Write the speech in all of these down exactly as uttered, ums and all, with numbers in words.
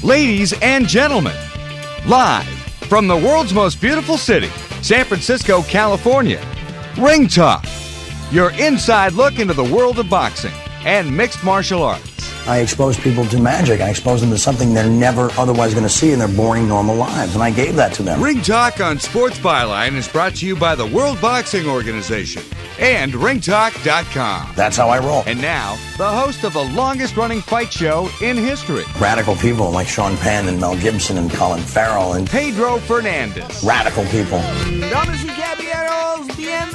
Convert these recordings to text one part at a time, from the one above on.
Ladies and gentlemen, live from the world's most beautiful city, San Francisco, California, Ring Talk, your inside look into the world of boxing and mixed martial arts. I expose people to magic. I expose them to something they're never otherwise going to see in their boring, normal lives, and I gave that to them. Ring Talk on Sports Byline is brought to you by the World Boxing Organization and ring talk dot com. That's how I roll. And now, the host of the longest-running fight show in history. Radical people like Sean Penn and Mel Gibson and Colin Farrell and Pedro Fernandez. Radical people. Damas y caballeros,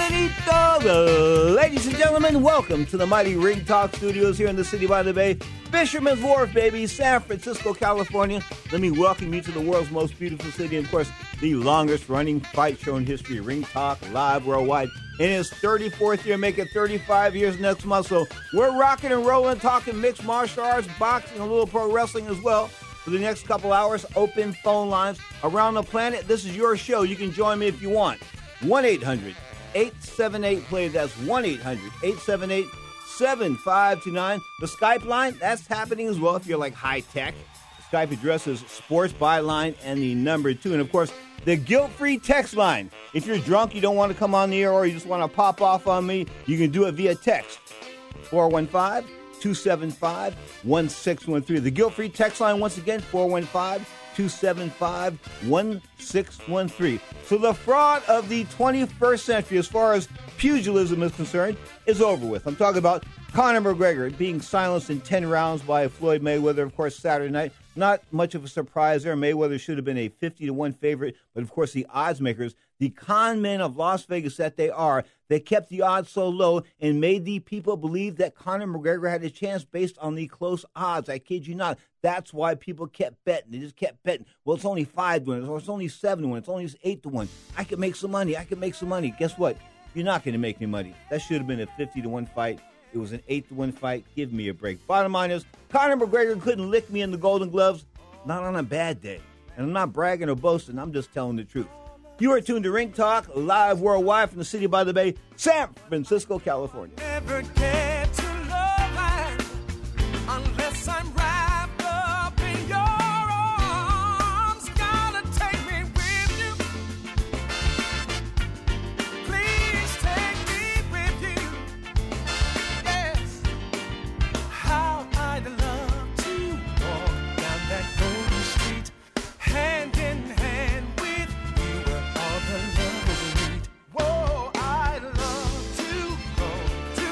bienvenidos. Ladies and gentlemen, welcome to the mighty Ring Talk Studios here in the city by the bay. Fisherman's Wharf, baby, San Francisco, California. Let me welcome you to the world's most beautiful city, and of course, the longest-running fight show in history, Ring Talk, live worldwide. In its thirty-fourth year, make it thirty-five years next month. So we're rocking and rolling, talking mixed martial arts, boxing, a little pro wrestling as well. For the next couple hours, open phone lines around the planet. This is your show. You can join me if you want. one eight hundred eight seven eight play. That's one eight hundred eight seven eight seven five two nine. The Skype line, that's happening as well if you're like high tech. The Skype address is Sports Byline and the number two. And of course, the guilt-free text line. If you're drunk, you don't want to come on the air, or you just want to pop off on me, you can do it via text. four one five two seven five one six one three. The guilt-free text line, once again, four one five two seven five one six one three. So the fraud of the twenty-first century, as far as pugilism is concerned, is over with. I'm talking about Conor McGregor being silenced in ten rounds by Floyd Mayweather, of course, Saturday night. Not much of a surprise there. Mayweather should have been a fifty to one favorite, but of course the odds makers, the con men of Las Vegas that they are, they kept the odds so low and made the people believe that Conor McGregor had a chance based on the close odds. I kid you not. That's why people kept betting. They just kept betting. Well, it's only five to one, or it's only seven to one, it's only eight to one. I could make some money. I could make some money. Guess what? You're not going to make any money. That should have been a fifty to one fight. It was an eight to one fight. Give me a break. Bottom line is, Conor McGregor couldn't lick me in the Golden Gloves. Not on a bad day. And I'm not bragging or boasting. I'm just telling the truth. You are tuned to Ring Talk, live worldwide from the city by the bay, San Francisco, California. Never get to love line unless I'm wrapped up in your arms. Gotta take me with you. Please take me with you. Yes. How I'd love to walk down that golden street, hand in hand with you where all the lovers meet. Whoa, I'd love to go to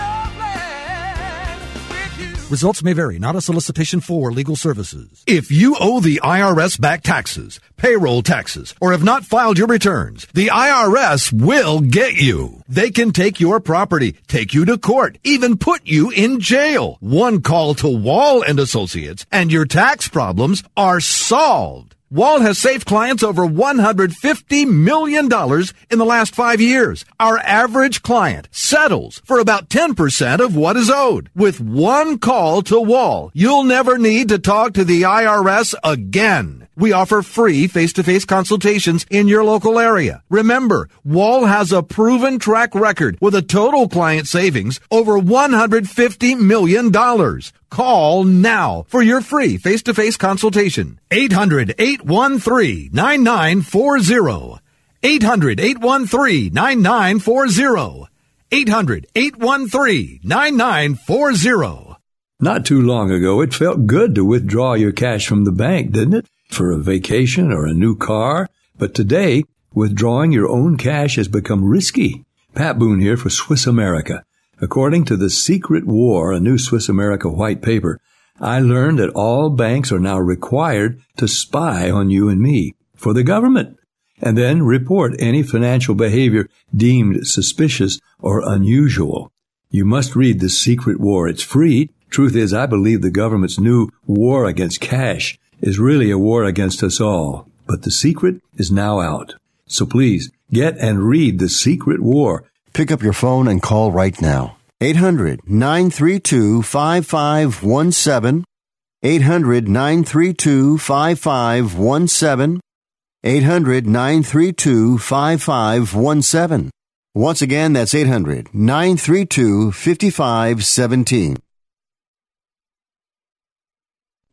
Loveland with you. Results may vary, not a solicitation for legal services. If you owe the I R S back taxes, payroll taxes, or have not filed your returns, the I R S will get you. They can take your property, take you to court, even put you in jail. One call to Wall and Associates, and your tax problems are solved. Wall has saved clients over one hundred fifty million dollars in the last five years. Our average client settles for about ten percent of what is owed. With one call to Wall, you'll never need to talk to the I R S again. We offer free face-to-face consultations in your local area. Remember, Wall has a proven track record with a total client savings over one hundred fifty million dollars. Call now for your free face-to-face consultation. eight hundred eight one three nine nine four zero. eight hundred eight one three nine nine four zero. eight hundred eight one three nine nine four zero. Not too long ago, it felt good to withdraw your cash from the bank, didn't it? For a vacation or a new car. But today, withdrawing your own cash has become risky. Pat Boone here for Swiss America. According to The Secret War, a new Swiss America white paper, I learned that all banks are now required to spy on you and me for the government, and then report any financial behavior deemed suspicious or unusual. You must read The Secret War. It's free. Truth is, I believe the government's new war against cash is really a war against us all. But the secret is now out. So please, get and read The Secret War. Pick up your phone and call right now. eight hundred nine three two five five one seven. eight hundred nine three two five five one seven. eight hundred nine three two five five one seven. Once again, that's eight hundred nine three two five five one seven.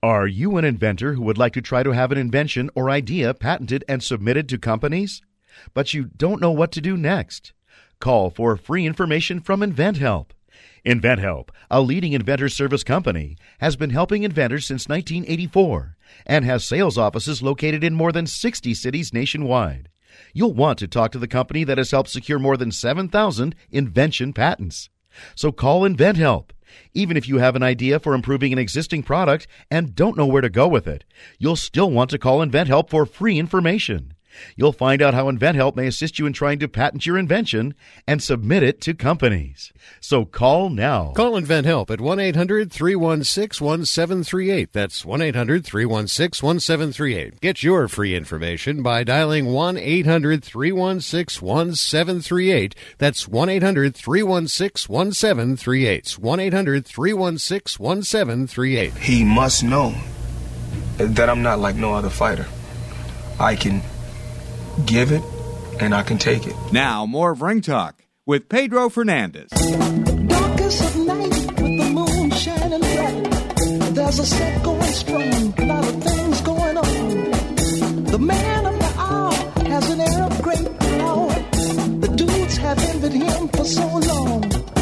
Are you an inventor who would like to try to have an invention or idea patented and submitted to companies? But you don't know what to do next? Call for free information from InventHelp. InventHelp, a leading inventor service company, has been helping inventors since nineteen eighty-four and has sales offices located in more than sixty cities nationwide. You'll want to talk to the company that has helped secure more than seven thousand invention patents. So call InventHelp. Even if you have an idea for improving an existing product and don't know where to go with it, you'll still want to call InventHelp for free information. You'll find out how InventHelp may assist you in trying to patent your invention and submit it to companies. So call now. Call InventHelp at one eight hundred three one six one seven three eight. That's one eight hundred three one six one seven three eight. Get your free information by dialing one eight hundred three one six one seven three eight. That's one eight hundred three one six one seven three eight. one eight hundred three one six one seven three eight. He must know that I'm not like no other fighter. I can give it, and I can take it. Now, more of Ring Talk with Pedro Fernandez. Darkest of night with the moon shining bright. There's a set going strong, a lot of things going on. The man of the hour has an air of great power. The dudes have envied him for so long.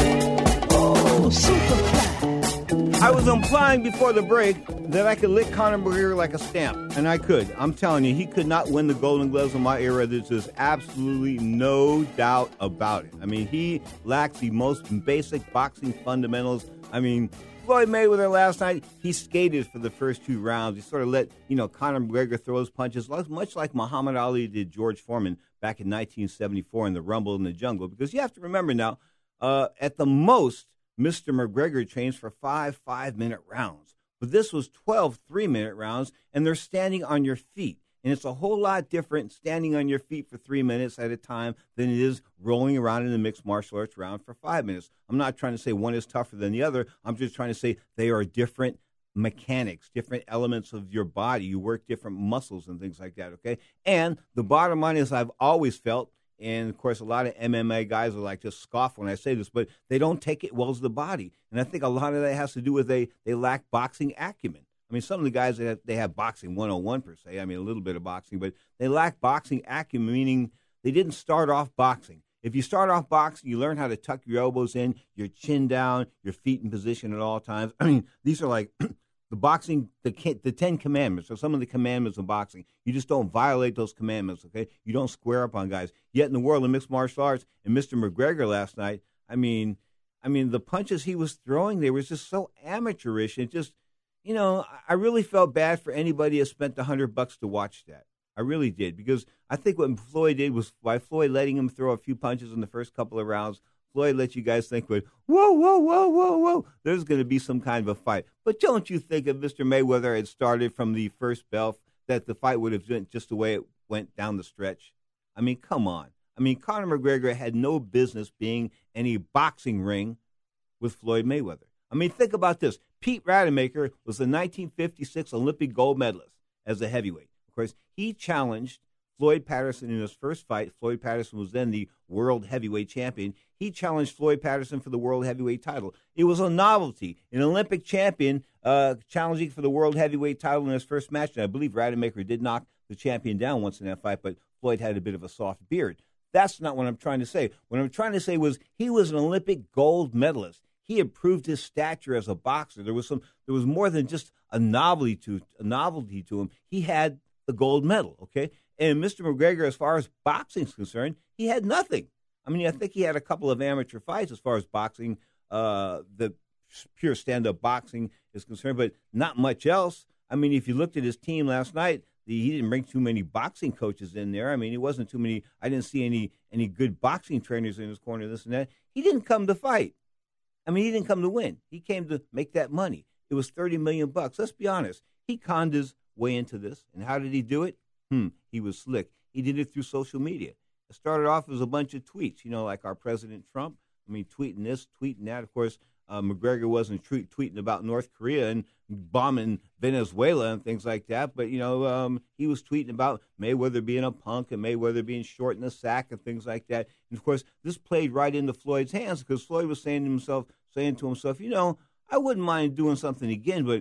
Oh, Superfly. I was implying before the break that I could lick Conor McGregor like a stamp, and I could. I'm telling you, he could not win the Golden Gloves in my era. There's just absolutely no doubt about it. I mean, he lacks the most basic boxing fundamentals. I mean, Floyd Mayweather last night, he skated for the first two rounds. He sort of let, you know, Conor McGregor throw his punches, much like Muhammad Ali did George Foreman back in nineteen seventy-four in the Rumble in the Jungle. Because you have to remember now, uh, at the most, Mister McGregor trains for five five-minute rounds. But this was twelve three-minute rounds, and they're standing on your feet. And it's a whole lot different standing on your feet for three minutes at a time than it is rolling around in a mixed martial arts round for five minutes. I'm not trying to say one is tougher than the other. I'm just trying to say they are different mechanics, different elements of your body. You work different muscles and things like that, okay? And the bottom line is I've always felt, and, of course, a lot of M M A guys will like to scoff when I say this, but they don't take it well to the body. And I think a lot of that has to do with they, they lack boxing acumen. I mean, some of the guys, they have, they have boxing one oh one per se. I mean, a little bit of boxing, but they lack boxing acumen, meaning they didn't start off boxing. If you start off boxing, you learn how to tuck your elbows in, your chin down, your feet in position at all times. I mean, these are like the boxing, the the Ten Commandments, or some of the commandments of boxing. You just don't violate those commandments, okay? You don't square up on guys. Yet in the world of mixed martial arts, and Mister McGregor last night, I mean, I mean, the punches he was throwing, they were just so amateurish. It just, you know, I really felt bad for anybody that spent a hundred bucks to watch that. I really did, because I think what Floyd did was, by Floyd letting him throw a few punches in the first couple of rounds, Floyd let you guys think, whoa, whoa, whoa, whoa, whoa, there's going to be some kind of a fight. But don't you think if Mister Mayweather had started from the first bell, that the fight would have been just the way it went down the stretch? I mean, come on. I mean, Conor McGregor had no business being in a boxing ring with Floyd Mayweather. I mean, think about this. Pete Rademacher was the nineteen fifty-six Olympic gold medalist as a heavyweight. Of course, he challenged Floyd Patterson in his first fight. Floyd Patterson was then the world heavyweight champion. He challenged Floyd Patterson for the world heavyweight title. It was a novelty. An Olympic champion uh, challenging for the world heavyweight title in his first match. And I believe Rademacher did knock the champion down once in that fight, but Floyd had a bit of a soft beard. That's not what I'm trying to say. What I'm trying to say was he was an Olympic gold medalist. He had proved his stature as a boxer. There was some. There was more than just a novelty to a novelty to him. He had the gold medal, okay? And Mister McGregor, as far as boxing is concerned, he had nothing. I mean, I think he had a couple of amateur fights as far as boxing, uh, the pure stand-up boxing is concerned, but not much else. I mean, if you looked at his team last night, the, he didn't bring too many boxing coaches in there. I mean, it wasn't too many. I didn't see any any good boxing trainers in his corner, this and that. He didn't come to fight. I mean, he didn't come to win. He came to make that money. It was thirty million bucks. Let's be honest. He conned his way into this. And how did he do it? Hmm, he was slick. He did it through social media. It started off as a bunch of tweets, you know, like our President Trump. I mean, tweeting this, tweeting that. Of course, uh, McGregor wasn't tweet, tweeting about North Korea and bombing Venezuela and things like that. But, you know, um, he was tweeting about Mayweather being a punk and Mayweather being short in the sack and things like that. And, of course, this played right into Floyd's hands because Floyd was saying to himself, saying to himself, you know, I wouldn't mind doing something again, but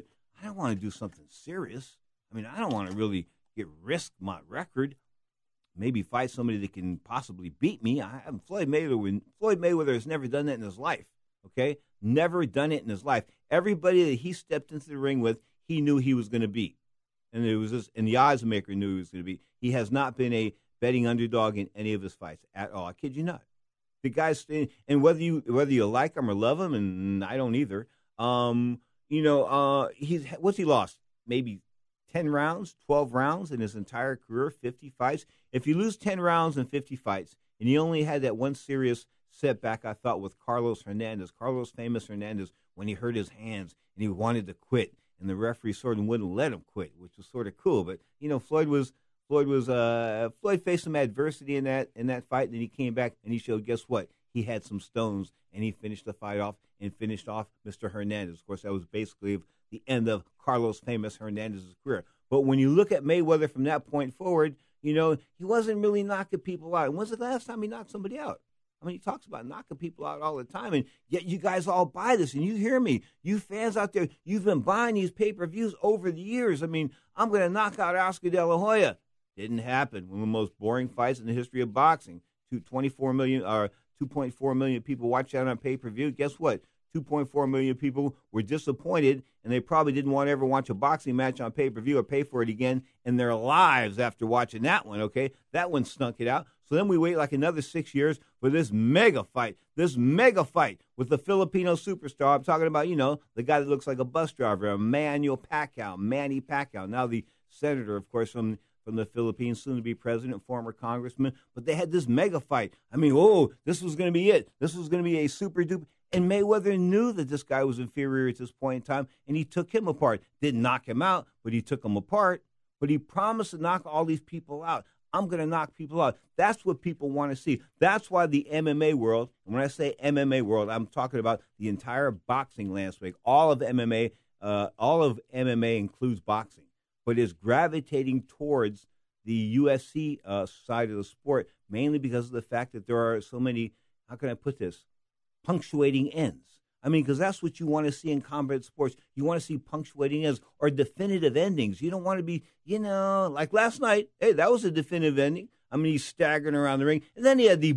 I don't want to do something serious. I mean, I don't want to really get risk my record. Maybe fight somebody that can possibly beat me. I haven't. Floyd Mayweather. Floyd Mayweather has never done that in his life. Okay, never done it in his life. Everybody that he stepped into the ring with, he knew he was going to beat, and it was just, and the odds maker knew he was going to beat. He has not been a betting underdog in any of his fights at all. I kid you not. The guy's, and whether you whether you like him or love him, and I don't either. Um, you know, uh, he's what's he lost? Maybe ten rounds, twelve rounds in his entire career, fifty fights. If you lose ten rounds and fifty fights, and he only had that one serious setback, I thought, with Carlos Hernandez, Carlos Famous Hernandez, when he hurt his hands and he wanted to quit, and the referee sort of wouldn't let him quit, which was sort of cool. But you know, Floyd was Floyd was uh, Floyd faced some adversity in that in that fight, and then he came back and he showed, guess what? He had some stones, and he finished the fight off and finished off Mister Hernandez. Of course, that was basically the end of Carlos Famous Hernandez's career. But when you look at Mayweather from that point forward, you know, he wasn't really knocking people out. And when's the last time he knocked somebody out? I mean, he talks about knocking people out all the time, and yet you guys all buy this, and you hear me. You fans out there, you've been buying these pay-per-views over the years. I mean, I'm going to knock out Oscar De La Hoya. Didn't happen. One of the most boring fights in the history of boxing. Two, twenty-four million, or two point four million people watch that on pay-per-view. Guess what? two point four million people were disappointed, and they probably didn't want to ever watch a boxing match on pay-per-view or pay for it again in their lives after watching that one, okay? That one snuck it out. So then we wait like another six years for this mega fight, this mega fight with the Filipino superstar. I'm talking about, you know, the guy that looks like a bus driver, Emmanuel Pacquiao, Manny Pacquiao, now the senator, of course, from from the Philippines, soon to be president, former congressman. But they had this mega fight. I mean, oh, this was going to be it. This was going to be a super duper. And Mayweather knew that this guy was inferior at this point in time, and he took him apart. Didn't knock him out, but he took him apart. But he promised to knock all these people out. I'm going to knock people out. That's what people want to see. That's why the M M A world, and when I say M M A world, I'm talking about the entire boxing landscape. All of M M A, uh, all of M M A includes boxing, but is gravitating towards the U F C uh, side of the sport, mainly because of the fact that there are so many, how can I put this, punctuating ends. I mean, because that's what you want to see in combat sports. You want to see punctuating ends or definitive endings. You don't want to be, you know, like last night. Hey, that was a definitive ending. I mean, he's staggering around the ring. And then he had the,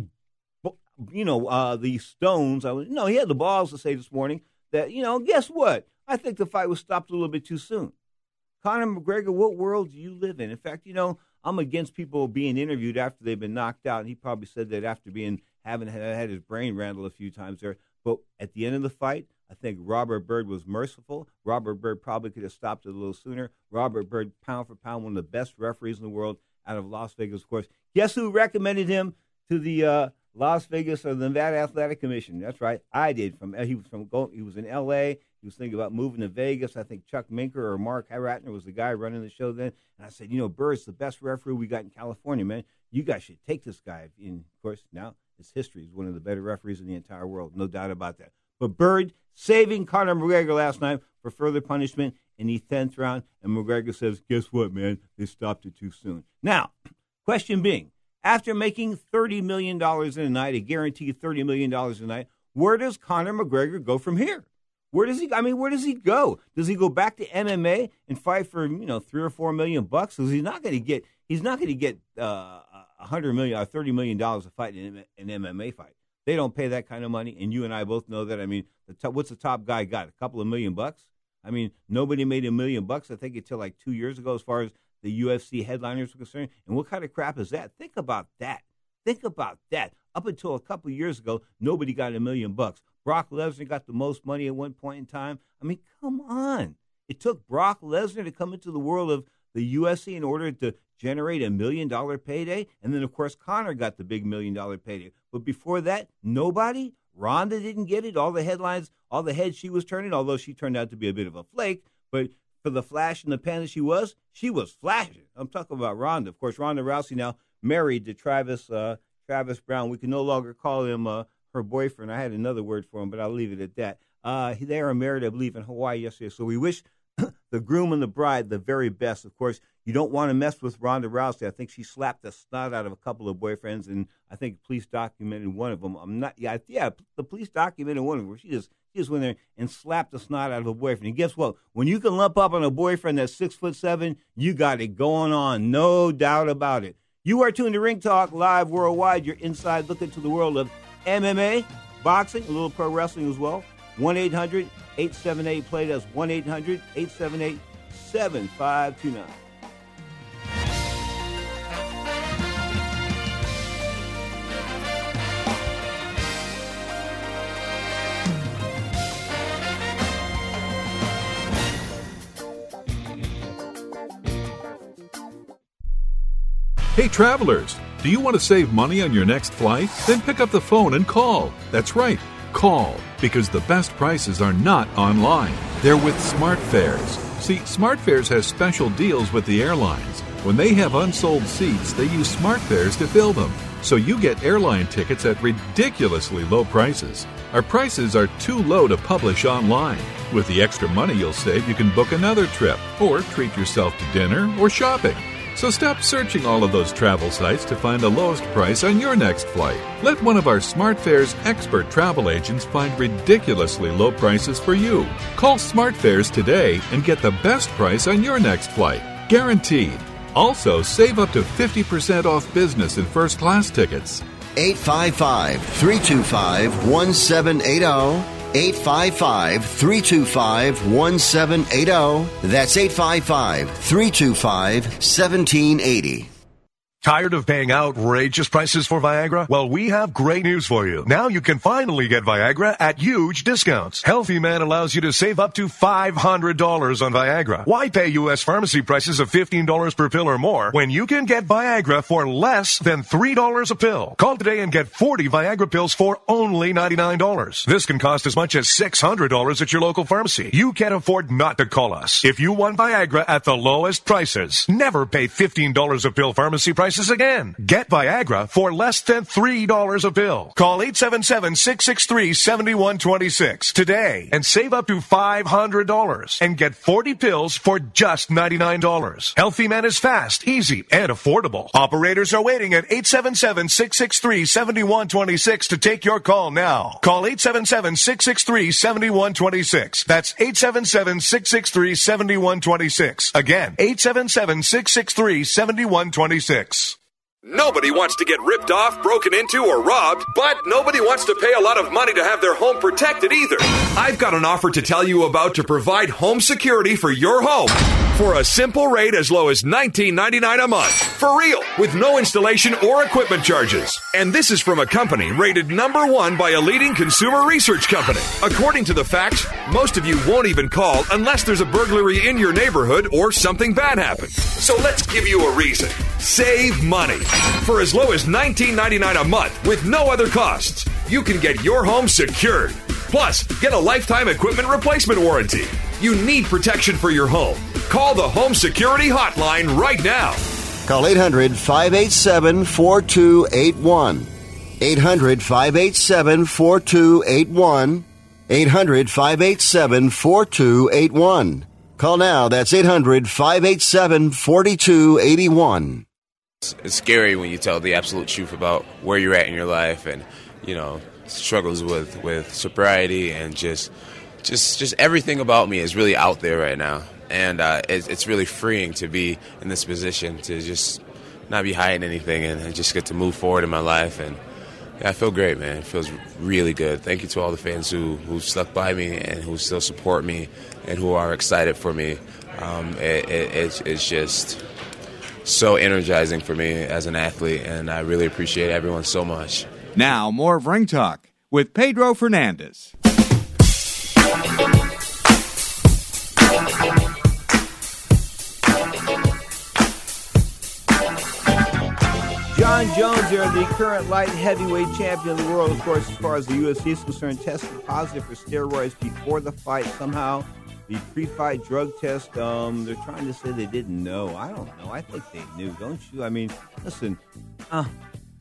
you know, uh, the stones. I was, no, he had the balls to say this morning that, you know, guess what? I think the fight was stopped a little bit too soon. Conor McGregor, what world do you live in? In fact, you know, I'm against people being interviewed after they've been knocked out. And he probably said that after being having had his brain rattled a few times there. But at the end of the fight, I think Robert Byrd was merciful. Robert Byrd probably could have stopped it a little sooner. Robert Byrd, pound for pound, one of the best referees in the world out of Las Vegas, of course. Guess who recommended him to the uh, Las Vegas or the Nevada Athletic Commission? That's right, I did. From he was from he was in L A. He was thinking about moving to Vegas. I think Chuck Minker or Mark Ratner was the guy running the show then. And I said, you know, Bird's the best referee we got in California, man. You guys should take this guy. And, of course, now it's history. He's one of the better referees in the entire world. No doubt about that. But Byrd saving Conor McGregor last night for further punishment in the tenth round. And McGregor says, guess what, man? They stopped it too soon. Now, question being, after making thirty million dollars in a night, a guaranteed thirty million dollars a night, where does Conor McGregor go from here? Where does he? I mean, where does he go? Does he go back to M M A and fight for, you know, three or four million bucks? Because he's not going to get he's not going to get uh, a hundred million or thirty million dollars to fight in an M M A fight. They don't pay that kind of money, and you and I both know that. I mean, the top, what's the top guy got? A couple of million bucks? I mean, nobody made a million bucks, I think, until like two years ago, as far as the U F C headliners are concerned. And what kind of crap is that? Think about that. Think about that. Up until a couple of years ago, nobody got a million bucks. Brock Lesnar got the most money at one point in time. I mean, come on. It took Brock Lesnar to come into the world of the U F C in order to generate a million-dollar payday. And then, of course, Conor got the big million-dollar payday. But before that, nobody. Ronda didn't get it. All the headlines, all the heads she was turning, although she turned out to be a bit of a flake. But for the flash in the pan that she was, she was flashing. I'm talking about Ronda. Of course, Ronda Rousey now married to Travis uh, Travis Brown. We can no longer call him uh, her boyfriend. I had another word for him, but I'll leave it at that. Uh, they are married, I believe, in Hawaii yesterday. So we wish the groom and the bride the very best. Of course, you don't want to mess with Ronda Rousey. I think she slapped the snot out of a couple of boyfriends, and I think police documented one of them. I'm not, yeah, yeah, the police documented one of them where she just, she just went there and slapped the snot out of a boyfriend. And guess what? When you can lump up on a boyfriend that's six foot seven, you got it going on, no doubt about it. You are tuned to Ring Talk live worldwide. You're inside looking to the world of M M A, boxing, a little pro wrestling as well. one eight hundred eight seven eight play. That's one eight hundred eight seven eight seven five two nine. Hey travelers, do you want to save money on your next flight? Then pick up the phone and call. That's right, call, because the best prices are not online. They're with SmartFares. See, SmartFares has special deals with the airlines. When they have unsold seats, they use SmartFares to fill them. So you get airline tickets at ridiculously low prices. Our prices are too low to publish online. With the extra money you'll save, you can book another trip or treat yourself to dinner or shopping. So stop searching all of those travel sites to find the lowest price on your next flight. Let one of our SmartFares expert travel agents find ridiculously low prices for you. Call SmartFares today and get the best price on your next flight. Guaranteed. Also, save up to fifty percent off business and first class tickets. eight five five, three two five, one seven eight zero. eight five five, three two five, one seven eight zero. That's eight five five, three two five, one seven eight zero. Tired of paying outrageous prices for Viagra? Well, we have great news for you. Now you can finally get Viagra at huge discounts. Healthy Man allows you to save up to five hundred dollars on Viagra. Why pay U S pharmacy prices of fifteen dollars per pill or more when you can get Viagra for less than three dollars a pill? Call today and get forty Viagra pills for only ninety-nine dollars. This can cost as much as six hundred dollars at your local pharmacy. You can't afford not to call us. If you want Viagra at the lowest prices, never pay fifteen dollars a pill pharmacy prices again. Get Viagra for less than three dollars a pill. Call eight seven seven, six six three, seven one two six today and save up to five hundred dollars and get forty pills for just ninety-nine dollars. Healthy Man is fast, easy, and affordable. Operators are waiting at eight seven seven, six six three, seven one two six to take your call now. Call eight seven seven, six six three, seven one two six. That's eight seven seven, six six three, seven one two six. Again, eight seven seven, six six three, seven one two six. Nobody wants to get ripped off, broken into, or robbed, but nobody wants to pay a lot of money to have their home protected either. I've got an offer to tell you about to provide home security for your home for a simple rate as low as nineteen ninety-nine a month. For real, with no installation or equipment charges. And this is from a company rated number one by a leading consumer research company. According to the facts, most of you won't even call unless there's a burglary in your neighborhood or something bad happens. So let's give you a reason. Save money. For as low as nineteen ninety-nine a month with no other costs, you can get your home secured. Plus, get a lifetime equipment replacement warranty. You need protection for your home. Call the Home Security Hotline right now. Call eight hundred, five eight seven, four two eight one. eight hundred, five eight seven, four two eight one. eight hundred, five eight seven, four two eight one. Call now. That's eight hundred, five eight seven, four two eight one. It's scary when you tell the absolute truth about where you're at in your life and, you know, struggles with, with sobriety and just just just everything about me is really out there right now. And uh, it's, it's really freeing to be in this position to just not be hiding anything and, and just get to move forward in my life. And yeah, I feel great, man. It feels really good. Thank you to all the fans who, who stuck by me and who still support me and who are excited for me. Um, it, it, it's, it's just so energizing for me as an athlete, and I really appreciate everyone so much. Now, more of Ring Talk with Pedro Fernandez. John Jones here, the current light heavyweight champion of the world. Of course, as far as the U F C is concerned, tested positive for steroids before the fight. Somehow, the pre-fight drug test, um, they're trying to say they didn't know. I don't know. I think they knew, don't you? I mean, listen, uh,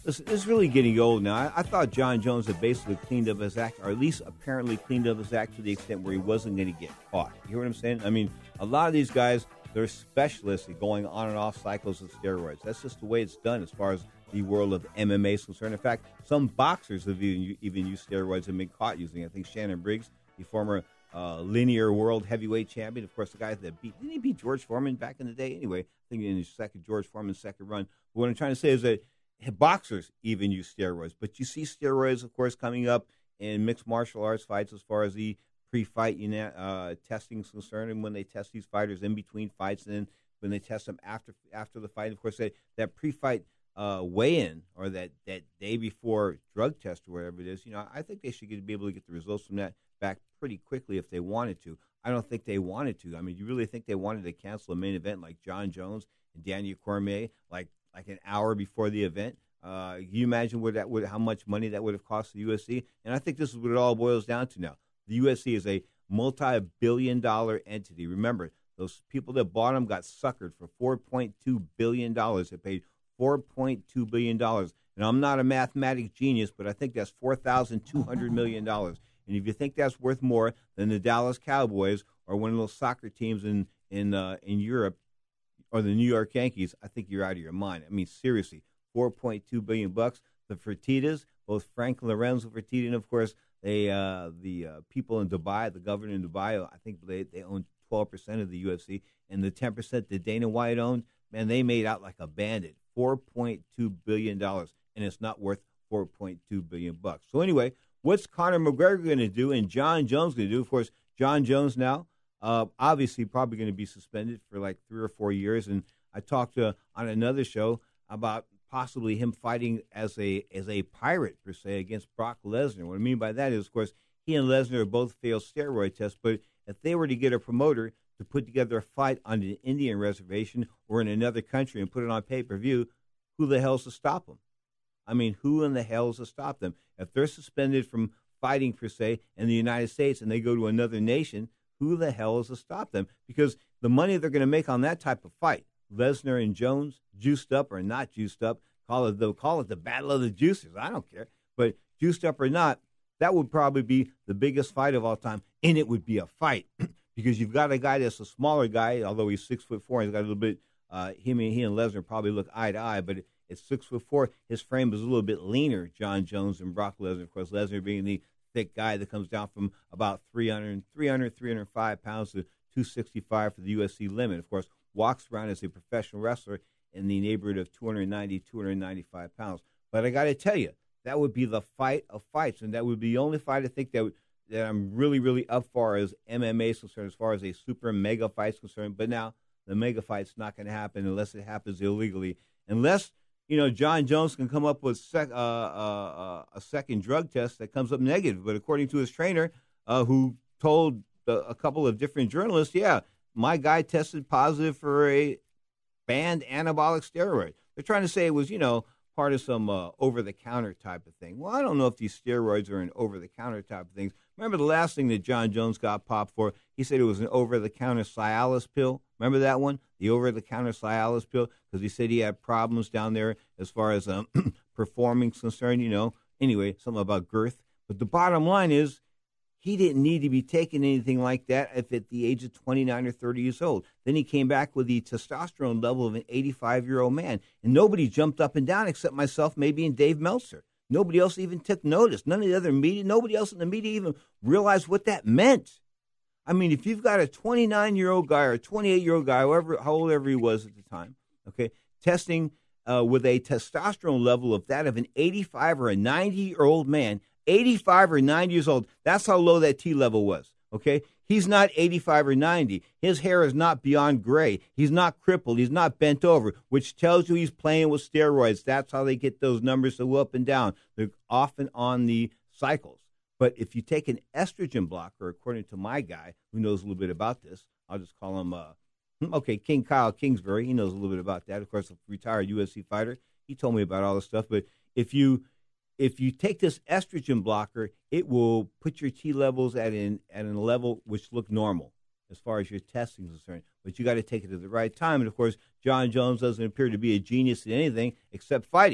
Listen, it's really getting old now. I, I thought John Jones had basically cleaned up his act, or at least apparently cleaned up his act to the extent where he wasn't going to get caught. You hear what I'm saying? I mean, a lot of these guys, they're specialists at going on and off cycles of steroids. That's just the way it's done as far as the world of M M A is concerned. In fact, some boxers have even, even used steroids and been caught using it. I think Shannon Briggs, the former uh, linear world heavyweight champion, of course, the guy that beat, didn't he beat George Foreman back in the day? Anyway, I think in his second, George Foreman's second run. But what I'm trying to say is that boxers even use steroids. But you see steroids, of course, coming up in mixed martial arts fights as far as the pre-fight you know, uh, testing is concerned, and when they test these fighters in between fights, and then when they test them after after the fight. Of course, that, that pre-fight uh, weigh-in or that, that day before drug test or whatever it is, you know, I think they should get, be able to get the results from that back pretty quickly if they wanted to. I don't think they wanted to. I mean, you really think they wanted to cancel a main event like John Jones and Daniel Cormier like like an hour before the event? Uh, can you imagine what that would, how much money that would have cost the U F C? And I think this is what it all boils down to now. The U F C is a multi-billion dollar entity. Remember, those people that bought them got suckered for four point two billion dollars. They paid four point two billion dollars. And I'm not a mathematic genius, but I think that's four thousand two hundred million dollars. And if you think that's worth more than the Dallas Cowboys or one of those soccer teams in in uh, in Europe or the New York Yankees, I think you're out of your mind. I mean, seriously, four point two billion bucks. The Fertittas, both Frank Lorenzo Fertitta and, of course, they uh, the uh, people in Dubai, the governor in Dubai, I think they, they own twelve percent of the U F C, and the ten percent that Dana White owned, man, they made out like a bandit. four point two billion dollars, and it's not worth four point two billion dollars bucks. So anyway, what's Conor McGregor going to do and John Jones going to do? Of course, John Jones now, uh, obviously probably going to be suspended for like three or four years. And I talked to, on another show about possibly him fighting as a as a pirate, per se, against Brock Lesnar. What I mean by that is, of course, he and Lesnar both failed steroid tests, but if they were to get a promoter to put together a fight on an Indian reservation or in another country and put it on pay-per-view, who the hell's to stop them? I mean, who in the hell is to stop them? If they're suspended from fighting, per se, in the United States and they go to another nation, who the hell is to stop them? Because the money they're going to make on that type of fight, Lesnar and Jones, juiced up or not juiced up, call it, they'll call it the battle of the juicers. I don't care. But juiced up or not, that would probably be the biggest fight of all time, and it would be a fight because you've got a guy that's a smaller guy, although he's six foot four, he's got a little bit, uh, him and he and Lesnar probably look eye to eye, but it's six foot four. His frame is a little bit leaner, John Jones and Brock Lesnar. Of course, Lesnar being the thick guy that comes down from about three hundred, three hundred, three hundred five pounds to two sixty-five for the U F C limit. Of course, walks around as a professional wrestler in the neighborhood of two ninety, two ninety-five pounds. But I got to tell you, that would be the fight of fights, and that would be the only fight I think that would, that I'm really, really up for as M M A is concerned, as far as a super mega fight is concerned. But now the mega fight's not going to happen unless it happens illegally, unless you know John Jones can come up with sec, uh, uh, a second drug test that comes up negative. But according to his trainer, uh, who told uh, a couple of different journalists, yeah, my guy tested positive for a banned anabolic steroid. They're trying to say it was, you know, part of some uh, over-the-counter type of thing. Well, I don't know if these steroids are an over-the-counter type of things. Remember the last thing that John Jones got popped for? He said it was an over-the-counter Cialis pill. Remember that one? The over-the-counter Cialis pill? Because he said he had problems down there as far as um, performing concerned, you know. Anyway, something about girth. But the bottom line is, he didn't need to be taking anything like that if at the age of twenty-nine or thirty years old. Then he came back with the testosterone level of an eighty-five-year-old man. And nobody jumped up and down except myself, maybe, and Dave Meltzer. Nobody else even took notice. None of the other media, nobody else in the media even realized what that meant. I mean, if you've got a twenty-nine-year-old guy or a twenty-eight-year-old guy, however, how old ever he was at the time, okay, testing uh, with a testosterone level of that of an eighty-five or a ninety-year-old man, eighty-five or ninety years old, that's how low that T level was, okay? He's not eighty-five or ninety. His hair is not beyond gray. He's not crippled. He's not bent over, which tells you he's playing with steroids. That's how they get those numbers so up and down. They're often on the cycles. But if you take an estrogen blocker, according to my guy, who knows a little bit about this, I'll just call him, uh, okay, King Kyle Kingsbury. He knows a little bit about that. Of course, a retired U F C fighter. He told me about all this stuff. But if you if you take this estrogen blocker, it will put your T levels at an at a level which look normal as far as your testing is concerned. But you got to take it at the right time. And, of course, John Jones doesn't appear to be a genius in anything except fighting.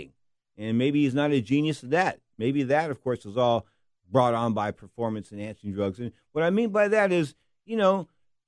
And maybe he's not a genius at that. Maybe that, of course, is all brought on by performance-enhancing drugs. And what I mean by that is, you know,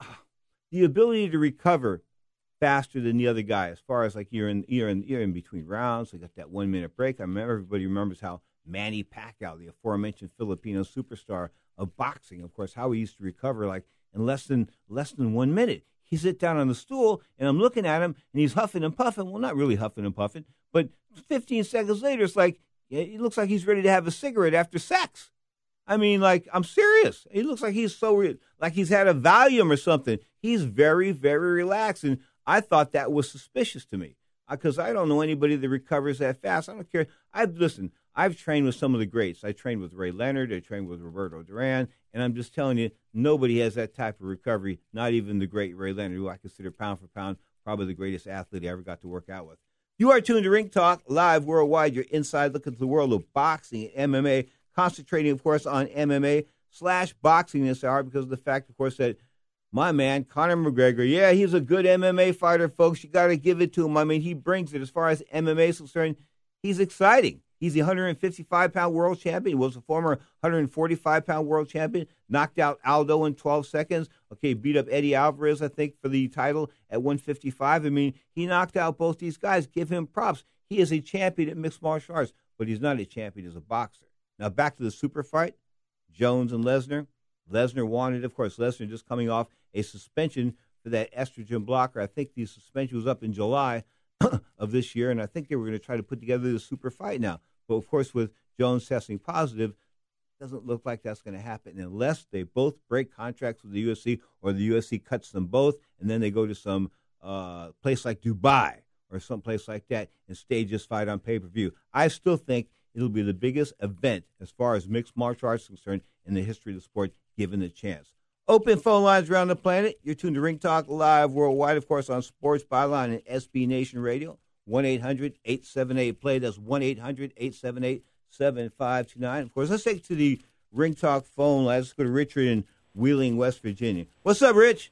the ability to recover faster than the other guy, as far as like you're in you're in you're in between rounds. They got that one minute break. I remember everybody remembers how Manny Pacquiao, the aforementioned Filipino superstar of boxing, of course, how he used to recover like in less than less than one minute. He sit down on the stool, and I'm looking at him, and he's huffing and puffing. Well, not really huffing and puffing, but fifteen seconds later, it's like it looks like he's ready to have a cigarette after sex. I mean, like, I'm serious. He looks like he's so re- like he's had a Valium or something. He's very, very relaxed, and I thought that was suspicious to me because I don't know anybody that recovers that fast. I don't care. I've listen. I've trained with some of the greats. I trained with Ray Leonard. I trained with Roberto Duran, and I'm just telling you, nobody has that type of recovery. Not even the great Ray Leonard, who I consider pound for pound probably the greatest athlete I ever got to work out with. You are tuned to Ring Talk live worldwide. Your inside look into the world of boxing and M M A, concentrating, of course, on M M A slash boxing this hour because of the fact, of course, that my man, Conor McGregor, yeah, he's a good M M A fighter, folks. You got to give it to him. I mean, he brings it. As far as M M A is concerned, he's exciting. He's the one fifty-five pound world champion. He was a former one forty-five pound world champion. Knocked out Aldo in twelve seconds. Okay, beat up Eddie Alvarez, I think, for the title at one fifty-five. I mean, he knocked out both these guys. Give him props. He is a champion at mixed martial arts, but he's not a champion as a boxer. Now, back to the super fight, Jones and Lesnar. Lesnar wanted, of course, Lesnar just coming off a suspension for that estrogen blocker. I think the suspension was up in July of this year, and I think they were going to try to put together the super fight now. But, of course, with Jones testing positive, it doesn't look like that's going to happen unless they both break contracts with the U F C or the U F C cuts them both, and then they go to some uh, place like Dubai or some place like that and stage this fight on pay-per-view. I still think it'll be the biggest event as far as mixed martial arts is concerned in the history of the sport, given the chance. Open phone lines around the planet. You're tuned to Ring Talk live worldwide, of course, on Sports Byline and S B Nation Radio. one eight hundred eight seven eight play. That's one eight hundred eight seven eight seven five two nine. Of course, let's take to the Ring Talk phone line. Let's go to Richard in Wheeling, West Virginia. What's up, Rich?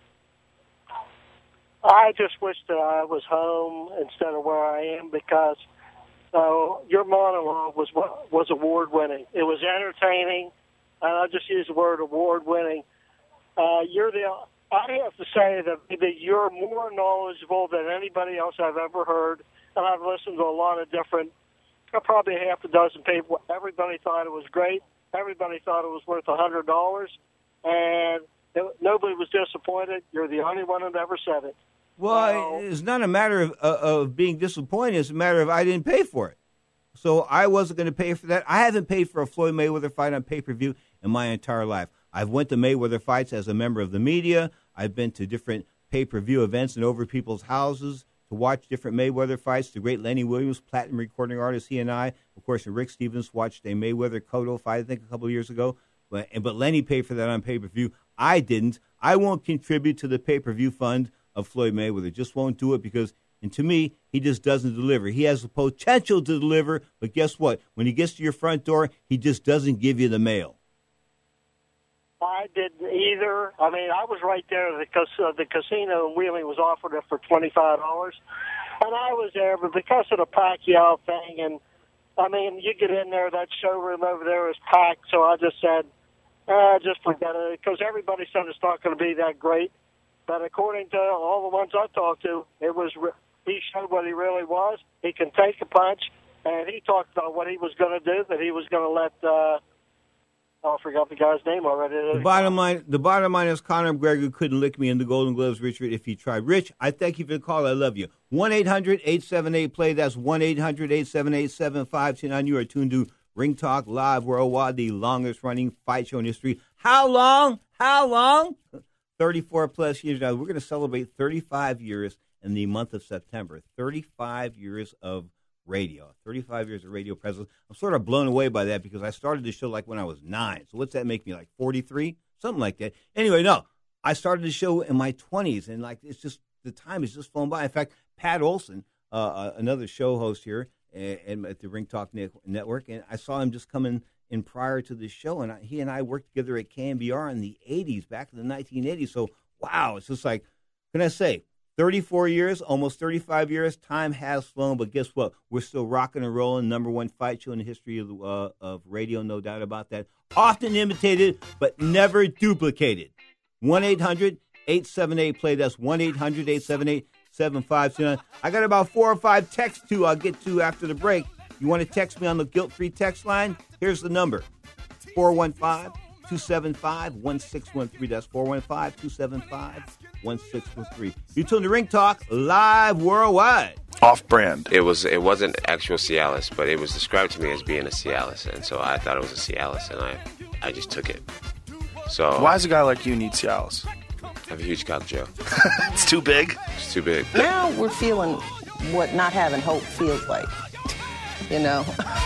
I just wish that I was home instead of where I am because uh, your monologue was was award-winning. It was entertaining, and I just use the word award-winning. Uh, you're the I have to say that maybe you're more knowledgeable than anybody else I've ever heard, and I've listened to a lot of different, probably half a dozen people. Everybody thought it was great. Everybody thought it was worth one hundred dollars, and it, nobody was disappointed. You're the only one that ever said it. Well, so, it's not a matter of, uh, of being disappointed. It's a matter of I didn't pay for it. So I wasn't going to pay for that. I haven't paid for a Floyd Mayweather fight on pay-per-view in my entire life. I've went to Mayweather fights as a member of the media. I've been to different pay-per-view events and over people's houses to watch different Mayweather fights. The great Lenny Williams, platinum recording artist, he and I, of course, and Rick Stevens watched a Mayweather-Cotto fight, I think, a couple of years ago. But, but Lenny paid for that on pay-per-view. I didn't. I won't contribute to the pay-per-view fund of Floyd Mayweather. Just won't do it because, and to me, he just doesn't deliver. He has the potential to deliver, but guess what? When he gets to your front door, he just doesn't give you the mail. I didn't either. I mean, I was right there. The, uh, the casino in Wheeling was offered it for twenty-five dollars, and I was there, but because of the Pacquiao thing, and, I mean, you get in there, that showroom over there is packed, so I just said, eh, just forget it, because everybody said it's not going to be that great. But according to all the ones I talked to, it was he showed what he really was. He can take a punch, and he talked about what he was going to do, that he was going to let uh, – oh, I forgot the guy's name already. The bottom line, the bottom line is Conor McGregor couldn't lick me in the Golden Gloves, Richard, if he tried. Rich, I thank you for the call. I love you. one eight hundred eight seven eight play. That's one eight hundred eight seven eight seven five two nine. You are tuned to Ring Talk Live Worldwide, the longest-running fight show in history. How long? How long? thirty-four plus years now. We're going to celebrate thirty-five years in the month of September. thirty-five years of radio, thirty-five years of radio presence. I'm sort of blown away by that because I started the show like when I was nine. So what's that make me, like forty-three? Something like that. Anyway, no, I started the show in my twenties, and like it's just, the time has just flown by. In fact, Pat Olson, uh, another show host here and at the Ring Talk Network, and I saw him just coming in prior to the show, and I, he and I worked together at K M B R in the eighties, back in the nineteen eighties. So, wow, it's just like, what can I say? thirty-four years, almost thirty-five years, time has flown, but guess what? We're still rocking and rolling. Number one fight show in the history of, uh, of radio, no doubt about that. Often imitated, but never duplicated. one eight hundred eight seven eight play. That's one eight hundred eight seven eight seven five two nine. I got about four or five texts to I'll get to after the break. You want to text me on the guilt-free text line? Here's the number, four one five, two seven five, one six one three. That's four one five, two seven five, one six one three. You tune to Ring Talk live worldwide. Off-brand. It was. It wasn't actual Cialis, but it was described to me as being a Cialis, and so I thought it was a Cialis, and I, I just took it. So why does a guy like you need Cialis? I have a huge cock, Joe. It's too big? It's too big. Now we're feeling what not having hope feels like, you know.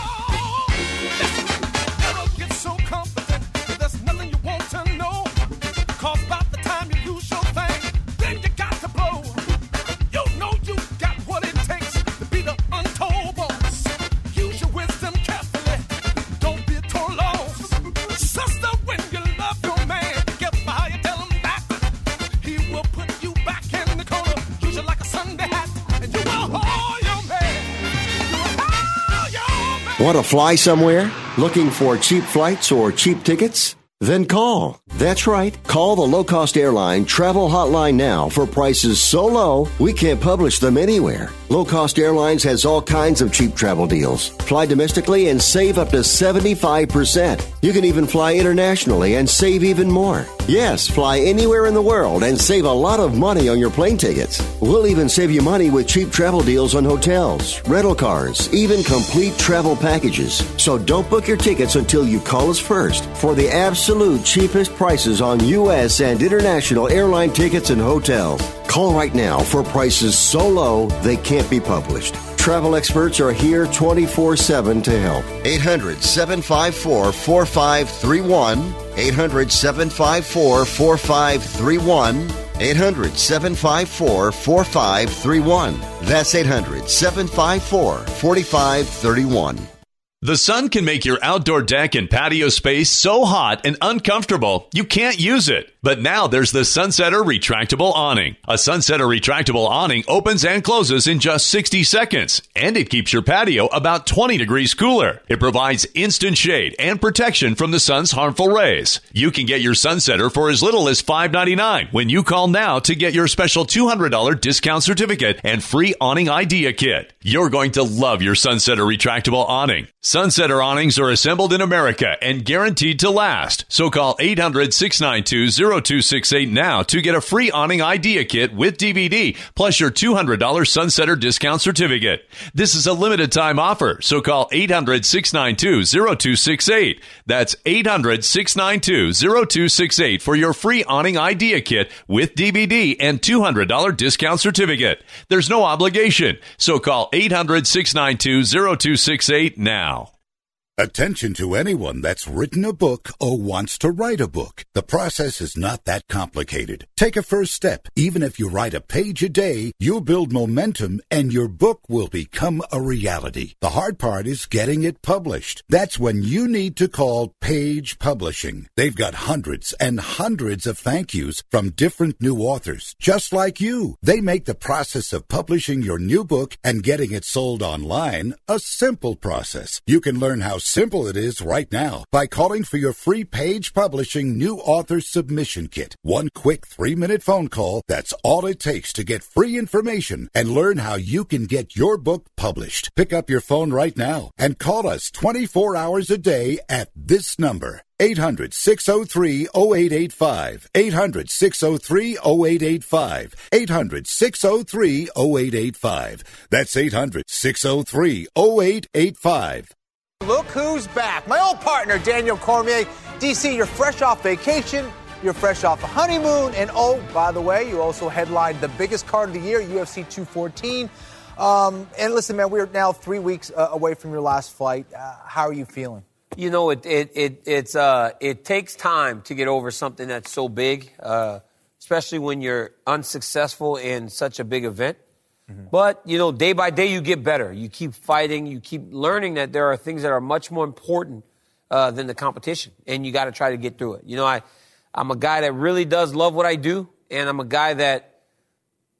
Want to fly somewhere? Looking for cheap flights or cheap tickets? Then call. That's right. Call the low-cost airline travel hotline now for prices so low we can't publish them anywhere. Low-cost airlines has all kinds of cheap travel deals. Fly domestically and save up to seventy-five percent. You can even fly internationally and save even more. Yes, fly anywhere in the world and save a lot of money on your plane tickets. We'll even save you money with cheap travel deals on hotels, rental cars, even complete travel packages. So don't book your tickets until you call us first for the absolute cheapest prices on U S and international airline tickets and hotels. Call right now for prices so low they can't be published. Travel experts are here twenty-four seven to help. eight hundred, seven five four, four five three one. eight hundred, seven five four, four five three one. eight hundred, seven five four, four five three one. That's eight hundred, seven five four, four five three one. The sun can make your outdoor deck and patio space so hot and uncomfortable you can't use it. But now there's the Sunsetter Retractable Awning. A Sunsetter Retractable Awning opens and closes in just sixty seconds, and it keeps your patio about twenty degrees cooler. It provides instant shade and protection from the sun's harmful rays. You can get your Sunsetter for as little as five ninety-nine when you call now to get your special two hundred dollars discount certificate and free awning idea kit. You're going to love your Sunsetter Retractable Awning. Sunsetter awnings are assembled in America and guaranteed to last. So call eight hundred, six nine two, zero two six eight now to get a free awning idea kit with D V D plus your two hundred dollars Sunsetter discount certificate. This is a limited time offer, so call eight hundred, six nine two, zero two six eight. That's eight hundred, six nine two, zero two six eight for your free awning idea kit with D V D and two hundred dollars discount certificate. There's no obligation, so call eight hundred, six nine two, zero two six eight now. Attention to anyone that's written a book or wants to write a book. The process is not that complicated. Take a first step. Even if you write a page a day, you'll build momentum and your book will become a reality. The hard part is getting it published. That's when you need to call Page Publishing. They've got hundreds and hundreds of thank yous from different new authors, just like you. They make the process of publishing your new book and getting it sold online a simple process. You can learn how simple it is right now by calling for your free Page Publishing New Author Submission Kit. One quick three-minute phone call, that's all it takes to get free information and learn how you can get your book published. Pick up your phone right now and call us twenty-four hours a day at this number. eight hundred, six oh three, oh eight eight five. eight hundred, six oh three, oh eight eight five. eight hundred, six oh three, oh eight eight five. That's eight hundred, six oh three, oh eight eight five. Look who's back. My old partner, Daniel Cormier. D C, you're fresh off vacation. You're fresh off a honeymoon. And oh, by the way, you also headlined the biggest card of the year, U F C two fourteen. Um, and listen, man, we're now three weeks uh, away from your last fight. Uh, how are you feeling? You know, it it it it's uh it takes time to get over something that's so big, uh, especially when you're unsuccessful in such a big event. Mm-hmm. But, you know, day by day you get better. You keep fighting. You keep learning that there are things that are much more important uh, than the competition. And you got to try to get through it. You know, I, I'm a guy that really does love what I do. And I'm a guy that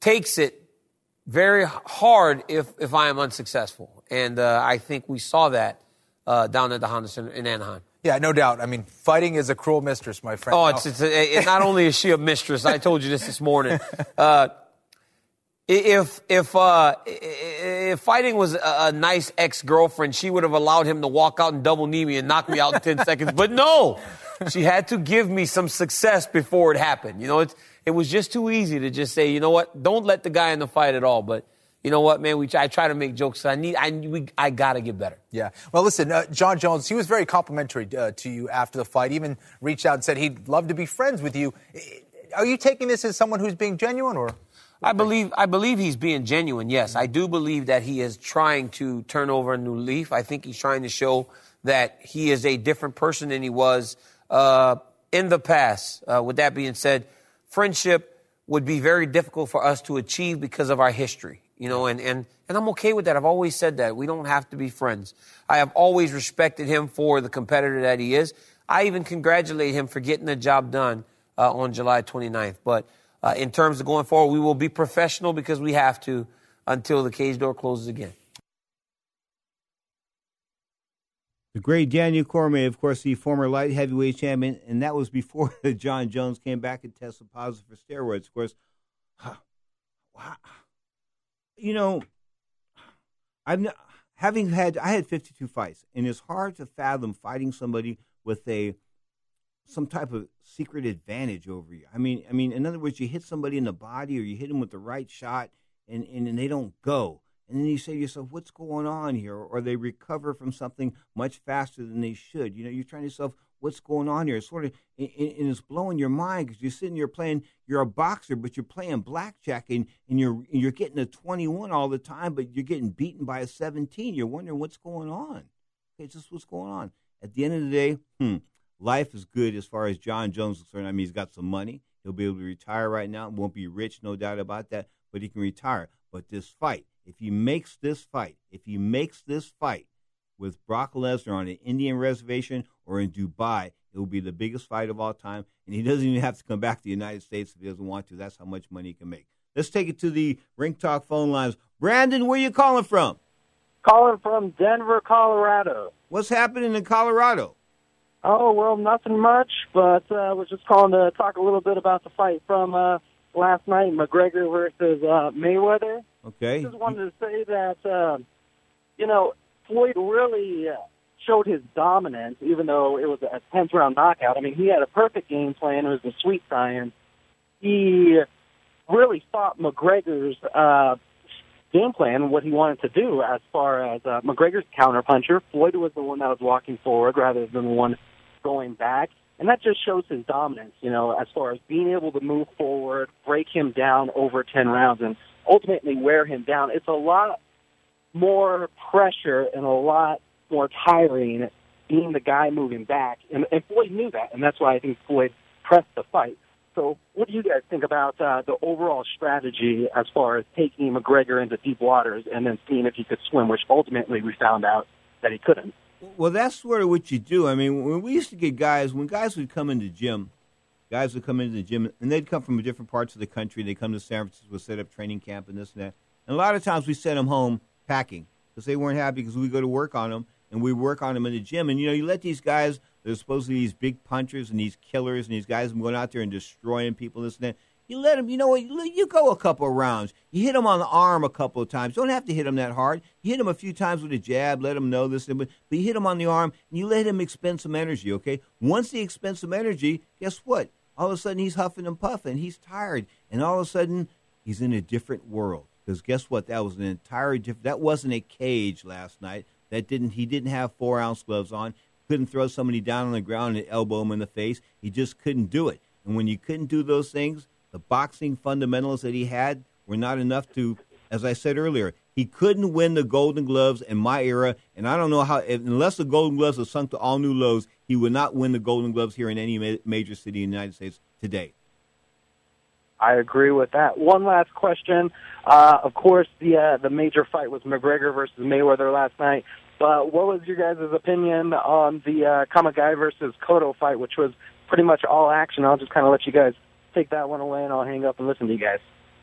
takes it very hard if, if I am unsuccessful. And uh, I think we saw that uh, down at the Honda Center in Anaheim. Yeah, no doubt. I mean, fighting is a cruel mistress, my friend. Oh, it's, it's a, it, not only is she a mistress, I told you this this morning. Uh, if if uh, if fighting was a, a nice ex-girlfriend, she would have allowed him to walk out and double knee me and knock me out in ten seconds. But no, she had to give me some success before it happened. You know, it's, it was just too easy to just say, you know what, don't let the guy in the fight at all. But you know what, man? We I try to make jokes. I need. I we, I gotta get better. Yeah. Well, listen, uh, John Jones. He was very complimentary uh, to you after the fight. Even reached out and said he'd love to be friends with you. Are you taking this as someone who's being genuine, or? I believe. I believe he's being genuine. Yes, I do believe that he is trying to turn over a new leaf. I think he's trying to show that he is a different person than he was uh, in the past. Uh, with that being said, friendship would be very difficult for us to achieve because of our history. You know, and, and, and I'm okay with that. I've always said that. We don't have to be friends. I have always respected him for the competitor that he is. I even congratulate him for getting the job done uh, on July twenty-ninth. But uh, in terms of going forward, we will be professional because we have to until the cage door closes again. The great Daniel Cormier, of course, the former light heavyweight champion, and that was before John Jones came back and tested positive for steroids. Of course, wow. You know, I've not, having had I had fifty-two fights, and it's hard to fathom fighting somebody with a some type of secret advantage over you. I mean, I mean, in other words, you hit somebody in the body, or you hit them with the right shot, and and, and they don't go, and then you say to yourself, "What's going on here?" Or they recover from something much faster than they should. You know, you're trying to yourself, what's going on here? It's sort of, and, and it's blowing your mind because you're sitting there playing, you're a boxer, but you're playing blackjack, and, and you're you're getting a twenty-one all the time, but you're getting beaten by a seventeen. You're wondering what's going on. It's just what's going on. At the end of the day, hmm, life is good as far as John Jones is concerned. I mean, he's got some money. He'll be able to retire right now. Won't be rich, no doubt about that, but he can retire. But this fight, if he makes this fight, if he makes this fight, with Brock Lesnar on an Indian reservation or in Dubai, it will be the biggest fight of all time, and he doesn't even have to come back to the United States if he doesn't want to. That's how much money he can make. Let's take it to the Ring Talk phone lines. Brandon, where are you calling from? Calling from Denver, Colorado. What's happening in Colorado? Oh, well, nothing much, but I uh, was just calling to talk a little bit about the fight from uh, last night, McGregor versus uh, Mayweather. Okay. I just wanted to say that, uh, you know, Floyd really uh, showed his dominance, even though it was a tenth round knockout. I mean, he had a perfect game plan. It was a sweet science. He really fought McGregor's uh, game plan, what he wanted to do as far as uh, McGregor's counterpuncher. Floyd was the one that was walking forward rather than the one going back. And that just shows his dominance, you know, as far as being able to move forward, break him down over ten rounds, and ultimately wear him down. It's a lot more pressure and a lot more tiring being the guy moving back. And, and Floyd knew that, and that's why I think Floyd pressed the fight. So what do you guys think about uh, the overall strategy as far as taking McGregor into deep waters and then seeing if he could swim, which ultimately we found out that he couldn't? Well, that's sort of what you do. I mean, when we used to get guys, when guys would come in the gym, guys would come into the gym, and they'd come from different parts of the country. They'd come to San Francisco, set up training camp and this and that. And a lot of times we sent them home packing because they weren't happy because we go to work on them, and we work on them in the gym. And, you know, you let these guys, they're supposed to be these big punchers and these killers and these guys going out there and destroying people, this and that. You let them, you know what, you go a couple of rounds. You hit them on the arm a couple of times. Don't have to hit them that hard. You hit them a few times with a jab, let them know this, but you hit them on the arm, and you let him expend some energy, okay? Once he expends some energy, guess what? All of a sudden, he's huffing and puffing. He's tired. And all of a sudden, he's in a different world. Because guess what? That was an entire different. That wasn't a cage last night. That didn't. He didn't have four ounce gloves on. Couldn't throw somebody down on the ground and elbow him in the face. He just couldn't do it. And when you couldn't do those things, the boxing fundamentals that he had were not enough to. As I said earlier, he couldn't win the Golden Gloves in my era. And I don't know how. Unless the Golden Gloves have sunk to all new lows, he would not win the Golden Gloves here in any major city in the United States today. I agree with that. One last question. Uh, of course, the uh, the major fight was McGregor versus Mayweather last night. But what was your guys' opinion on the uh, Kamagai versus Cotto fight, which was pretty much all action? I'll just kind of let you guys take that one away, and I'll hang up and listen to you guys.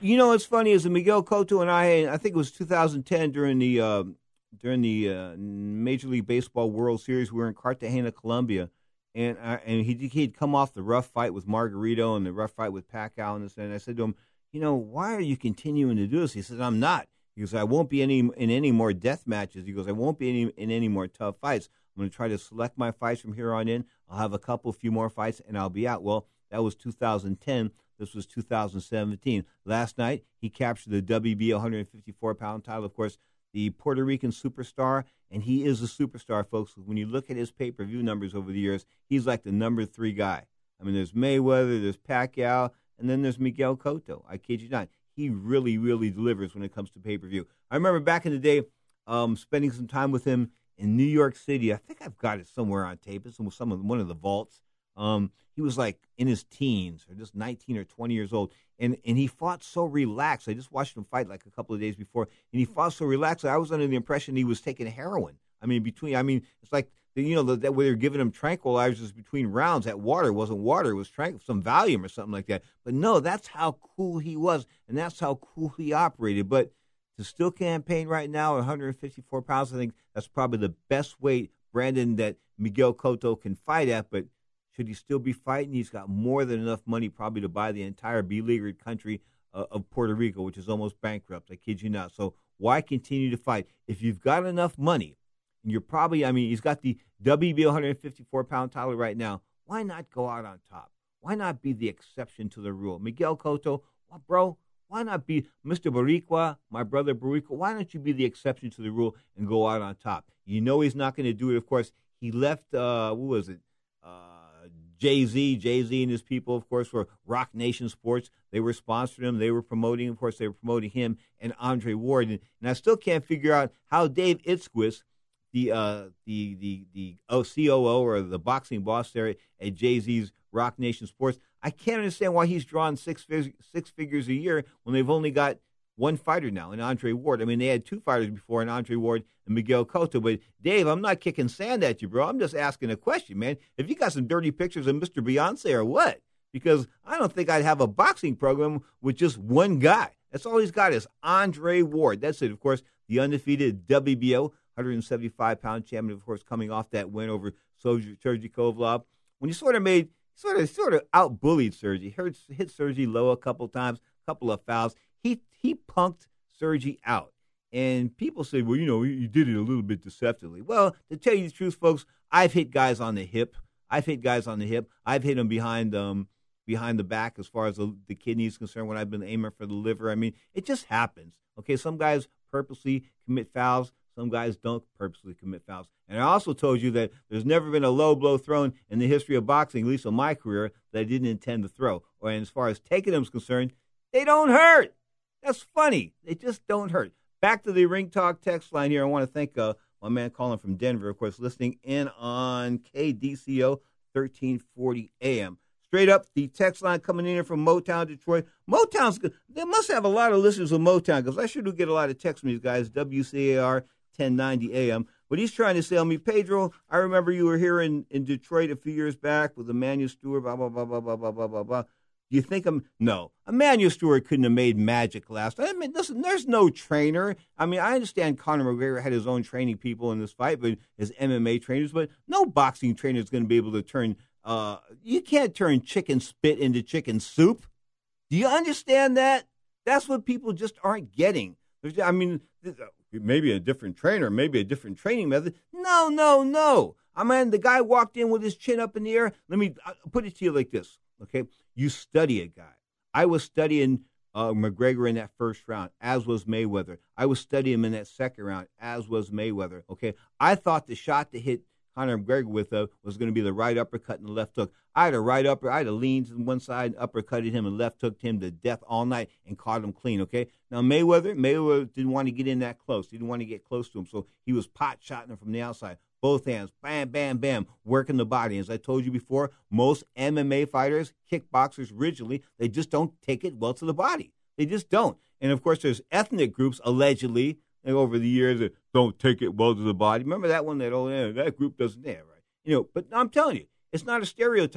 You know what's funny is that Miguel Cotto and I, I think it was two thousand ten during the uh, during the uh, Major League Baseball World Series, we were in Cartagena, Colombia, and I, and he he'd come off the rough fight with Margarito and the rough fight with Pacquiao and this, and I said to him, you know, why are you continuing to do this? He says, I'm not. He goes, I won't be any in any more death matches. He goes, I won't be any, in any more tough fights. I'm going to try to select my fights from here on in. I'll have a couple, few more fights, and I'll be out. Well, that was two thousand ten. This was two thousand seventeen. Last night, he captured the W B O one fifty-four pound title. Of course, the Puerto Rican superstar, and he is a superstar, folks. When you look at his pay-per-view numbers over the years, he's like the number three guy. I mean, there's Mayweather, there's Pacquiao, and then there's Miguel Cotto. I kid you not. He really, really delivers when it comes to pay-per-view. I remember back in the day um, spending some time with him in New York City. I think I've got it somewhere on tape. It's in some of, one of the vaults. Um, he was like in his teens or just nineteen or twenty years old. And and he fought so relaxed. I just watched him fight like a couple of days before. And he fought so relaxed. I was under the impression he was taking heroin. I mean, between, I mean, it's like, you know, that where they're giving him tranquilizers between rounds. That water wasn't water. It was tranq- some Valium or something like that. But no, that's how cool he was. And that's how cool he operated. But to still campaign right now at one fifty-four pounds, I think that's probably the best weight, Brandon, that Miguel Cotto can fight at. But should he still be fighting? He's got more than enough money probably to buy the entire beleaguered country uh, of Puerto Rico, which is almost bankrupt. I kid you not. So why continue to fight? If you've got enough money, and you're probably, I mean, he's got the W B O one fifty-four pound title right now. Why not go out on top? Why not be the exception to the rule? Miguel Cotto, well, bro, why not be Mister Boricua, my brother Boricua? Why don't you be the exception to the rule and go out on top? You know he's not going to do it. Of course, he left, uh, what was it? Uh, Jay-Z, Jay-Z and his people, of course, were Rock Nation Sports. They were sponsoring him. They were promoting, of course, they were promoting him and Andre Ward. And, and I still can't figure out how Dave Itzquist, the uh, the the the C O O or the boxing boss there at Jay-Z's Rock Nation Sports, I can't understand why he's drawing six fig- six figures a year when they've only got one fighter now, in Andre Ward. I mean, they had two fighters before, in Andre Ward and Miguel Cotto. But, Dave, I'm not kicking sand at you, bro. I'm just asking a question, man. If you got some dirty pictures of Mister Beyonce or what? Because I don't think I'd have a boxing program with just one guy. That's all he's got is Andre Ward. That's it. Of course, the undefeated W B O one seventy-five pound champion, of course, coming off that win over Sergey Kovalev. When you sort of made, sort of sort of out-bullied Sergey, hit, hit Sergey low a couple times, a couple of fouls, he he punked Sergey out. And people say, well, you know, you did it a little bit deceptively. Well, to tell you the truth, folks, I've hit guys on the hip. I've hit guys on the hip. I've hit them behind um behind the back as far as the, the kidney is concerned when I've been aiming for the liver. I mean, it just happens. Okay, some guys purposely commit fouls. Some guys don't purposely commit fouls. And I also told you that there's never been a low blow thrown in the history of boxing, at least in my career, that I didn't intend to throw. Or and as far as taking them is concerned, they don't hurt. That's funny. They just don't hurt. Back to the Ring Talk text line here. I want to thank uh, my man calling from Denver, of course, listening in on K D C O thirteen forty A M. Straight up, the text line coming in here from Motown, Detroit. Motown's good. They must have a lot of listeners of Motown because I sure do get a lot of texts from these guys, W C A R ten ninety A M. But he's trying to sell me, Pedro, I remember you were here in, in Detroit a few years back with Emmanuel Stewart, blah, blah, blah, blah, blah, blah, blah, blah, blah. Do you think I'm – no. Emmanuel Stewart couldn't have made magic last time. I mean, listen, there's no trainer. I mean, I understand Conor McGregor had his own training people in this fight, but his M M A trainers, but no boxing trainer is going to be able to turn uh, – you can't turn chicken spit into chicken soup. Do you understand that? That's what people just aren't getting. There's, I mean, maybe a different trainer, maybe a different training method. No, no, no. I mean, the guy walked in with his chin up in the air. Let me I'll put it to you like this, okay? You study a guy. I was studying uh, McGregor in that first round, as was Mayweather. I was studying him in that second round, as was Mayweather, okay? I thought the shot to hit Conor McGregor with uh, was going to be the right uppercut and the left hook. I had a right upper, I had a lean to one side, uppercutted him, and left hooked him to death all night and caught him clean, okay? Now, Mayweather, Mayweather didn't want to get in that close. He didn't want to get close to him, so he was pot-shotting him from the outside. Both hands, bam, bam, bam, working the body. As I told you before, most M M A fighters, kickboxers originally, they just don't take it well to the body. They just don't. And, of course, there's ethnic groups, allegedly, over the years that don't take it well to the body. Remember that one, that old, yeah, that group doesn't, yeah, right. You know, but I'm telling you, it's not a stereotype.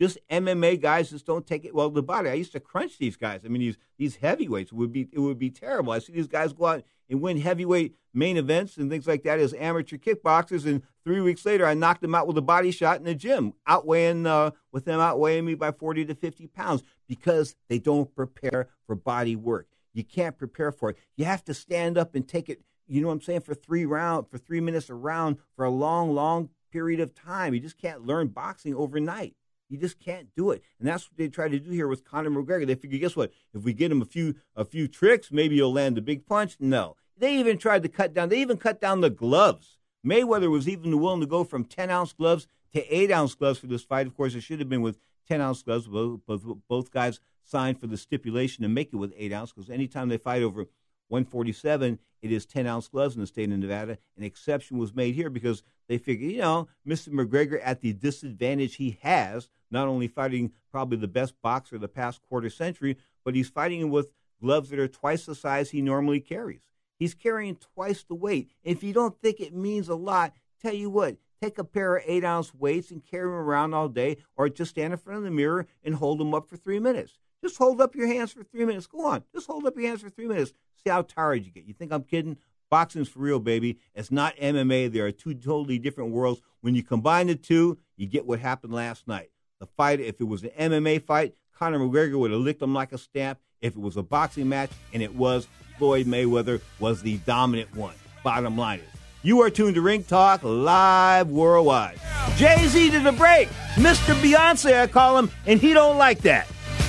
Just M M A guys just don't take it well to the body. I used to crunch these guys. I mean, these these heavyweights it would be it would be terrible. I see these guys go out and win heavyweight main events and things like that as amateur kickboxers, and three weeks later I knocked them out with a body shot in the gym, outweighing uh, with them outweighing me by forty to fifty pounds because they don't prepare for body work. You can't prepare for it. You have to stand up and take it. You know what I'm saying? For three round, for three minutes a round, for a long, long period of time. You just can't learn boxing overnight. You just can't do it. And that's what they try to do here with Conor McGregor. They figure, guess what? If we get him a few a few tricks, maybe he'll land a big punch. No. They even tried to cut down, they even cut down the gloves. Mayweather was even willing to go from ten-ounce gloves to eight-ounce gloves for this fight. Of course, it should have been with ten-ounce gloves. Both, both, both guys signed for the stipulation to make it with eight-ounce because anytime they fight over one forty-seven, it is ten-ounce gloves in the state of Nevada. An exception was made here because they figured, you know, Mister McGregor at the disadvantage he has, not only fighting probably the best boxer of the past quarter century, but he's fighting with gloves that are twice the size he normally carries. He's carrying twice the weight. If you don't think it means a lot, tell you what, take a pair of eight-ounce weights and carry them around all day, or just stand in front of the mirror and hold them up for three minutes. Just hold up your hands for three minutes. Go on. Just hold up your hands for three minutes. See how tired you get. You think I'm kidding? Boxing's for real, baby. It's not M M A. There are two totally different worlds. When you combine the two, you get what happened last night. The fight, if it was an M M A fight, Conor McGregor would have licked him like a stamp. If it was a boxing match, and it was, Floyd Mayweather was the dominant one. Bottom line is, you are tuned to Ring Talk live worldwide. Jay-Z to the break. Mister Beyonce, I call him, and he don't like that.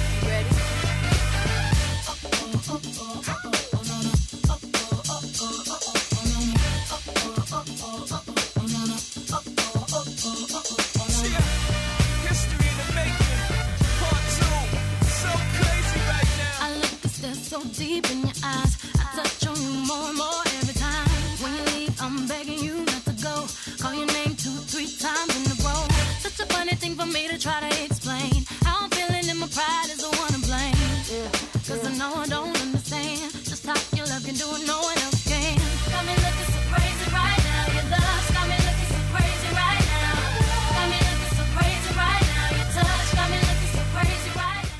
Deep in your eyes, I touch on you more and more every time. When you leave, I'm begging you not to go. Call your name two, three times in a row. Such a funny thing for me to try to explain. How I'm feeling and my pride is the one to blame. Yeah, cause I know I don't understand just how your love can do it, no one else can. Got me looking so crazy right now. Your love got me looking so crazy right now. Got me looking so crazy right now. Your touch got me looking so crazy right now.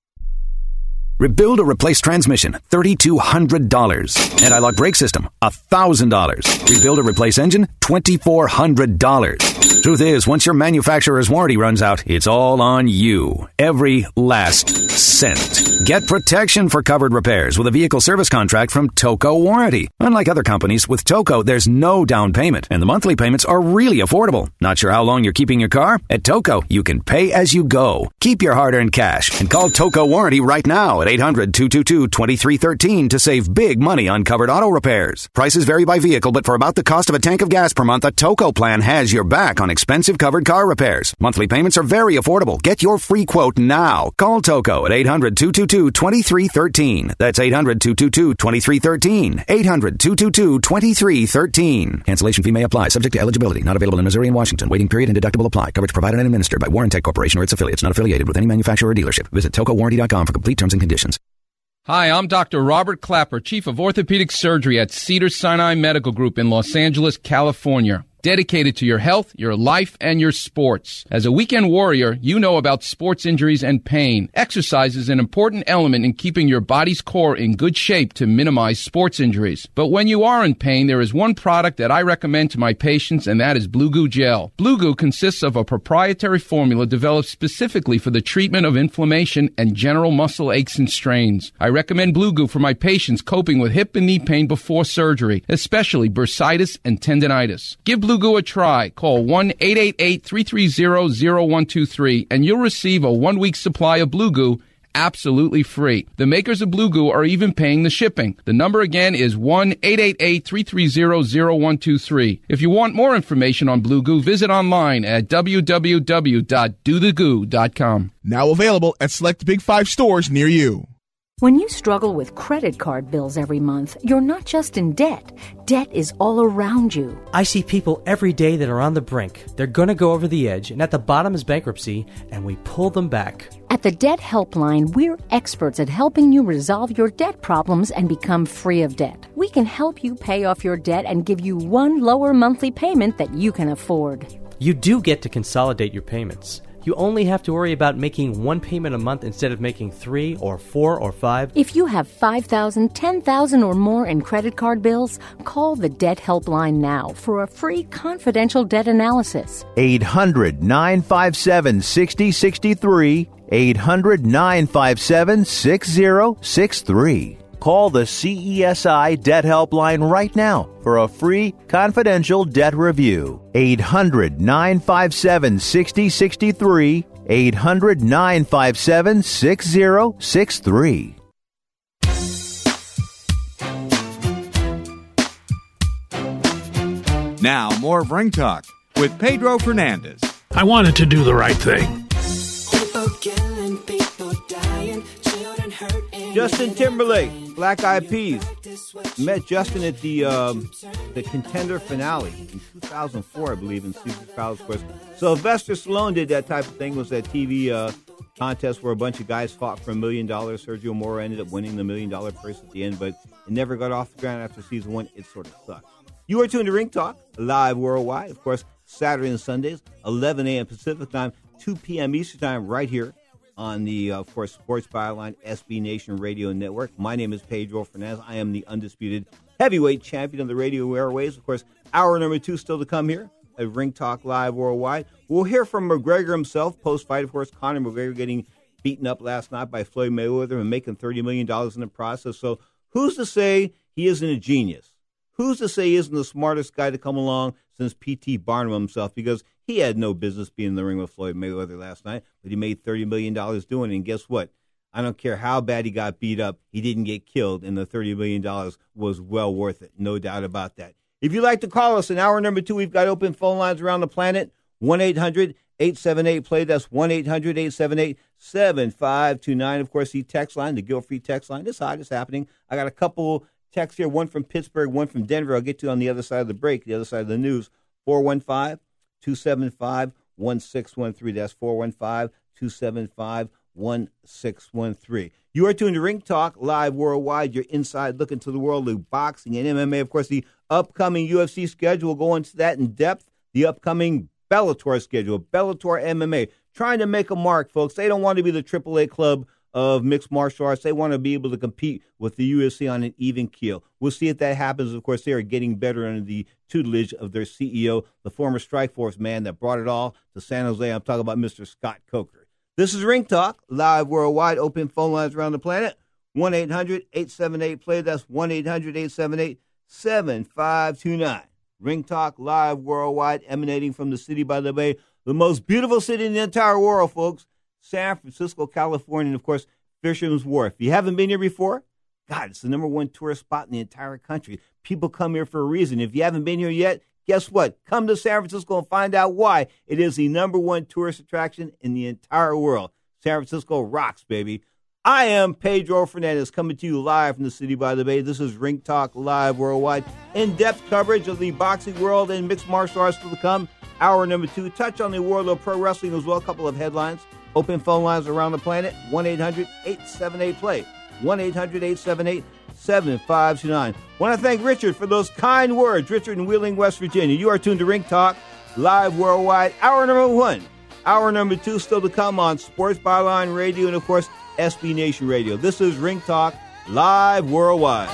Rebuild or replace transmission, three thousand two hundred dollars. Anti-lock brake system, one thousand dollars. Rebuild or replace engine, two thousand four hundred dollars. Truth is, once your manufacturer's warranty runs out, it's all on you. Every last cent. Get protection for covered repairs with a vehicle service contract from Toco Warranty. Unlike other companies, with Toco, there's no down payment, and the monthly payments are really affordable. Not sure how long you're keeping your car? At Toco, you can pay as you go. Keep your hard-earned cash and call Toco Warranty right now at eight hundred, two two two, two three one three to save big money on covered auto repairs. Prices vary by vehicle, but for about the cost of a tank of gas per month, a Toco plan has your back on expensive covered car repairs. Monthly payments are very affordable. Get your free quote now. Call Toco at eight hundred, two two two, two three one three. That's eight hundred, two two two, two three one three. eight hundred, two two two, two three one three. Cancellation fee may apply, subject to eligibility. Not available in Missouri and Washington. Waiting period and deductible apply. Coverage provided and administered by Warrantech Corporation or its affiliates. Not affiliated with any manufacturer or dealership. Visit toco warranty dot com for complete terms and conditions. Hi, I'm Doctor Robert Clapper, Chief of Orthopedic Surgery at Cedars-Sinai Medical Group in Los Angeles, California. Dedicated to your health, your life, and your sports. As a weekend warrior, you know about sports injuries and pain. Exercise is an important element in keeping your body's core in good shape to minimize sports injuries. But when you are in pain, there is one product that I recommend to my patients, and that is Blue Goo Gel. Blue Goo consists of a proprietary formula developed specifically for the treatment of inflammation and general muscle aches and strains. I recommend Blue Goo for my patients coping with hip and knee pain before surgery, especially bursitis and tendinitis. Give Blue Blue Goo a try. Call one eight eight eight, three three zero, zero one two three and you'll receive a one-week supply of Blue Goo absolutely free. The makers of Blue Goo are even paying the shipping. The number again is one eight eight eight, three three zero, zero one two three. If you want more information on Blue Goo, visit online at w w w dot do the goo dot com. Now available at select Big Five stores near you. When you struggle with credit card bills every month, you're not just in debt. Debt is all around you. I see people every day that are on the brink. They're going to go over the edge, and at the bottom is bankruptcy, and we pull them back. At the Debt Helpline, we're experts at helping you resolve your debt problems and become free of debt. We can help you pay off your debt and give you one lower monthly payment that you can afford. You do get to consolidate your payments. You only have to worry about making one payment a month instead of making three or four or five. If you have five thousand dollars, ten thousand dollars or more in credit card bills, call the Debt Helpline now for a free confidential debt analysis. eight hundred, nine five seven, six zero six three. eight hundred, nine five seven, six zero six three. Call the C E S I Debt Helpline right now for a free confidential debt review. eight hundred, nine five seven, six zero six three. eight hundred, nine five seven, six zero six three. Now, more of Ring Talk with Pedro Fernandez. I wanted to do the right thing. Justin Timberlake, Black Eyed Peas. Met Justin at the um, the Contender finale in two thousand four, I believe, in Caesar Palace. Of course, Sylvester Stallone did that type of thing. It was that T V uh, contest where a bunch of guys fought for a million dollars. Sergio Moro ended up winning the million dollar purse at the end, but it never got off the ground after season one. It sort of sucked. You are tuned to Ring Talk, live worldwide. Of course, Saturday and Sundays, eleven a.m. Pacific time, two p.m. Eastern time, right here on the, uh, of course, Sports Byline S B Nation Radio Network. My name is Pedro Fernandez. I am the undisputed heavyweight champion of the radio airways. Of course, hour number two still to come here at Ring Talk Live Worldwide. We'll hear from McGregor himself, post-fight, of course, Conor McGregor getting beaten up last night by Floyd Mayweather and making thirty million dollars in the process. So who's to say he isn't a genius? Who's to say he isn't the smartest guy to come along since P T Barnum himself? Because he had no business being in the ring with Floyd Mayweather last night, but he made thirty million dollars doing it. And guess what? I don't care how bad he got beat up, he didn't get killed, and the thirty million dollars was well worth it. No doubt about that. If you'd like to call us in hour number two, we've got open phone lines around the planet. one eight hundred eight seven eight play. That's one eight hundred eight seven eight seven five two nine. Of course, the text line, the guilt-free text line. It's hot. It's happening. I got a couple texts here, one from Pittsburgh, one from Denver. I'll get to on the other side of the break, the other side of the news. four one five, two seven five, one six one three. That's four one five, two seven five, one six one three. You are tuned to Ring Talk Live Worldwide, your inside look into the world of boxing and M M A. Of course, the upcoming U F C schedule, we'll go into that in depth. The upcoming Bellator schedule, Bellator M M A, trying to make a mark, folks. They don't want to be the triple A club of mixed martial arts. They want to be able to compete with the U F C on an even keel. We'll see if that happens. Of course, they are getting better under the tutelage of their C E O, the former Strikeforce man that brought it all to San Jose. I'm talking about Mister Scott Coker. This is Ring Talk, live worldwide, open phone lines around the planet. one eight hundred eight seven eight play. That's one eight hundred eight seven eight seven five two nine. Ring Talk, live worldwide, emanating from the city by the bay, the most beautiful city in the entire world, folks. San Francisco, California, and, of course, Fisherman's Wharf. If you haven't been here before, God, it's the number one tourist spot in the entire country. People come here for a reason. If you haven't been here yet, guess what? Come to San Francisco and find out why. It is the number one tourist attraction in the entire world. San Francisco rocks, baby. I am Pedro Fernandez, coming to you live from the city by the bay. This is Ring Talk Live Worldwide. In-depth coverage of the boxing world and mixed martial arts to come. Hour number two. Touch on the world of pro wrestling as well. A couple of headlines. Open phone lines around the planet, one eight hundred eight seven eight play, one eight hundred eight seven eight seven five two nine. Want to thank Richard for those kind words. Richard in Wheeling, West Virginia. You are tuned to Ring Talk, live worldwide. Hour number one. Hour number two still to come on Sports Byline Radio and, of course, S B Nation Radio. This is Ring Talk, live worldwide.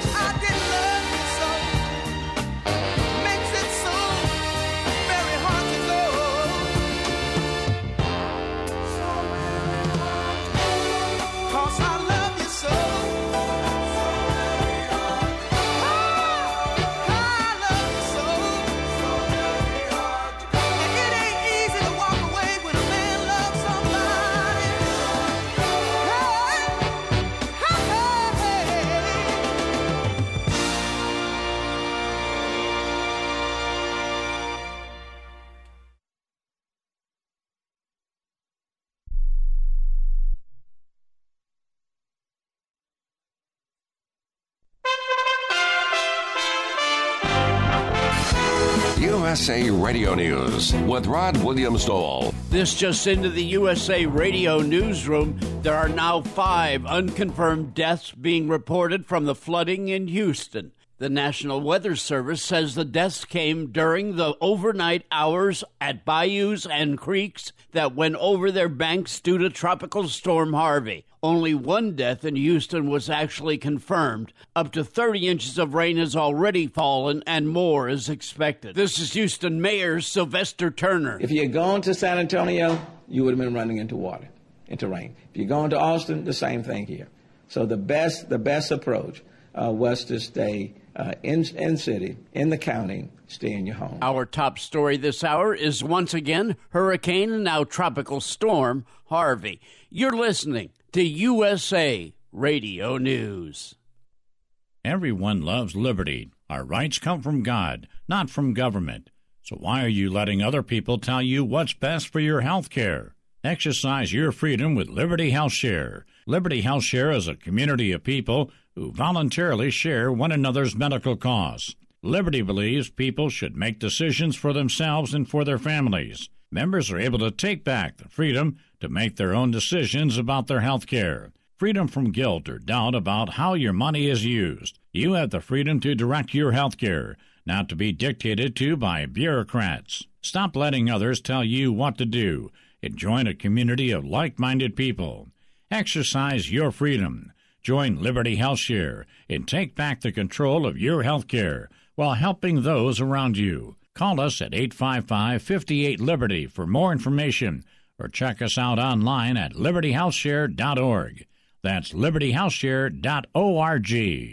U S A Radio News with Rod Williams Dole. This just into the U S A Radio newsroom. There are now five unconfirmed deaths being reported from the flooding in Houston. The National Weather Service says the deaths came during the overnight hours at bayous and creeks that went over their banks due to Tropical Storm Harvey. Only one death in Houston was actually confirmed. Up to thirty inches of rain has already fallen, and more is expected. This is Houston Mayor Sylvester Turner. If you had gone to San Antonio, you would have been running into water, into rain. If you're going to Austin, the same thing here. So the best, the best approach uh, was to stay uh, in in city, in the county, stay in your home. Our top story this hour is once again Hurricane and now Tropical Storm Harvey. You're listening to U S A Radio News. Everyone loves liberty. Our rights come from God, not from government. So why are you letting other people tell you what's best for your health care? Exercise your freedom with Liberty Health Share. Liberty Health Share is a community of people who voluntarily share one another's medical costs. Liberty believes people should make decisions for themselves and for their families. Members are able to take back the freedom to make their own decisions about their health care. Freedom from guilt or doubt about how your money is used. You have the freedom to direct your health care, not to be dictated to by bureaucrats. Stop letting others tell you what to do and join a community of like-minded people. Exercise your freedom. Join Liberty Health Share and take back the control of your health care while helping those around you. Call us at eight five five, five eight, Liberty for more information or check us out online at liberty health share dot org. That's liberty health share dot org.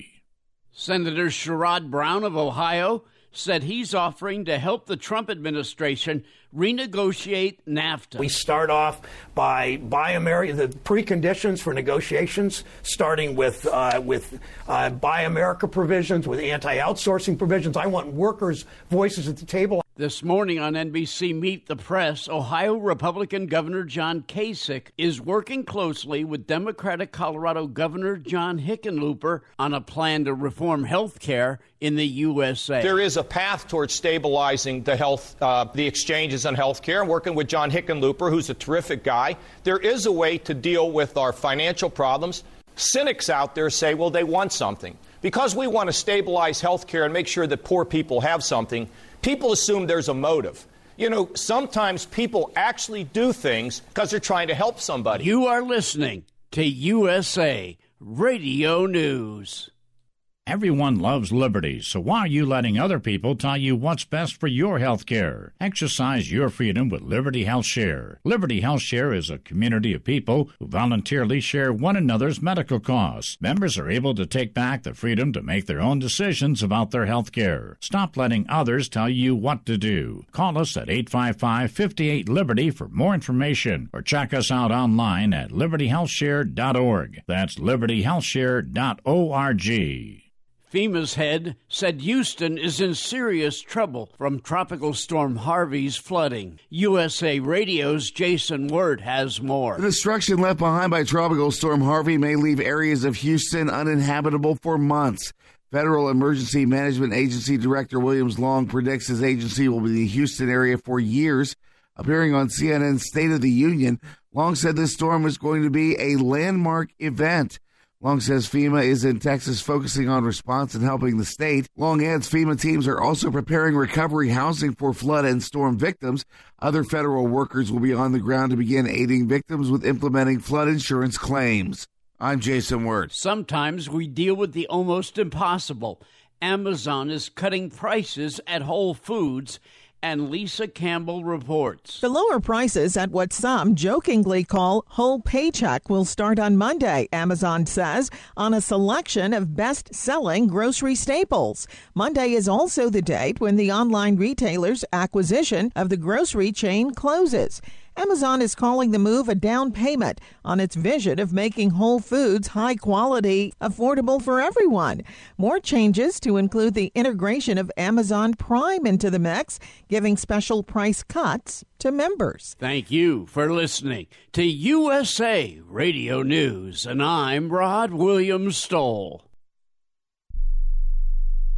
Senator Sherrod Brown of Ohio said he's offering to help the Trump administration renegotiate NAFTA. We start off by Buy America, the preconditions for negotiations, starting with uh, with uh, Buy America provisions, with anti-outsourcing provisions. I want workers' voices at the table. This morning on N B C Meet the Press, Ohio Republican Governor John Kasich is working closely with Democratic Colorado Governor John Hickenlooper on a plan to reform health care in the U S A. There is a path towards stabilizing the health, uh, the exchanges on health care. I'm working with John Hickenlooper, who's a terrific guy. There is a way to deal with our financial problems. Cynics out there say, well, they want something. Because we want to stabilize health care and make sure that poor people have something, people assume there's a motive. You know, sometimes people actually do things because they're trying to help somebody. You are listening to U S A Radio News. Everyone loves liberty, so why are you letting other people tell you what's best for your health care? Exercise your freedom with Liberty Health Share. Liberty Health Share is a community of people who voluntarily share one another's medical costs. Members are able to take back the freedom to make their own decisions about their health care. Stop letting others tell you what to do. Call us at eight five five, five eight, Liberty for more information or check us out online at liberty health share dot org. That's liberty health share dot org. FEMA's head said Houston is in serious trouble from Tropical Storm Harvey's flooding. U S A Radio's Jason Word has more. The destruction left behind by Tropical Storm Harvey may leave areas of Houston uninhabitable for months. Federal Emergency Management Agency Director Williams Long predicts his agency will be in the Houston area for years. Appearing on C N N's State of the Union, Long said this storm is going to be a landmark event. Long says FEMA is in Texas focusing on response and helping the state. Long adds FEMA teams are also preparing recovery housing for flood and storm victims. Other federal workers will be on the ground to begin aiding victims with implementing flood insurance claims. I'm Jason Word. Sometimes we deal with the almost impossible. Amazon is cutting prices at Whole Foods, and Lisa Campbell reports. The lower prices at what some jokingly call Whole Paycheck will start on Monday, Amazon says, on a selection of best-selling grocery staples. Monday is also the date when the online retailer's acquisition of the grocery chain closes. Amazon is calling the move a down payment on its vision of making Whole Foods high quality, affordable for everyone. More changes to include the integration of Amazon Prime into the mix, giving special price cuts to members. Thank you for listening to U S A Radio News, and I'm Rod Williams Stoll.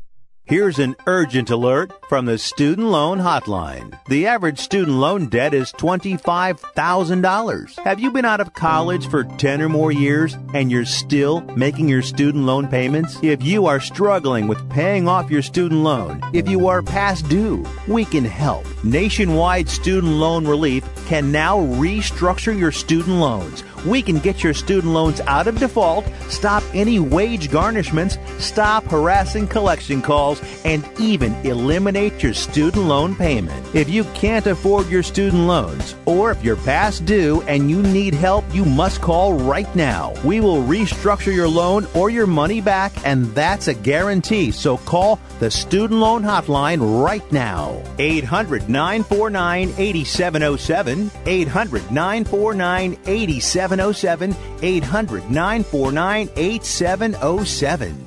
Here's an urgent alert from the Student Loan Hotline. The average student loan debt is twenty-five thousand dollars. Have you been out of college for ten or more years and you're still making your student loan payments? If you are struggling with paying off your student loan, if you are past due, we can help. Nationwide Student Loan Relief can now restructure your student loans. We can get your student loans out of default, stop any wage garnishments, stop harassing collection calls, and even eliminate your student loan payment. If you can't afford your student loans, or if you're past due and you need help, you must call right now. We will restructure your loan or your money back, and that's a guarantee. So call the Student Loan Hotline right now. eight hundred, nine four nine, eight seven zero seven. eight hundred, nine four nine, eight seven zero seven. eight hundred, nine four nine, eight seven zero seven.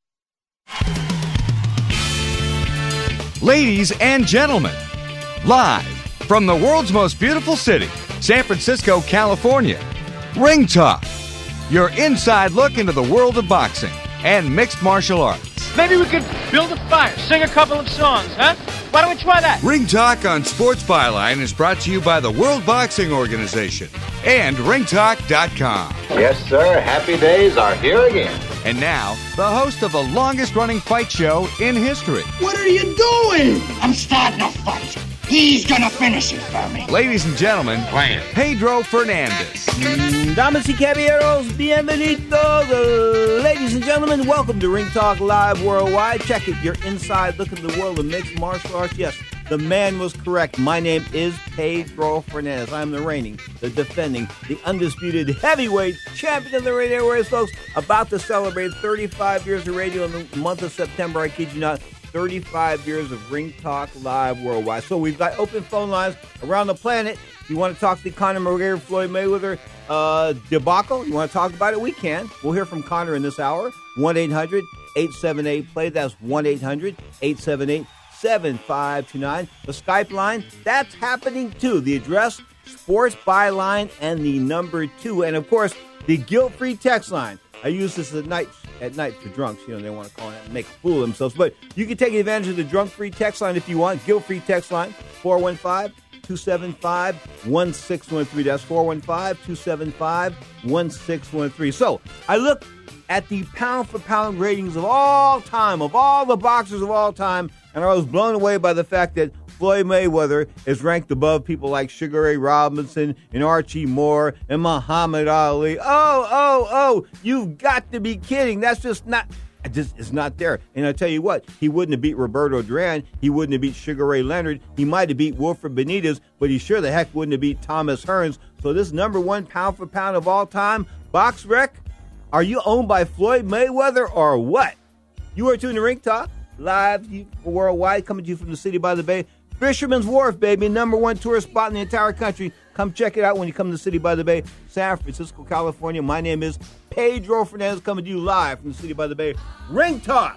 Ladies and gentlemen, live from the world's most beautiful city, San Francisco, California, Ring Talk, your inside look into the world of boxing and mixed martial arts. Maybe we could build a fire, sing a couple of songs, huh? Why don't we try that? Ring Talk on Sports Byline is brought to you by the World Boxing Organization and ring talk dot com. Yes, sir. Happy days are here again. And now, the host of the longest-running fight show in history. What are you doing? I'm starting a fight. He's gonna finish it for me. Ladies and gentlemen, Pedro Fernandez. Damas y caballeros, bienvenidos. Ladies and gentlemen, welcome to Ring Talk Live Worldwide. Check it, your inside look into the world of mixed martial arts. Yes, the man was correct. My name is Pedro Fernandez. I'm the reigning, the defending, the undisputed heavyweight champion of the radio airways, folks. About to celebrate thirty-five years of radio in the month of September. I kid you not. thirty-five years of Ring Talk Live Worldwide. So we've got open phone lines around the planet. If you want to talk to Conor McGregor, Floyd Mayweather uh, debacle, you want to talk about it, we can. We'll hear from Conor in this hour. one eight hundred, eight seven eight, play. That's one eight hundred, eight seven eight, seven five two nine. The Skype line, that's happening too. The address, Sports Byline, and the number two. And, of course, the guilt-free text line. I use this at night at night for drunks. You know, they want to call it and make a fool of themselves. But you can take advantage of the drunk-free text line if you want. Guilt-free text line, four one five, two seven five, one six one three. That's four one five, two seven five, one six one three. So I look at the pound-for-pound ratings of all time, of all the boxers of all time, and I was blown away by the fact that Floyd Mayweather is ranked above people like Sugar Ray Robinson and Archie Moore and Muhammad Ali. Oh, oh, oh, you've got to be kidding. That's just not, just, it's not there. And I tell you what, he wouldn't have beat Roberto Duran. He wouldn't have beat Sugar Ray Leonard. He might have beat Wilfred Benitez, but he sure the heck wouldn't have beat Thomas Hearns. So this number one pound for pound of all time, Box Rec, are you owned by Floyd Mayweather or what? You are tuned to Ring Talk, live worldwide, coming to you from the city by the bay. Fisherman's Wharf, baby, number one tourist spot in the entire country. Come check it out when you come to the city by the bay, San Francisco, California. My name is Pedro Fernandez, coming to you live from the city by the bay. Ring Talk.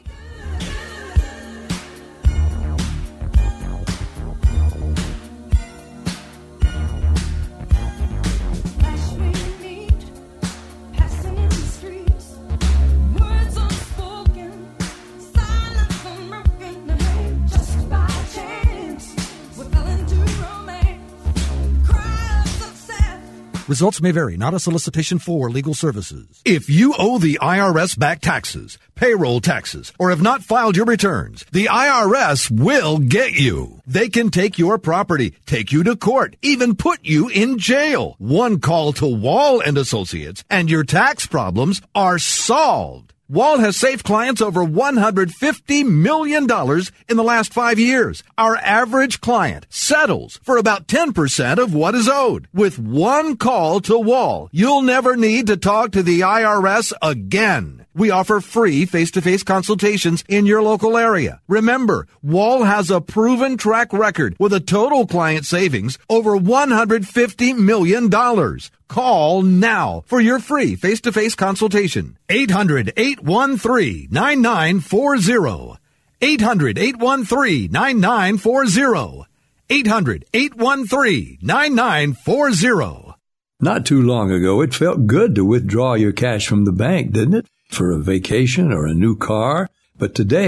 Results may vary, not a solicitation for legal services. If you owe the I R S back taxes, payroll taxes, or have not filed your returns, the I R S will get you. They can take your property, take you to court, even put you in jail. One call to Wall and Associates, and your tax problems are solved. Wall has saved clients over one hundred fifty million dollars in the last five years. Our average client settles for about ten percent of what is owed. With one call to Wall, you'll never need to talk to the I R S again. We offer free face-to-face consultations in your local area. Remember, Wall has a proven track record with a total client savings over one hundred fifty million dollars. Call now for your free face-to-face consultation. eight hundred, eight one three, nine nine four zero. eight hundred, eight one three, nine nine four zero. eight hundred, eight one three, nine nine four zero. Not too long ago, it felt good to withdraw your cash from the bank, didn't it? For a vacation or a new car. But today,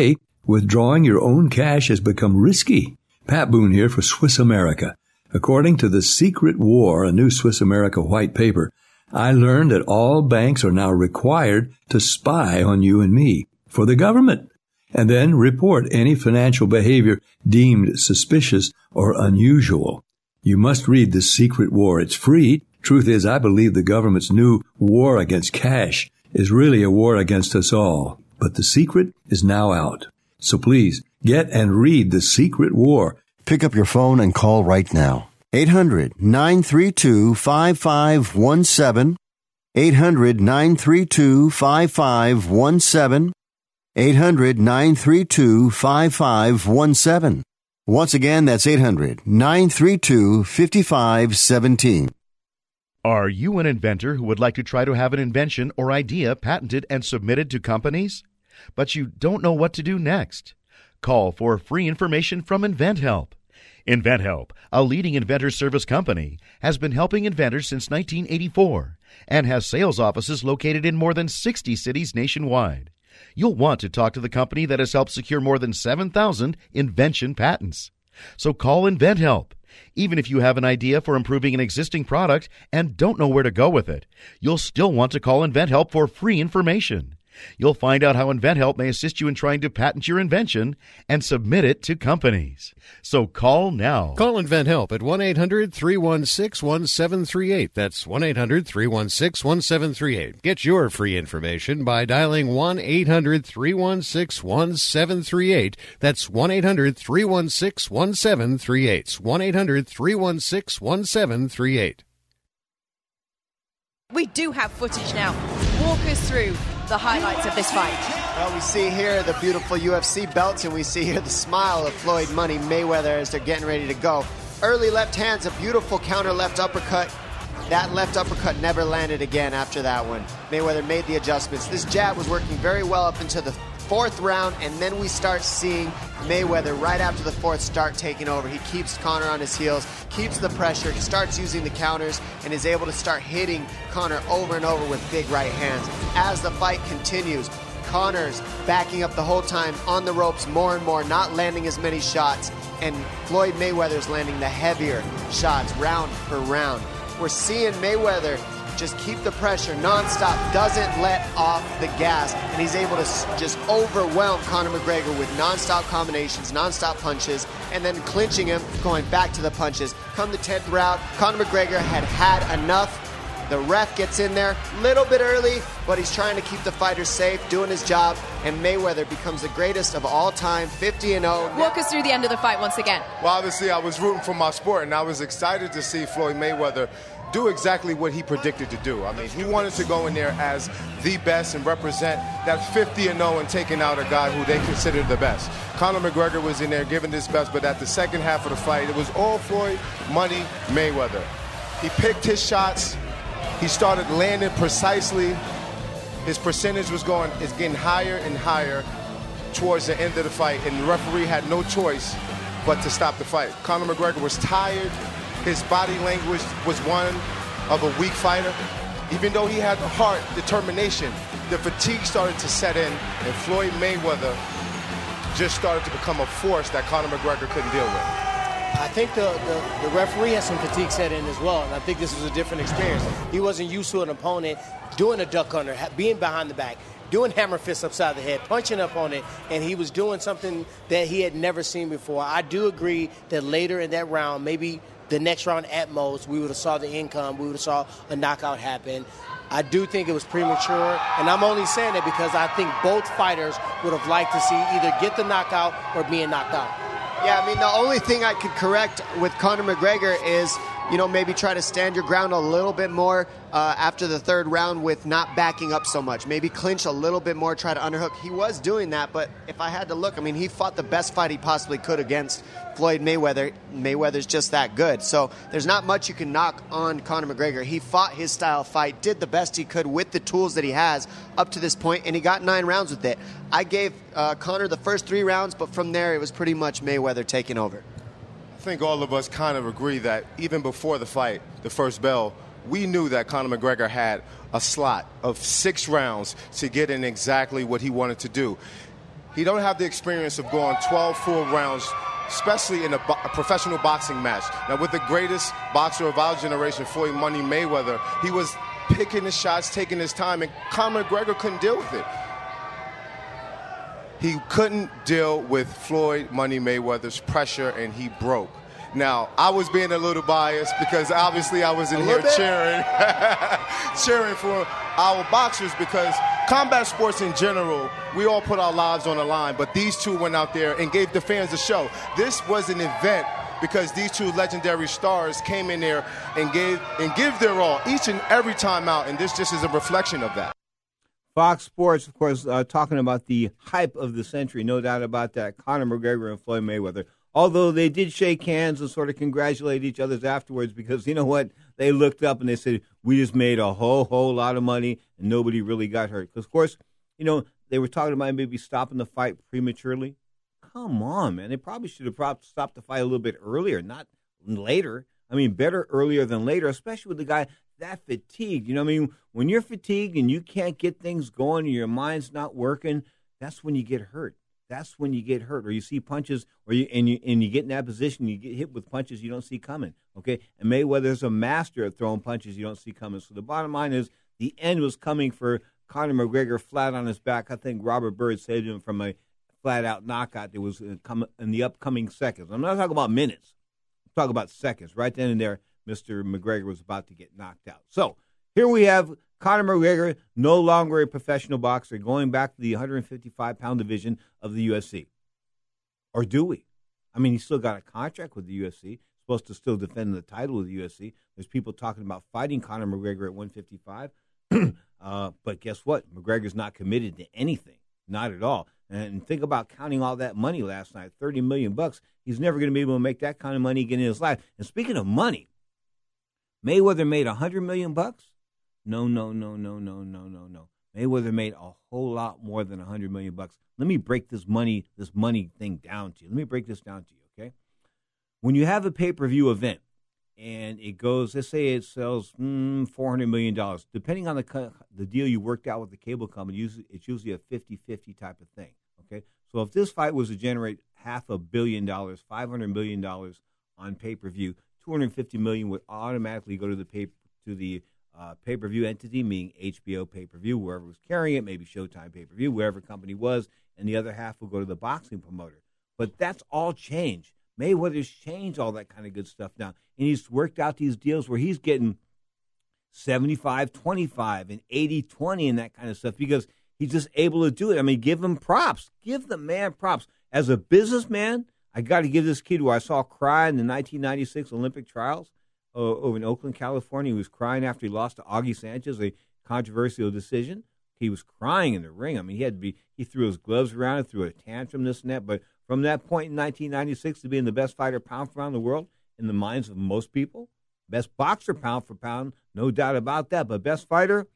Withdrawing your own cash has become risky. Pat Boone here for Swiss America. According to The Secret War, a new Swiss America white paper, I learned that all banks are now required to spy on you and me for the government, and then report any financial behavior deemed suspicious or unusual. You must read The Secret War. It's free. Truth is, I believe the government's new war against cash is really a war against us all. But the secret is now out. So please, get and read The Secret War. Pick up your phone and call right now. eight hundred nine three two five five one seven. eight hundred nine three two five five one seven. eight hundred nine three two five five one seven. Once again, that's eight hundred nine three two five five one seven. Are you an inventor who would like to try to have an invention or idea patented and submitted to companies? But you don't know what to do next? Call for free information from InventHelp. InventHelp, a leading inventor service company, has been helping inventors since nineteen eighty-four and has sales offices located in more than sixty cities nationwide. You'll want to talk to the company that has helped secure more than seven thousand invention patents. So call InventHelp. Even if you have an idea for improving an existing product and don't know where to go with it, you'll still want to call InventHelp for free information. You'll find out how InventHelp may assist you in trying to patent your invention and submit it to companies. So call now. Call InventHelp at one eight hundred three one six one seven three eight. That's one eight hundred three one six one seven three eight. Get your free information by dialing one eight hundred three one six one seven three eight. That's one eight hundred three one six one seven three eight. one eight hundred three one six one seven three eight. We do have footage now. Walk us through the highlights of this fight. Well, we see here the beautiful U F C belts, and we see here the smile of Floyd Money Mayweather as they're getting ready to go. Early left hands, a beautiful counter left uppercut. That left uppercut never landed again after that one. Mayweather made the adjustments. This jab was working very well up into the fourth round, and then we start seeing Mayweather right after the fourth start taking over. He keeps Conor on his heels, keeps the pressure, he starts using the counters, and is able to start hitting Conor over and over with big right hands. As the fight continues, Conor's backing up the whole time on the ropes more and more, not landing as many shots, and Floyd Mayweather's landing the heavier shots round for round. We're seeing Mayweather just keep the pressure nonstop, doesn't let off the gas, and he's able to just overwhelm Conor McGregor with nonstop combinations, nonstop punches, and then clinching him, going back to the punches. Come the tenth round, Conor McGregor had had enough. The ref gets in there a little bit early, but he's trying to keep the fighter safe, doing his job, and Mayweather becomes the greatest of all time, fifty and oh. Walk us through the end of the fight once again. Well, obviously, I was rooting for my sport, and I was excited to see Floyd Mayweather do exactly what he predicted to do. I mean, he wanted to go in there as the best and represent that fifty and oh and taking out a guy who they considered the best. Conor McGregor was in there giving his best, but at the second half of the fight, it was all Floyd Money Mayweather. He picked his shots. He started landing precisely. His percentage was going, is getting higher and higher towards the end of the fight, and the referee had no choice but to stop the fight. Conor McGregor was tired. His body language was one of a weak fighter. Even though he had the heart, determination, the fatigue started to set in, and Floyd Mayweather just started to become a force that Conor McGregor couldn't deal with. I think the, the, the referee has some fatigue set in as well, and I think this was a different experience. He wasn't used to an opponent doing a duck under, being behind the back, doing hammer fists upside the head, punching up on it, and he was doing something that he had never seen before. I do agree that later in that round, maybe the next round at most, we would have saw the income, we would have saw a knockout happen. I do think it was premature, and I'm only saying that because I think both fighters would have liked to see either get the knockout or being knocked out. Yeah, I mean, the only thing I could correct with Conor McGregor is, you know, maybe try to stand your ground a little bit more uh, after the third round with not backing up so much. Maybe clinch a little bit more, try to underhook. He was doing that, but if I had to look, I mean, he fought the best fight he possibly could against Floyd Mayweather. Mayweather's just that good. So there's not much you can knock on Conor McGregor. He fought his style fight, did the best he could with the tools that he has up to this point, and he got nine rounds with it. I gave uh, Conor the first three rounds, but from there it was pretty much Mayweather taking over. I think all of us kind of agree that even before the fight, the first bell, we knew that Conor McGregor had a slot of six rounds to get in exactly what he wanted to do. He don't have the experience of going twelve full rounds, especially in a, bo- a professional boxing match. Now, with the greatest boxer of our generation, Floyd Money Mayweather, he was picking his shots, taking his time, and Conor McGregor couldn't deal with it. He couldn't deal with Floyd Money Mayweather's pressure, and he broke. Now, I was being a little biased because obviously I was in here cheering, cheering for our boxers because combat sports in general, we all put our lives on the line, but these two went out there and gave the fans a show. This was an event because these two legendary stars came in there and gave and give their all each and every time out, and this just is a reflection of that. Fox Sports, of course, uh, talking about the hype of the century, no doubt about that. Conor McGregor and Floyd Mayweather. Although they did shake hands and sort of congratulate each other afterwards because, you know what, they looked up and they said, we just made a whole, whole lot of money and nobody really got hurt. Because, of course, you know, they were talking about maybe stopping the fight prematurely. Come on, man. They probably should have stopped the fight a little bit earlier, not later. I mean, better earlier than later, especially with the guy that fatigued. You know what I mean? When you're fatigued and you can't get things going and your mind's not working, that's when you get hurt. That's when you get hurt, or you see punches, or you and you and you get in that position, you get hit with punches you don't see coming. Okay, and Mayweather's a master at throwing punches you don't see coming. So the bottom line is, the end was coming for Conor McGregor flat on his back. I think Robert Byrd saved him from a flat-out knockout that was in the upcoming seconds. I'm not talking about minutes. I'm talking about seconds. Right then and there, Mister McGregor was about to get knocked out. So here we have Conor McGregor, no longer a professional boxer, going back to the one fifty-five pound division of the U F C. Or do we? I mean, he's still got a contract with the U F C, supposed to still defend the title of the U F C. There's people talking about fighting Conor McGregor at one fifty-five. uh, but guess what? McGregor's not committed to anything, not at all. And think about counting all that money last night, thirty million bucks. He's never going to be able to make that kind of money again in his life. And speaking of money, Mayweather made one hundred million bucks. No, no, no, no, no, no, no, no. Mayweather made a whole lot more than one hundred million bucks. Let me break this money, this money thing down to you. Let me break this down to you, okay? When you have a pay-per-view event and it goes, let's say it sells mm, four hundred million dollars, depending on the the deal you worked out with the cable company, usually, it's usually a fifty-fifty type of thing, okay? So if this fight was to generate half a billion dollars, five hundred million dollars on pay-per-view, two hundred fifty million dollars would automatically go to the pay to the Uh, pay-per-view entity, meaning H B O pay-per-view, whoever was carrying it, maybe Showtime pay-per-view, wherever company was, and the other half will go to the boxing promoter. But that's all changed. Mayweather's changed all that kind of good stuff now, and he's worked out these deals where he's getting seventy-five twenty-five and eighty twenty and that kind of stuff because he's just able to do it. I mean, give him props. Give the man props. As a businessman, I got to give this kid who I saw cry in the nineteen ninety-six Olympic trials, over in Oakland, California. He was crying after he lost to Augie Sanchez, a controversial decision. He was crying in the ring. I mean, he had to be, he threw his gloves around and threw a tantrum, this and that. But from that point in nineteen ninety-six to being the best fighter pound for pound in the world, in the minds of most people, best boxer pound for pound, no doubt about that. But best fighter,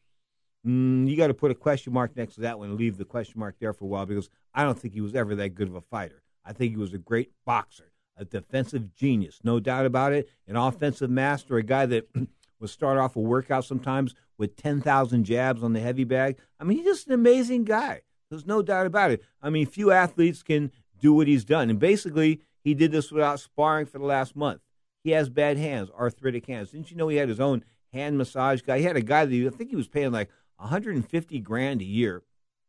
mm, you got to put a question mark next to that one and leave the question mark there for a while because I don't think he was ever that good of a fighter. I think he was a great boxer. A defensive genius, no doubt about it. An offensive master, a guy that would start off a workout sometimes with ten thousand jabs on the heavy bag. I mean, he's just an amazing guy. There's no doubt about it. I mean, few athletes can do what he's done. And basically, he did this without sparring for the last month. He has bad hands, arthritic hands. Didn't you know he had his own hand massage guy? He had a guy that he, I think he was paying like one hundred fifty grand a year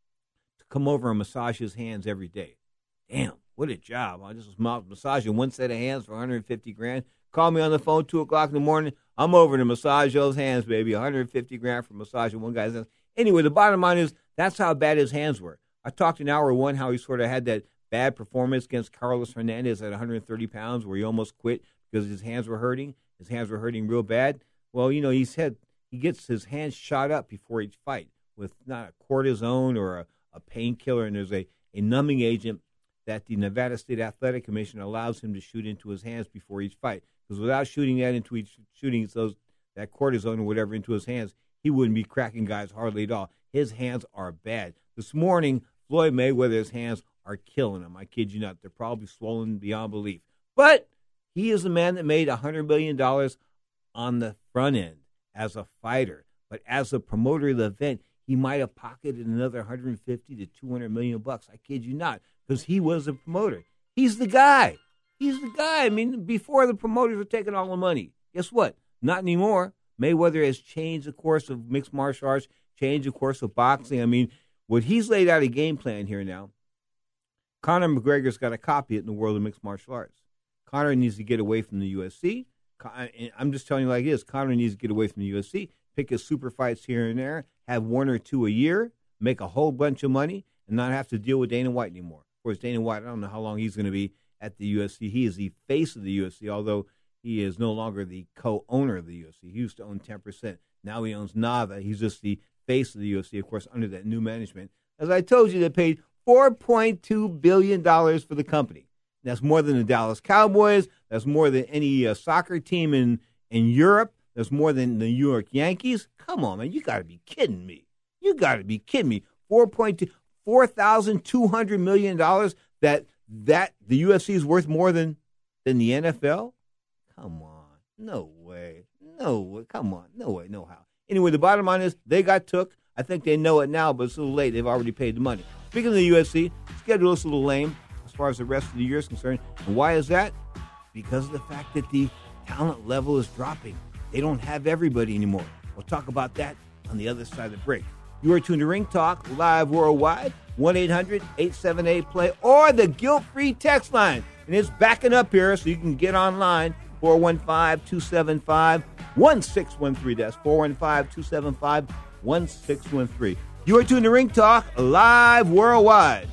to come over and massage his hands every day. Damn. What a job. I just was massaging one set of hands for one hundred fifty grand. Call me on the phone, two o'clock in the morning. I'm over to massage those hands, baby. one hundred fifty grand for massaging one guy's hands. Anyway, the bottom line is that's how bad his hands were. I talked in hour one how he sort of had that bad performance against Carlos Hernandez at one hundred thirty pounds where he almost quit because his hands were hurting. His hands were hurting real bad. Well, you know, he said he gets his hands shot up before each fight with not a cortisone or a, a painkiller, and there's a, a numbing agent that the Nevada State Athletic Commission allows him to shoot into his hands before each fight. Because without shooting that into each, shooting those that cortisone or whatever into his hands, he wouldn't be cracking guys hardly at all. His hands are bad. This morning, Floyd Mayweather's hands are killing him. I kid you not. They're probably swollen beyond belief. But he is a man that made one hundred million dollars on the front end as a fighter. But as a promoter of the event, he he might have pocketed another one hundred fifty to two hundred million bucks. I kid you not, because he was a promoter. He's the guy. He's the guy. I mean, before the promoters were taking all the money. Guess what? Not anymore. Mayweather has changed the course of mixed martial arts, changed the course of boxing. I mean, what he's laid out a game plan here now. Conor McGregor's got to copy it in the world of mixed martial arts. Conor needs to get away from the U F C. I'm just telling you like this. Conor needs to get away from the U F C, pick his super fights here and there, have one or two a year, make a whole bunch of money, and not have to deal with Dana White anymore. Of course, Dana White, I don't know how long he's going to be at the U F C. He is the face of the U F C, although he is no longer the co-owner of the U F C. He used to own ten percent. Now he owns nada. He's just the face of the U F C, of course, under that new management. As I told you, they paid four point two billion dollars for the company. That's more than the Dallas Cowboys. That's more than any uh, soccer team in, in Europe. That's more than the New York Yankees. Come on, man. You got to be kidding me. You got to be kidding me. four point two, four thousand two hundred million dollars that that the U F C is worth more than, than the N F L? Come on. No way. No way. Come on. No way. No how. Anyway, the bottom line is they got took. I think they know it now, but it's a little late. They've already paid the money. Speaking of the U F C, schedule is a little lame as far as the rest of the year is concerned. And why is that? Because of the fact that the talent level is dropping. They don't have everybody anymore. We'll talk about that on the other side of the break. You are tuned to Ring Talk, live worldwide, one eight hundred eight seven eight play, or the guilt-free text line. And it's backing up here, so you can get online, four one five, two seven five, one six one three. That's four one five, two seven five, one six one three. You are tuned to Ring Talk, live worldwide.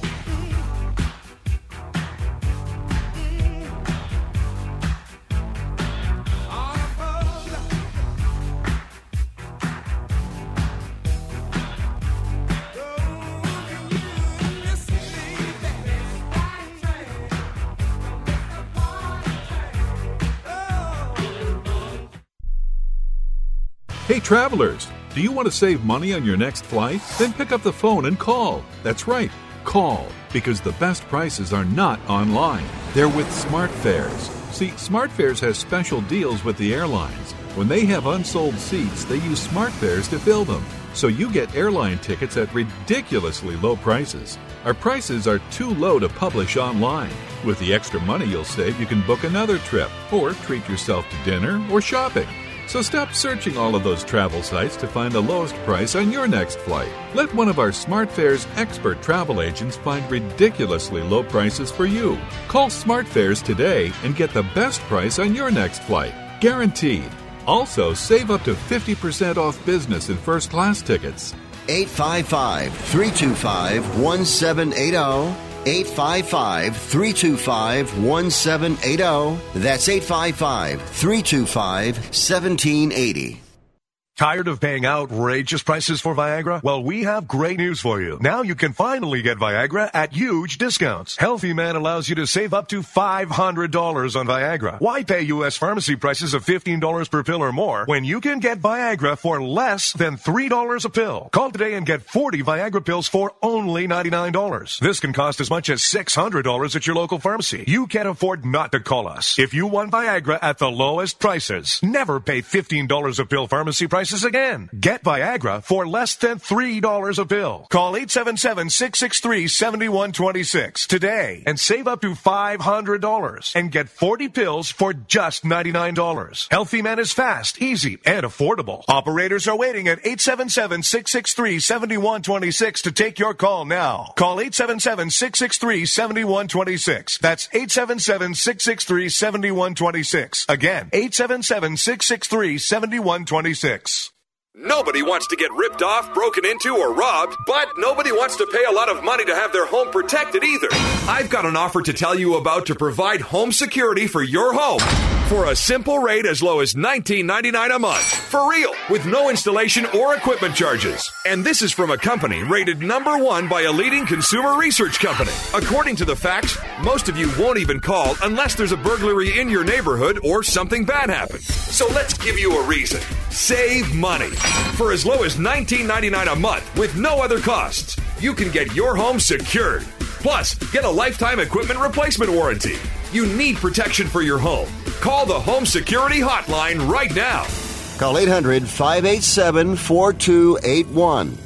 Hey travelers, do you want to save money on your next flight? Then pick up the phone and call. That's right, call, because the best prices are not online. They're with SmartFares. See, SmartFares has special deals with the airlines. When they have unsold seats, they use SmartFares to fill them. So you get airline tickets at ridiculously low prices. Our prices are too low to publish online. With the extra money you'll save, you can book another trip or treat yourself to dinner or shopping. So stop searching all of those travel sites to find the lowest price on your next flight. Let one of our SmartFares expert travel agents find ridiculously low prices for you. Call SmartFares today and get the best price on your next flight. Guaranteed. Also, save up to fifty percent off business and first class tickets. eight five five, three two five, one seven eight zero. eight five five, three two five, one seven eight zero. That's eight five five, three two five, one seven eight zero. Tired of paying outrageous prices for Viagra? Well, we have great news for you. Now you can finally get Viagra at huge discounts. Healthy Man allows you to save up to five hundred dollars on Viagra. Why pay U S pharmacy prices of fifteen dollars per pill or more when you can get Viagra for less than three dollars a pill? Call today and get forty Viagra pills for only ninety-nine dollars. This can cost as much as six hundred dollars at your local pharmacy. You can't afford not to call us. If you want Viagra at the lowest prices, never pay fifteen dollars a pill pharmacy prices again. Get Viagra for less than three dollars a pill. Call eight seven seven, six six three, seven one two six today and save up to five hundred dollars and get forty pills for just ninety-nine dollars. Healthy Man is fast, easy, and affordable. Operators are waiting at eight seven seven, six six three, seven one two six to take your call now. Call eight seven seven, six six three, seven one two six. That's eight seven seven, six six three, seven one two six. Again, eight seven seven, six six three, seven one two six. Nobody wants to get ripped off, broken into, or robbed, but nobody wants to pay a lot of money to have their home protected either. I've got an offer to tell you about to provide home security for your home for a simple rate as low as nineteen ninety-nine a month. For real, with no installation or equipment charges. And this is from a company rated number one by a leading consumer research company. According to the facts, most of you won't even call unless there's a burglary in your neighborhood or something bad happens. So let's give you a reason. Save money. For as low as nineteen ninety-nine a month with no other costs, you can get your home secured. Plus, get a lifetime equipment replacement warranty. You need protection for your home. Call the Home Security Hotline right now. Call eight hundred, five eight seven, four two eight one.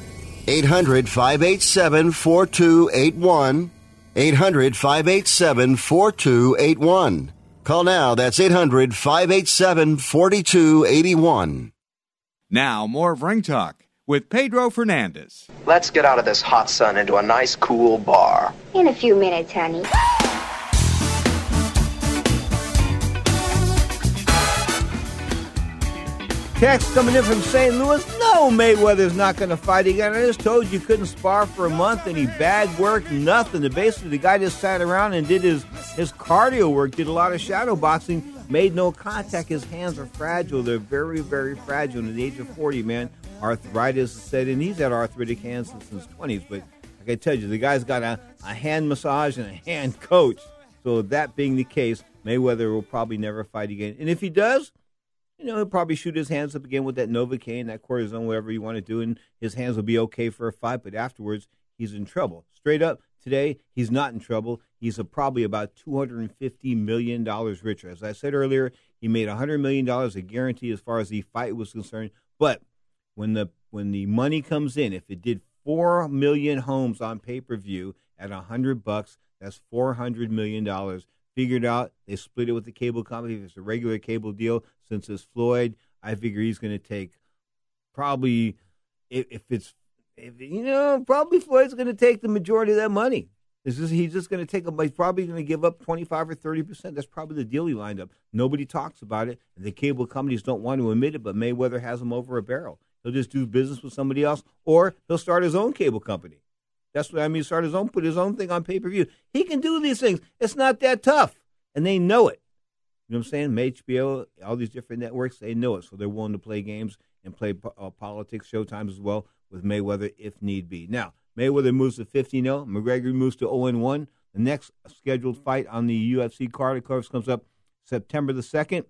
eight hundred, five eight seven, four two eight one. eight hundred, five eight seven, four two eight one. Call now. That's eight hundred, five eight seven, four two eight one. Now, more of Ring Talk with Pedro Fernandez. Let's get out of this hot sun into a nice, cool bar. In a few minutes, honey. Text coming in from Saint Louis. No, Mayweather's not going to fight again. I just told you couldn't spar for a month, and he bag work, nothing. Basically, the guy just sat around and did his, his cardio work, did a lot of shadow boxing, made no contact. His hands are fragile. They're very, very fragile. At the age of forty, man, arthritis is set in. He's had arthritic hands since his twenties, but like I tell you, the guy's got a, a hand massage and a hand coach. So that being the case, Mayweather will probably never fight again. And if he does, you know, he'll probably shoot his hands up again with that Novocaine, that cortisone, whatever you want to do, and his hands will be okay for a fight, but afterwards, he's in trouble. Straight up, today, he's not in trouble. He's a, probably about two hundred fifty million dollars richer. As I said earlier, he made one hundred million dollars a guarantee as far as the fight was concerned, but when the when the money comes in, if it did four million homes on pay-per-view at one hundred bucks, that's four hundred million dollars. Figured out, they split it with the cable company. If it's a regular cable deal, since it's Floyd, I figure he's going to take probably, if, if it's, if, you know, probably Floyd's going to take the majority of that money. It's just, he's just going to take, a, he's probably going to give up twenty-five or thirty percent. That's probably the deal he lined up. Nobody talks about it, and the cable companies don't want to admit it, but Mayweather has him over a barrel. He'll just do business with somebody else, or he'll start his own cable company. That's what I mean, start his own, put his own thing on pay-per-view. He can do these things. It's not that tough, and they know it. You know what I'm saying? H B O, all these different networks, they know it, so they're willing to play games and play uh, politics, showtimes as well with Mayweather if need be. Now, Mayweather moves to fifteen oh. McGregor moves to oh and one. The next scheduled fight on the U F C card, of course, comes up September the second.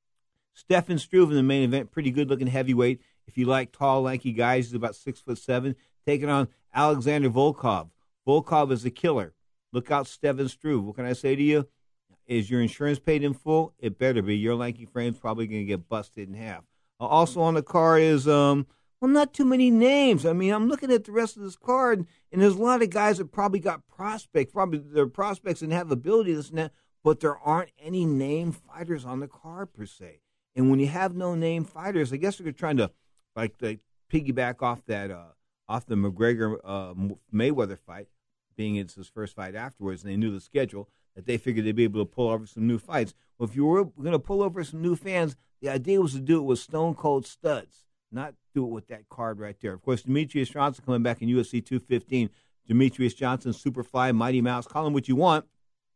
Stefan Struve in the main event, pretty good-looking heavyweight. If you like tall, lanky guys, he's about six foot seven, taking on Alexander Volkov. Volkov is a killer. Look out, Stefan Struve. What can I say to you? Is your insurance paid in full? It better be. Your lanky frame's probably going to get busted in half. Uh, also on the card is, um, well, not too many names. I mean, I'm looking at the rest of this card, and there's a lot of guys that probably got prospects. Probably they're prospects and have ability, this and that, but there aren't any name fighters on the card per se. And when you have no name fighters, I guess they're trying to, like, like piggyback off that, uh, off the McGregor uh, Mayweather fight, being it's his first fight afterwards, and they knew the schedule, that they figured they'd be able to pull over some new fights. Well, if you were going to pull over some new fans, the idea was to do it with Stone Cold Studs, not do it with that card right there. Of course, Demetrius Johnson coming back in U F C two fifteen. Demetrius Johnson, Superfly, Mighty Mouse, call him what you want.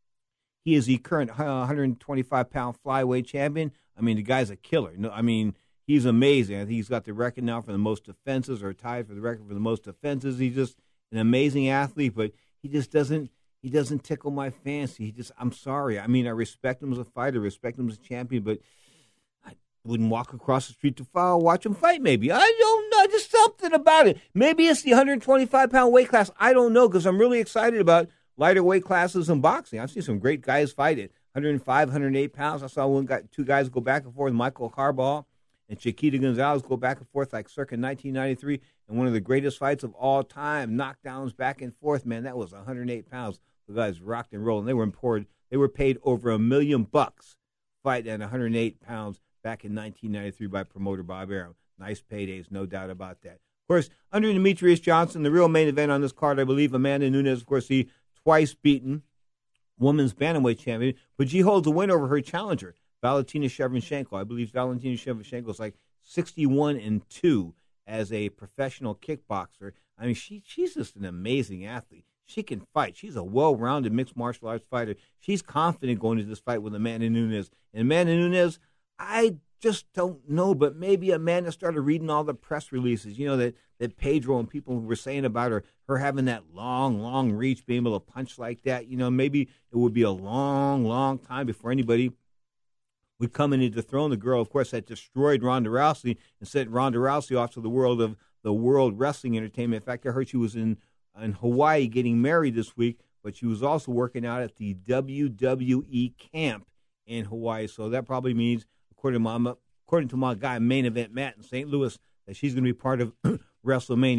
He is the current one hundred twenty-five pound flyweight champion. I mean, the guy's a killer. No, I mean, he's amazing. I think he's got the record now for the most defenses, or tied for the record for the most defenses. He's just an amazing athlete, but he just doesn't he doesn't tickle my fancy. He just, I'm sorry. I mean, I respect him as a fighter, respect him as a champion, but I wouldn't walk across the street to follow, watch him fight maybe. I don't know, just something about it. Maybe it's the one hundred twenty-five pound weight class. I don't know, because I'm really excited about lighter weight classes in boxing. I've seen some great guys fight at one hundred five, one hundred eight pounds. I saw one guy, two guys go back and forth, Michael Harbaugh and Chiquita Gonzalez go back and forth like circa nineteen ninety-three, and one of the greatest fights of all time, knockdowns back and forth, man, that was one hundred eight pounds. The guys rocked and rolled, and they were poured, they were paid over a million bucks fighting at one hundred eight pounds back in nineteen ninety-three by promoter Bob Arum. Nice paydays, no doubt about that. Of course, under Demetrius Johnson, the real main event on this card, I believe, Amanda Nunes, of course, the twice beaten women's bantamweight champion, but she holds a win over her challenger, Valentina Shevchenko. I believe Valentina Shevchenko is like sixty-one and two as a professional kickboxer. I mean, she she's just an amazing athlete. She can fight. She's a well-rounded mixed martial arts fighter. She's confident going into this fight with Amanda Nunes. And Amanda Nunes, I just don't know, but maybe Amanda started reading all the press releases, you know, that, that Pedro and people were saying about her, her having that long, long reach, being able to punch like that. You know, maybe it would be a long, long time before anybody would come in and dethrone the girl, of course, that destroyed Ronda Rousey and sent Ronda Rousey off to the world of the World Wrestling Entertainment. In fact, I heard she was in, in Hawaii getting married this week, but she was also working out at the W W E camp in Hawaii. So that probably means, according to my, according to my guy, Main Event Matt in Saint Louis, that she's going to be part of WrestleMania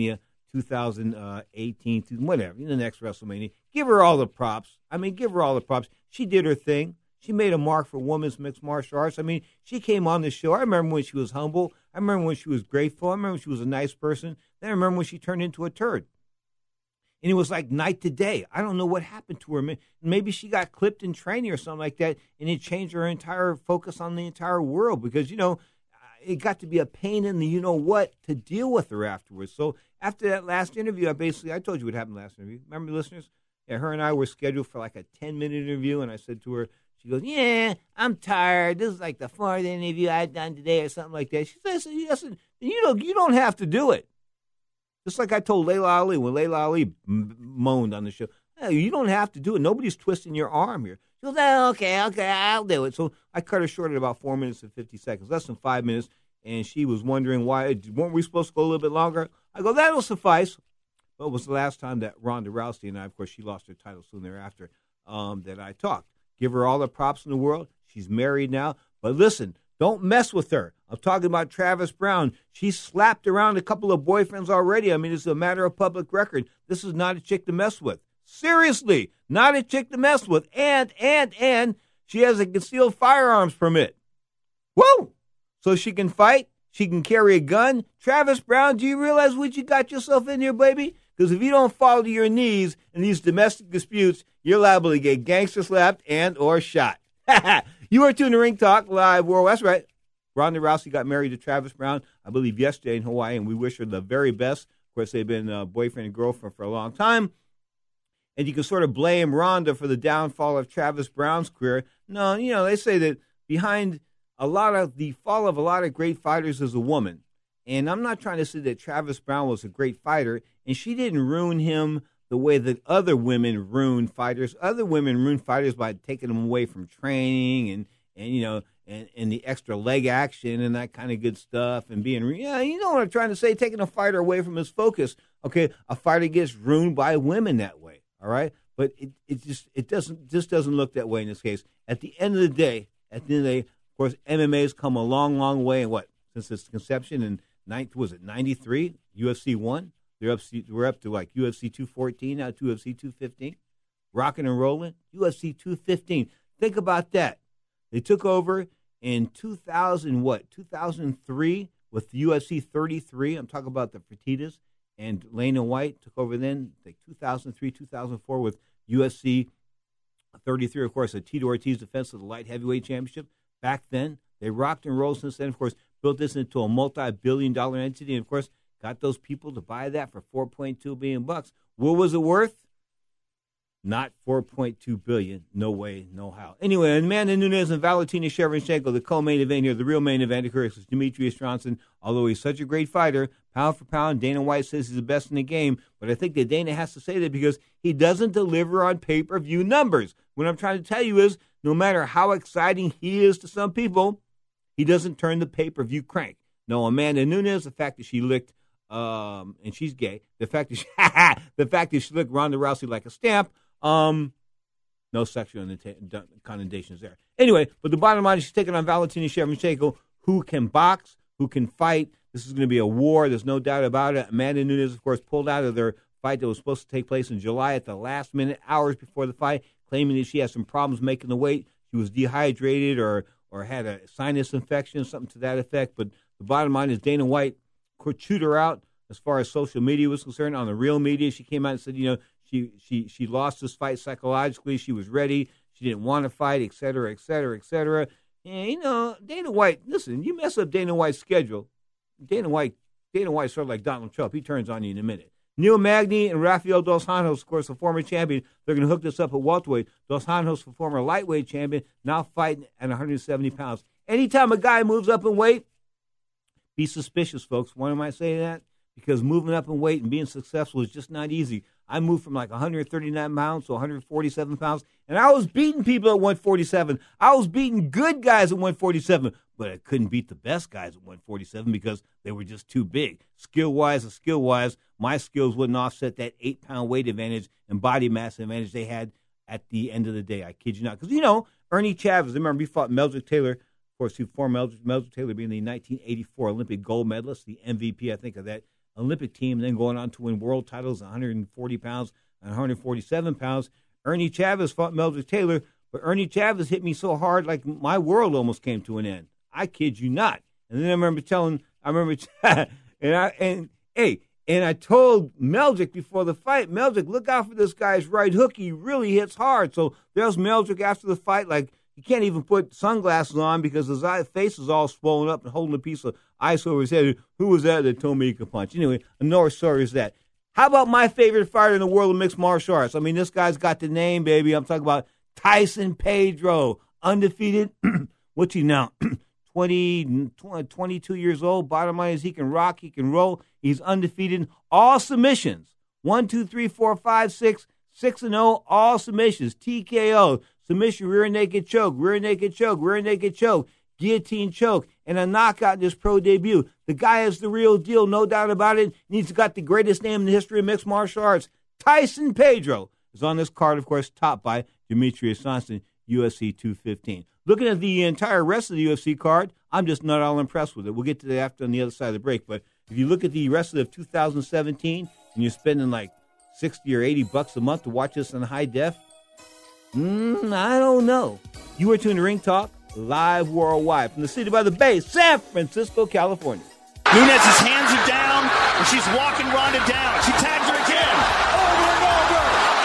two thousand eighteen, whatever, the next WrestleMania. Give her all the props. I mean, give her all the props. She did her thing. She made a mark for women's mixed martial arts. I mean, she came on the show. I remember when she was humble. I remember when she was grateful. I remember when she was a nice person. Then I remember when she turned into a turd. And it was like night to day. I don't know what happened to her. Maybe she got clipped in training or something like that, and it changed her entire focus on the entire world because, you know, it got to be a pain in the you-know-what to deal with her afterwards. So after that last interview, I basically, I told you what happened last interview. Remember, listeners? Yeah, her and I were scheduled for like a ten-minute interview, and I said to her, she goes, yeah, I'm tired. This is like the fourth interview I've done today or something like that. She says, listen, you don't, you don't have to do it. Just like I told Layla Ali when Layla Ali m- moaned on the show, hey, you don't have to do it. Nobody's twisting your arm here. She goes, oh, okay, okay, I'll do it. So I cut her short at about four minutes and fifty seconds, less than five minutes, and she was wondering why, weren't we supposed to go a little bit longer? I go, that'll suffice. Well, it was the last time that Ronda Rousey and I, of course, she lost her title soon thereafter, um, that I talked. Give her all the props in the world. She's married now. But listen, don't mess with her. I'm talking about Travis Brown. She's slapped around a couple of boyfriends already. I mean, it's a matter of public record. This is not a chick to mess with. Seriously, not a chick to mess with. And, and, and she has a concealed firearms permit. Whoa! So she can fight. She can carry a gun. Travis Brown, do you realize what you got yourself in here, baby? Because if you don't fall to your knees in these domestic disputes, you're liable to get gangster slapped and or shot. You are tuned to Ring Talk Live World. That's right. Ronda Rousey got married to Travis Brown, I believe, yesterday in Hawaii, and we wish her the very best. Of course, they've been uh, boyfriend and girlfriend for a long time. And you can sort of blame Ronda for the downfall of Travis Brown's career. No, you know, they say that behind a lot of the fall of a lot of great fighters is a woman. And I'm not trying to say that Travis Brown was a great fighter, and she didn't ruin him the way that other women ruin fighters. Other women ruin fighters by taking them away from training and, and you know, and, and the extra leg action and that kind of good stuff and being, yeah, you know what I'm trying to say, taking a fighter away from his focus. Okay, a fighter gets ruined by women that way, all right? But it, it just it doesn't just doesn't look that way in this case. At the end of the day, at the end of the day, of course, M M A has come a long, long way in what? Since its conception in, ninth, was it ninety-three? U F C one? They're up, we're up to like U F C two fourteen, now U F C two fifteen. Rocking and rolling. U F C two fifteen. Think about that. They took over in two thousand, what, two thousand three with U F C thirty-three. I'm talking about the Fertitas. And Lana White took over then, like two thousand three, two thousand four with U F C thirty-three. Of course, a Tito Ortiz defense of the light heavyweight championship. Back then, they rocked and rolled since then. Of course, built this into a multi-billion dollar entity. And, of course, got those people to buy that for four point two billion bucks. What was it worth? Not four point two billion. No way, no how. Anyway, Amanda Nunes and Valentina Shevchenko, the co-main event here, the real main event, of course, is Demetrius Johnson. Although he's such a great fighter, pound for pound, Dana White says he's the best in the game. But I think that Dana has to say that because he doesn't deliver on pay-per-view numbers. What I'm trying to tell you is, no matter how exciting he is to some people, he doesn't turn the pay-per-view crank. No, Amanda Nunes, the fact that she licked, um, and she's gay, the fact that she, the fact that she licked Ronda Rousey like a stamp, um, no sexual connotations there. Anyway, but the bottom line is she's taking on Valentina Shevchenko, who can box, who can fight. This is going to be a war. There's no doubt about it. Amanda Nunes, of course, pulled out of their fight that was supposed to take place in July at the last minute, hours before the fight, claiming that she had some problems making the weight. She was dehydrated or or had a sinus infection, something to that effect. But the bottom line is Dana White chewed her out as far as social media was concerned. On the real media, she came out and said, you know, she she she lost this fight psychologically. She was ready. She didn't want to fight, et cetera, et cetera, et cetera. And, you know, Dana White, listen, you mess up Dana White's schedule, Dana White, Dana White's sort of like Donald Trump. He turns on you in a minute. Neil Magny and Rafael Dos Anjos, of course, a former champion. They're going to hook this up at welterweight. Dos Anjos, a former lightweight champion, now fighting at one hundred seventy pounds. Anytime a guy moves up in weight, be suspicious, folks. Why am I saying that? Because moving up in weight and being successful is just not easy. I moved from like one hundred thirty-nine pounds to one hundred forty-seven pounds, and I was beating people at one forty-seven. I was beating good guys at one forty-seven, but I couldn't beat the best guys at one forty-seven because they were just too big. Skill-wise and skill-wise, my skills wouldn't offset that eight-pound weight advantage and body mass advantage they had at the end of the day. I kid you not. Because, you know, Ernie Chavez, remember he fought Meldrick Taylor, of course, who formed Meldrick, Meldrick Taylor being the nineteen eighty-four Olympic gold medalist, the M V P, I think, of that Olympic team, and then going on to win world titles, one hundred forty pounds and one hundred forty-seven pounds. Ernie Chavez fought Meldrick Taylor, but Ernie Chavez hit me so hard, like my world almost came to an end. I kid you not. And then I remember telling, I remember, and I, and hey, and I told Meldrick before the fight, Meldrick, look out for this guy's right hook. He really hits hard. So there's Meldrick after the fight, like he can't even put sunglasses on because his eye, face is all swollen up and holding a piece of ice over his head. Who was that that told me he could punch? Anyway, another story is that. How about my favorite fighter in the world of mixed martial arts? I mean, this guy's got the name, baby. I'm talking about Tyson Pedro, undefeated. What's he now? twenty, twenty-two years old. Bottom line is he can rock, he can roll. He's undefeated. All submissions. One, two, three, four, five, six, six and oh. All submissions. T K O, submission, rear naked choke, rear naked choke, rear naked choke, guillotine choke, and a knockout in his pro debut. The guy is the real deal, no doubt about it. And he's got the greatest name in the history of mixed martial arts. Tyson Pedro is on this card, of course, topped by Demetrius Johnson, U F C two fifteen. Looking at the entire rest of the U F C card, I'm just not all impressed with it. We'll get to that after on the other side of the break. But if you look at the rest of two thousand seventeen and you're spending like sixty or eighty bucks a month to watch this in high def, mm, I don't know. You are tuned to Ring Talk live worldwide from the city by the bay, San Francisco, California. Nunez's hands are down, and she's walking Ronda down. She tags her again. Over and over.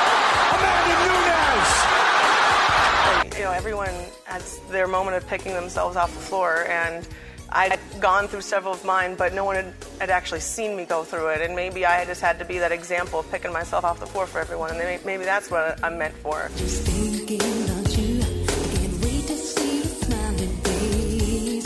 Amanda Nunes. You know, everyone has their moment of picking themselves off the floor, and I'd gone through several of mine, but no one had, had actually seen me go through it, and maybe I just had to be that example of picking myself off the floor for everyone, and maybe, maybe that's what I'm meant for. Just thinking about you, I can't wait to see your smiling face.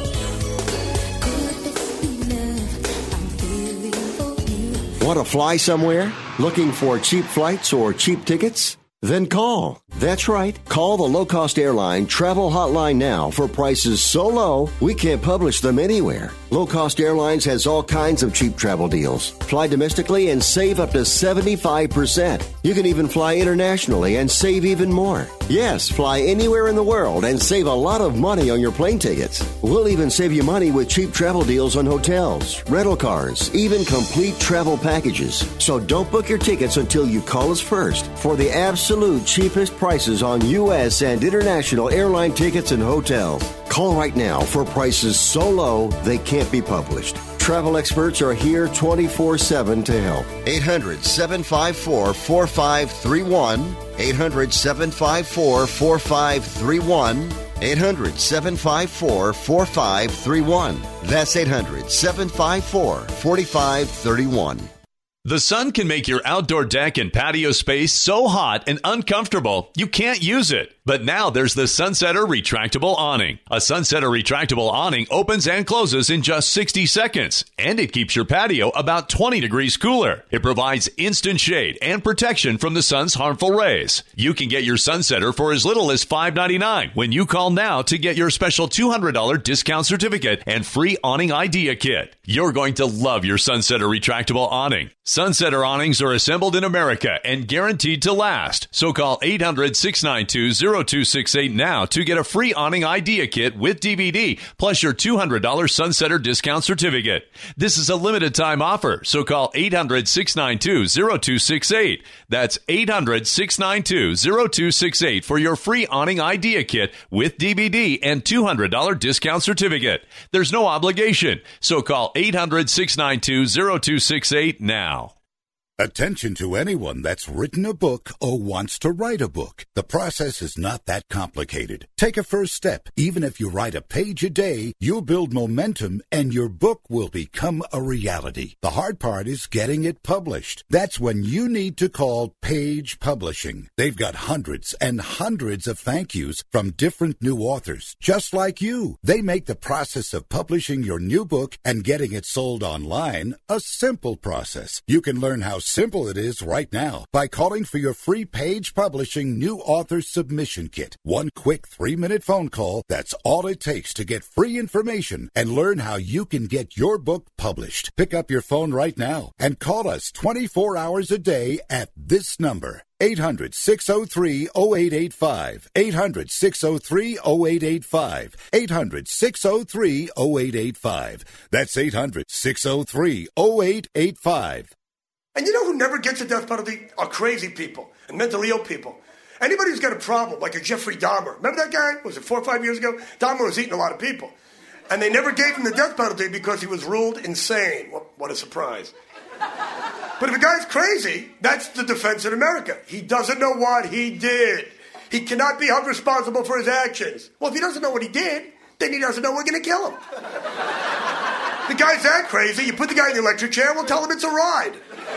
Could this be love? I'm feeling for you. Want to fly somewhere? Looking for cheap flights or cheap tickets? Then call. That's right. Call the low-cost airline travel hotline now for prices so low we can't publish them anywhere. Low Cost Airlines has all kinds of cheap travel deals. Fly domestically and save up to seventy-five percent. You can even fly internationally and save even more. Yes, fly anywhere in the world and save a lot of money on your plane tickets. We'll even save you money with cheap travel deals on hotels, rental cars, even complete travel packages. So don't book your tickets until you call us first for the absolute cheapest prices on U S and international airline tickets and hotels. Call right now for prices so low they can't be published. Travel experts are here twenty-four seven to help. eight hundred, seven five four, four five three one. eight hundred, seven five four, four five three one. eight hundred, seven five four, four five three one. That's eight hundred, seven five four, four five three one. The sun can make your outdoor deck and patio space so hot and uncomfortable you can't use it. But now there's the Sunsetter Retractable Awning. A Sunsetter Retractable Awning opens and closes in just sixty seconds, and it keeps your patio about twenty degrees cooler. It provides instant shade and protection from the sun's harmful rays. You can get your Sunsetter for as little as five ninety-nine when you call now to get your special two hundred dollars discount certificate and free awning idea kit. You're going to love your Sunsetter Retractable Awning. Sunsetter awnings are assembled in America and guaranteed to last. So call eight hundred, six nine two, zero two six eight now to get a free awning idea kit with D V D plus your two hundred dollars Sunsetter discount certificate. This is a limited time offer, so call eight hundred, six nine two, zero two six eight. That's eight hundred, six nine two, zero two six eight for your free awning idea kit with D V D and two hundred dollars discount certificate. There's no obligation, so call eight hundred, six nine two, zero two six eight now. Attention to anyone that's written a book or wants to write a book. The process is not that complicated. Take a first step. Even if you write a page a day, you'll build momentum and your book will become a reality. The hard part is getting it published. That's when you need to call Page Publishing. They've got hundreds and hundreds of thank yous from different new authors, just like you. They make the process of publishing your new book and getting it sold online a simple process. You can learn how simple it is right now by calling for your free Page Publishing New Author Submission Kit. One quick three-minute phone call, that's all it takes to get free information and learn how you can get your book published. Pick up your phone right now and call us twenty-four hours a day at this number. eight hundred, six oh three, oh eight eight five. eight hundred, six oh three, oh eight eight five. eight hundred, six oh three, oh eight eight five. That's eight hundred, six oh three, oh eight eight five. And you know who never gets the death penalty are crazy people and mentally ill people. Anybody who's got a problem, like a Jeffrey Dahmer. Remember that guy? Was it four or five years ago? Dahmer was eating a lot of people. And they never gave him the death penalty because he was ruled insane. What, what a surprise. But if a guy's crazy, that's the defense in America. He doesn't know what he did. He cannot be held responsible for his actions. Well, if he doesn't know what he did, then he doesn't know we're going to kill him. The guy's that crazy, you put the guy in the electric chair, we'll tell him it's a ride.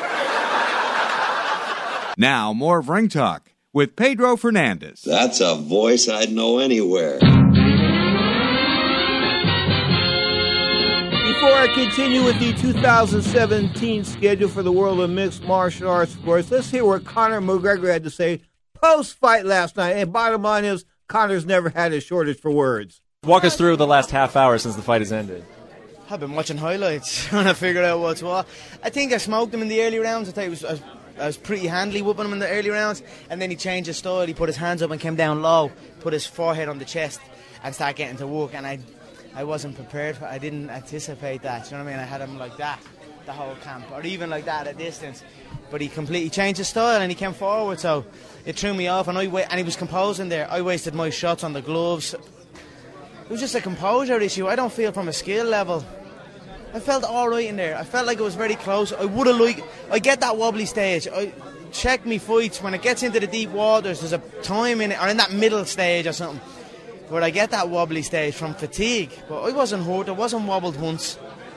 Now, more of Ring Talk with Pedro Fernandez. That's a voice I'd know anywhere. Before I continue with the two thousand seventeen schedule for the world of mixed martial arts, of course, let's hear what Conor McGregor had to say post-fight last night. And bottom line is, Conor's never had a shortage for words. Walk us through the last half hour since the fight has ended. I've been watching highlights, trying to figure out what's what. I think I smoked him in the early rounds. I think it was, I was, I was pretty handily whooping him in the early rounds, and then he changed his style. He put his hands up and came down low, put his forehead on the chest, and started getting to work. And I, I wasn't prepared for. I didn't anticipate that. You know what I mean? I had him like that the whole camp, or even like that at distance. But he completely changed his style, and he came forward. So it threw me off, and I wa- and he was composing there. I wasted my shots on the gloves. It was just a composure issue. I don't feel from a skill level. I felt all right in there. I felt like it was very close. I would have liked... I get that wobbly stage. I check me fights. When it gets into the deep waters, there's a time in it, or in that middle stage or something, where I get that wobbly stage from fatigue. But I wasn't hurt. I wasn't wobbled once.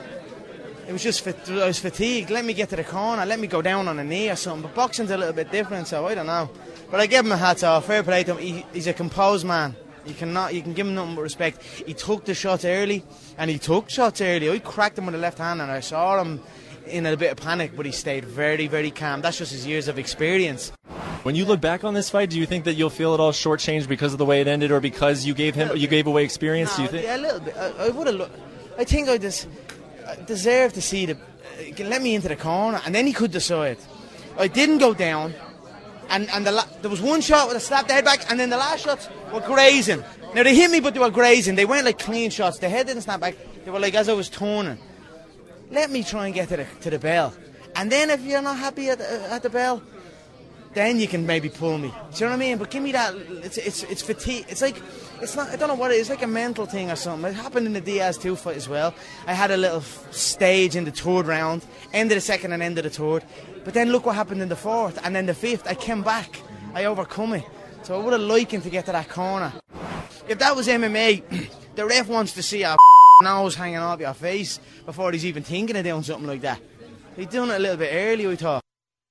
It was just... I was fatigued. Let me get to the corner. Let me go down on a knee or something. But boxing's a little bit different, so I don't know. But I give him a hats off. Fair play to him. He, he's a composed man. You cannot, you can give him nothing but respect. He took the shots early, and he took shots early. I cracked him with the left hand, and I saw him in a bit of panic, but he stayed very, very calm. That's just his years of experience. When you look back on this fight, do you think that you'll feel it all shortchanged because of the way it ended, or because you gave him, you gave away experience? No, do you think? Yeah, a little bit. I, I would have. Lo- I think I just I deserved to see the. Uh, let me into the corner, and then he could decide. I didn't go down. And and the la- there was one shot where I slapped the head back, and then the last shots were grazing. Now, they hit me, but they were grazing. They weren't like clean shots. The head didn't snap back. They were like as I was turning. Let me try and get to the to the bell. And then if you're not happy at the, at the bell, then you can maybe pull me. Do you know what I mean? But give me that. It's it's it's fatigue. It's like, it's not, I don't know what it is. It's like a mental thing or something. It happened in the Diaz two fight as well. I had a little stage in the third round, end of the second and end of the third. But then look what happened in the fourth and then the fifth. I came back. I overcome it. So I would have liked him to get to that corner. If that was M M A, the ref wants to see a nose hanging off your face before he's even thinking of doing something like that. He'd done it a little bit early, I thought.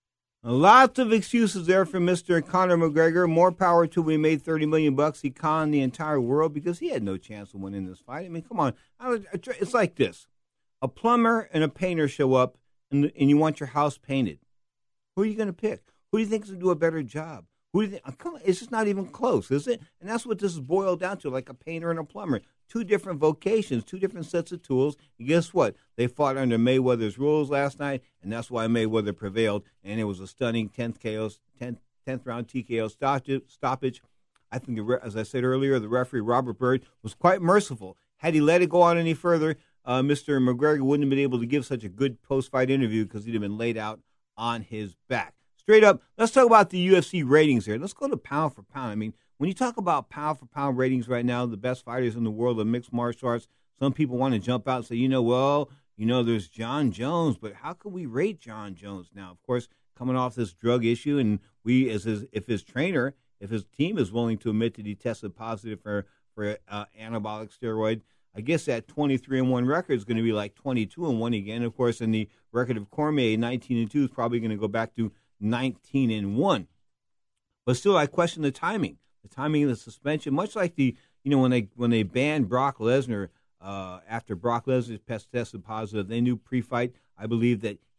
Lots of excuses there for Mister Conor McGregor. More power to him. He made thirty million bucks. He conned the entire world because he had no chance of winning this fight. I mean, come on. It's like this. A plumber and a painter show up, and, and you want your house painted. Who are you going to pick? Who do you think is going to do a better job? Who do you think? Come on, it's just not even close, is it? And that's what this is boiled down to, like a painter and a plumber. Two different vocations, two different sets of tools. And guess what? They fought under Mayweather's rules last night, and that's why Mayweather prevailed. And it was a stunning tenth K O, tenth, tenth round T K O stoppage. I think, the, as I said earlier, the referee, Robert Byrd, was quite merciful. Had he let it go on any further, uh, Mister McGregor wouldn't have been able to give such a good post-fight interview because he'd have been laid out on his back. Straight up, let's talk about the U F C ratings here. Let's go to pound for pound. I mean, when you talk about pound for pound ratings right now, the best fighters in the world of mixed martial arts, some people want to jump out and say, you know, well, you know, there's John Jones, but how can we rate John Jones now? Of course, coming off this drug issue, and we, as his, if his trainer, if his team is willing to admit that he tested positive for for uh, anabolic steroid, I guess that twenty-three and one record is going to be like twenty-two and one again. Of course, and the record of Cormier, nineteen and two, is probably going to go back to nineteen and one. But still, I question the timing. The timing of the suspension, much like the, you know, when they when they banned Brock Lesnar uh, after Brock Lesnar tested positive, they knew pre-fight, I believe, that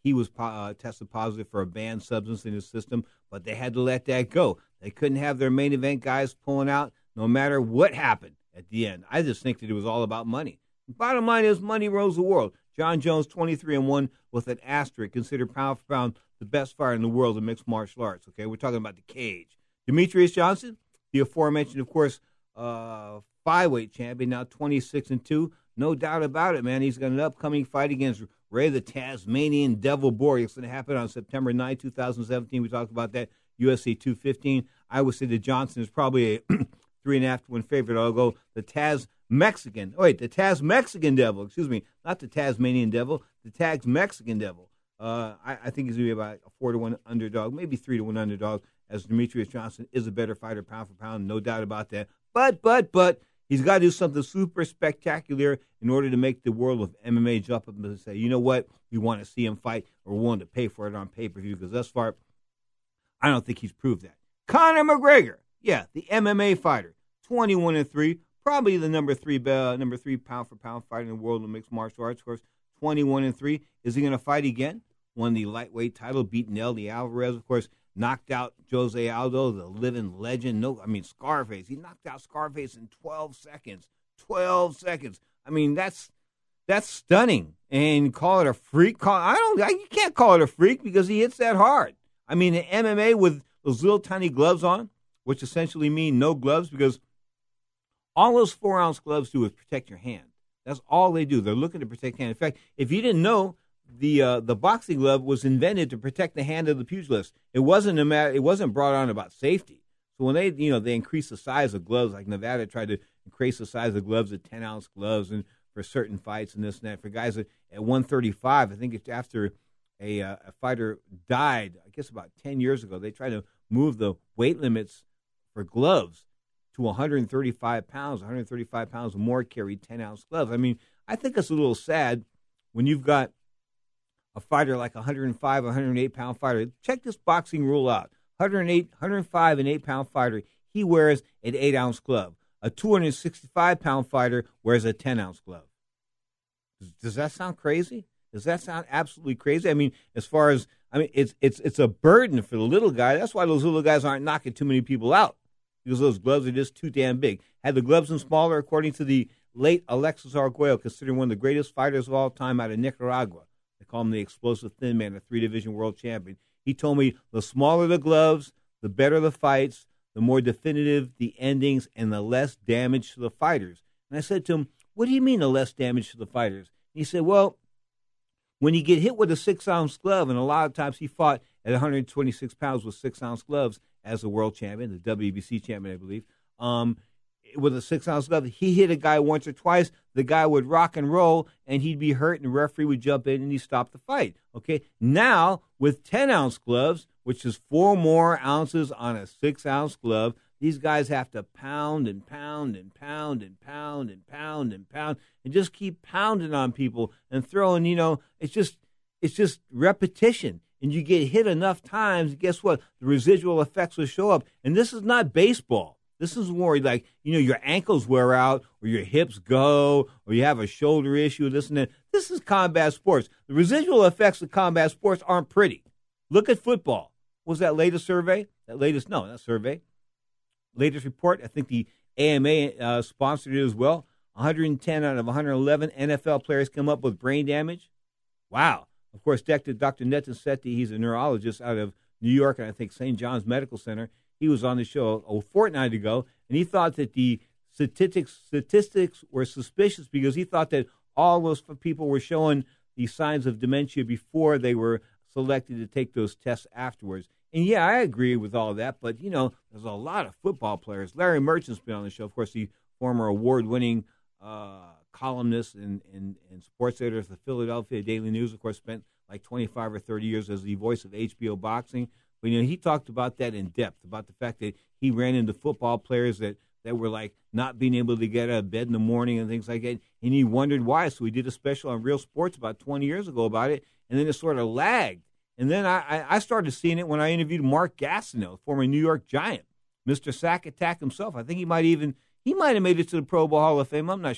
he was uh, tested positive for a banned substance in his system, but they had to let that go. They couldn't have their main event guys pulling out no matter what happened at the end. I just think that it was all about money. Bottom line is money rules the world. John Jones, twenty-three and one with an asterisk, considered pound for pound the best fighter in the world in mixed martial arts. Okay, we're talking about the cage. Demetrius Johnson, the aforementioned, of course, uh, five-weight champion, now twenty-six and two. No doubt about it, man. He's got an upcoming fight against Ray the Tasmanian Devil Boy. It's going to happen on September ninth, twenty seventeen. We talked about that, U F C two fifteen. I would say that Johnson is probably a three and a half to one favorite. I'll go the Taz Mexican. Oh, wait, the Taz Mexican Devil. Excuse me, not the Tasmanian Devil. The Taz Mexican Devil. Uh, I, I think he's going to be about a four to one underdog, maybe three to one underdog. As Demetrius Johnson is a better fighter, pound for pound, no doubt about that. But, but, but he's got to do something super spectacular in order to make the world of M M A jump up and say, you know what, we want to see him fight, or we're willing to pay for it on pay per view. Because thus far, I don't think he's proved that. Conor McGregor, yeah, the M M A fighter, twenty-one and three. Probably the number three uh, number three pound for pound fighter in the world in mixed martial arts. Of course, twenty-one and three. Is he going to fight again? Won the lightweight title, beat Nelly Alvarez. Of course, knocked out Jose Aldo, the living legend. No, I mean Scarface. He knocked out Scarface in twelve seconds. Twelve seconds. I mean that's that's stunning. And call it a freak? Call I don't. I, you can't call it a freak because he hits that hard. I mean, the M M A with those little tiny gloves on, which essentially mean no gloves because all those four-ounce gloves do is protect your hand. That's all they do. They're looking to protect hand. In fact, if you didn't know, the uh, the boxing glove was invented to protect the hand of the pugilist. It wasn't a matter. It wasn't brought on about safety. So when they, you know, they increased the size of gloves, like Nevada tried to increase the size of gloves to ten-ounce gloves, and for certain fights and this and that. For guys that, at one thirty-five, I think it's after a uh, a fighter died, I guess about ten years ago, they tried to move the weight limits for gloves to one thirty-five pounds. one thirty-five pounds or more carried ten-ounce gloves. I mean, I think it's a little sad when you've got a fighter like a one oh five, one oh eight pound fighter. Check this boxing rule out. one oh eight, one oh five and eight pound fighter, he wears an eight-ounce glove. A two sixty-five pound fighter wears a ten-ounce glove. Does, does that sound crazy? Does that sound absolutely crazy? I mean, as far as, I mean, it's it's it's a burden for the little guy. That's why those little guys aren't knocking too many people out, because those gloves are just too damn big. Had the gloves been smaller, according to the late Alexis Arguello, considered one of the greatest fighters of all time out of Nicaragua. They call him the explosive thin man, a three-division world champion. He told me the smaller the gloves, the better the fights, the more definitive the endings, and the less damage to the fighters. And I said to him, what do you mean the less damage to the fighters? And he said, well, when you get hit with a six-ounce glove, and a lot of times he fought at one twenty-six pounds with six-ounce gloves as a world champion, the W B C champion, I believe, um, with a six-ounce glove, he hit a guy once or twice, the guy would rock and roll, and he'd be hurt, and the referee would jump in, and he'd stop the fight. Okay, now with ten-ounce gloves, which is four more ounces on a six-ounce glove, these guys have to pound and pound and pound and pound and pound and pound and just keep pounding on people and throwing, you know, it's just it's just repetition. And you get hit enough times, guess what? The residual effects will show up. And this is not baseball. This is more like, you know, your ankles wear out or your hips go or you have a shoulder issue, this and that. This is combat sports. The residual effects of combat sports aren't pretty. Look at football. What was that latest survey? That latest, no, not survey. Latest report, I think the A M A uh, sponsored it as well. one hundred ten out of one hundred eleven N F L players come up with brain damage. Wow. Of course, Doctor Nitin Sethi, he's a neurologist out of New York, and I think Saint John's Medical Center. He was on the show a fortnight ago, and he thought that the statistics statistics were suspicious because he thought that all those people were showing the signs of dementia before they were selected to take those tests afterwards. And, yeah, I agree with all that, but, you know, there's a lot of football players. Larry Merchant's been on the show. Of course, the former award-winning uh, columnist and, and, and sports editor of the Philadelphia Daily News, of course, spent like twenty-five or thirty years as the voice of H B O Boxing. But, you know, he talked about that in depth, about the fact that he ran into football players that, that were, like, not being able to get out of bed in the morning and things like that. And he wondered why. So he did a special on Real Sports about twenty years ago about it, and then it sort of lagged. And then I, I started seeing it when I interviewed Mark Gastineau, former New York Giant, Mister Sack Attack himself. I think he might even he might have made it to the Pro Bowl Hall of Fame. I'm not sure.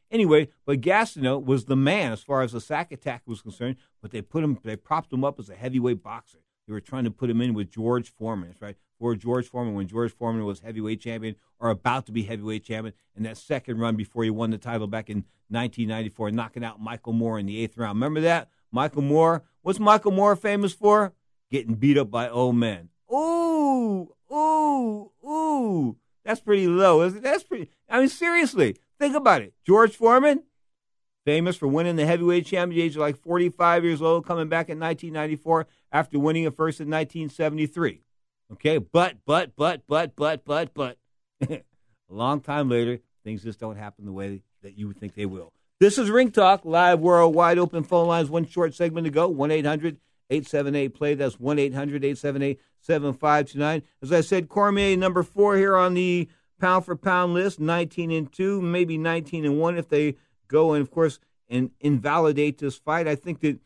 Anyway, but Gastineau was the man as far as the sack attack was concerned, but they put him, they propped him up as a heavyweight boxer. They were trying to put him in with George Foreman, that's right, for George Foreman when George Foreman was heavyweight champion or about to be heavyweight champion, and that second run before he won the title back in nineteen ninety-four, knocking out Michael Moore in the eighth round. Remember that? Michael Moore. What's Michael Moore famous for? Getting beat up by old men. Ooh, ooh, ooh. That's pretty low, isn't it? That's pretty. I mean, seriously, think about it. George Foreman, famous for winning the heavyweight championship, age of like forty-five years old, coming back in nineteen ninety-four after winning it first in nineteen seventy-three. Okay, but, but, but, but, but, but, but, a long time later, things just don't happen the way that you would think they will. This is Ring Talk, live, worldwide, open phone lines, one short segment to go, one eight hundred eight seven eight play. That's one eight hundred eight seven eight seven five two nine. As I said, Cormier number four here on the pound-for-pound list, nineteen and two, maybe nineteen and one if they go and, of course, and invalidate this fight. I think that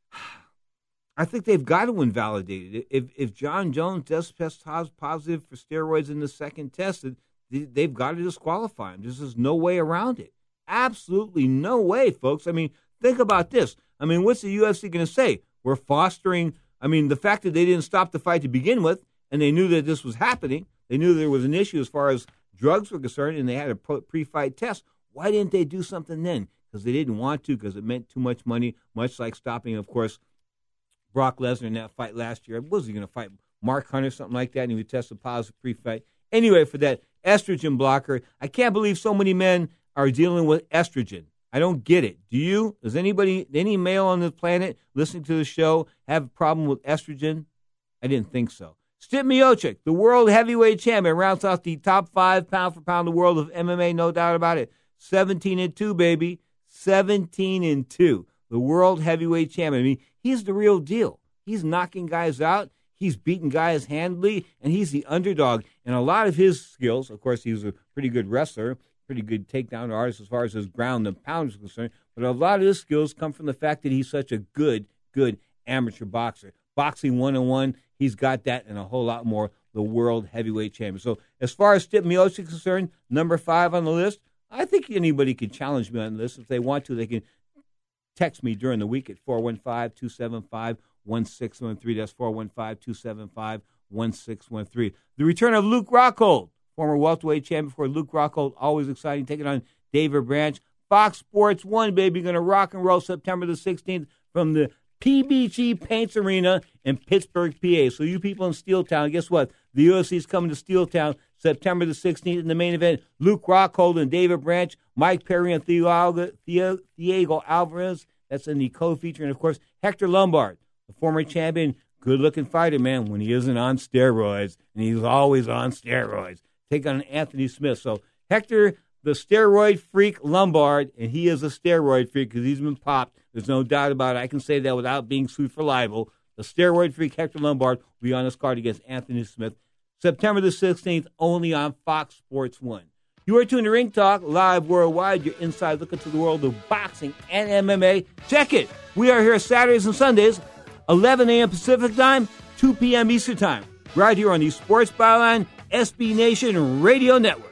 I think they've got to invalidate it. If if John Jones does test positive for steroids in the second test, they've got to disqualify him. There's just no way around it. Absolutely no way, folks. I mean, think about this. I mean, what's the U F C going to say? We're fostering, I mean, the fact that they didn't stop the fight to begin with, and they knew that this was happening, they knew there was an issue as far as drugs were concerned, and they had a pre-fight test. Why didn't they do something then? Because they didn't want to, because it meant too much money, much like stopping, of course, Brock Lesnar in that fight last year. Was he going to fight Mark Hunter, something like that, and he would test a positive pre-fight? Anyway, for that estrogen blocker, I can't believe so many men are dealing with estrogen. I don't get it. Do you? Does anybody, any male on the planet listening to the show have a problem with estrogen? I didn't think so. Stipe Miocic, the world heavyweight champion, rounds out the top five pound for pound in the world of M M A, no doubt about it. seventeen and two, baby. seventeen and two. The world heavyweight champion. I mean, he's the real deal. He's knocking guys out. He's beating guys handily, and he's the underdog. And a lot of his skills, of course, he was a pretty good wrestler, pretty good takedown artist as far as his ground and pound is concerned. But a lot of his skills come from the fact that he's such a good, good amateur boxer. Boxing one-on-one, he's got that and a whole lot more, the world heavyweight champion. So as far as Stipe Miocic is concerned, number five on the list, I think anybody can challenge me on the list. If they want to, they can text me during the week at four one five, two seven five, one six one three. That's four one five, two seven five, one six one three. The return of Luke Rockhold, former welterweight champion for Luke Rockhold, always exciting, taking on David Branch. Fox Sports one, baby, going to rock and roll September the sixteenth from the P B G Paints Arena in Pittsburgh, P A. So you people in Steeltown, guess what? The U F C is coming to Steeltown September the sixteenth in the main event. Luke Rockhold and David Branch, Mike Perry and Thiago, Thiago Alvarez. That's in the co-feature. And, of course, Hector Lombard, the former champion, good-looking fighter, man, when he isn't on steroids. And he's always on steroids. Take on Anthony Smith. So Hector, the steroid freak Lombard, and he is a steroid freak because he's been popped. There's no doubt about it. I can say that without being sued for libel. The steroid freak Hector Lombard will be on this card against Anthony Smith. September the sixteenth, only on Fox Sports one. You are tuned to Ring Talk, live worldwide. Your inside look into the world of boxing and M M A. Check it. We are here Saturdays and Sundays, eleven a.m. Pacific Time, two p.m. Eastern Time, right here on the Sports Byline S B Nation Radio Network.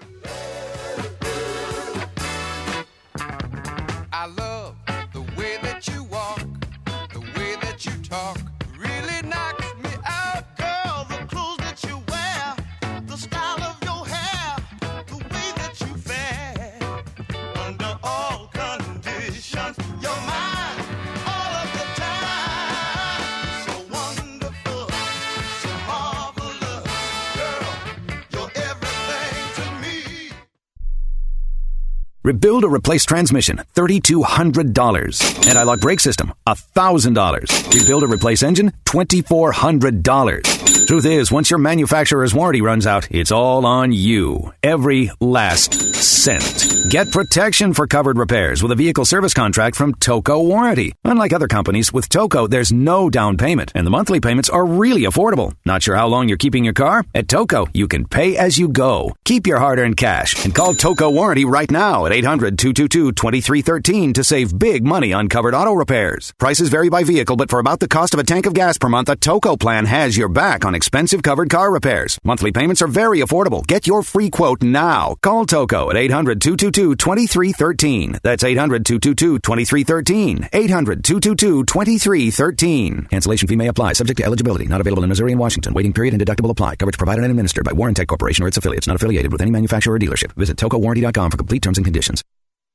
I love the way that you walk, the way that you talk, really knocks me out, girl. The clothes that you wear, the style of your hair, the way that you fare. Under all conditions, you're mine all of the time. So wonderful, so marvelous, girl. You're everything to me. Rebuild or replace transmission, three thousand two hundred dollars. Anti-lock brake system, one thousand dollars. Rebuild or replace engine, two thousand four hundred dollars. Truth is, once your manufacturer's warranty runs out, it's all on you. Every last cent. Get protection for covered repairs with a vehicle service contract from Toco Warranty. Unlike other companies, with Toco, there's no down payment, and the monthly payments are really affordable. Not sure how long you're keeping your car? At Toco, you can pay as you go. Keep your hard-earned cash and call Toco Warranty right now at eight hundred, two two two, two three one three to save big money on covered auto repairs. Prices vary by vehicle, but for about the cost of a tank of gas per month, a Toco plan has your back on expensive covered car repairs. Monthly payments are very affordable. Get your free quote now. Call Toco at eight hundred, two two two, two three one three. That's eight hundred, two two two, two three one three. eight hundred, two two two, two three one three. Cancellation fee may apply, subject to eligibility. Not available in Missouri and Washington. Waiting period and deductible apply. Coverage provided and administered by Warrantech Corporation or its affiliates. Not affiliated with any manufacturer or dealership. Visit toco warranty dot com for complete terms and conditions.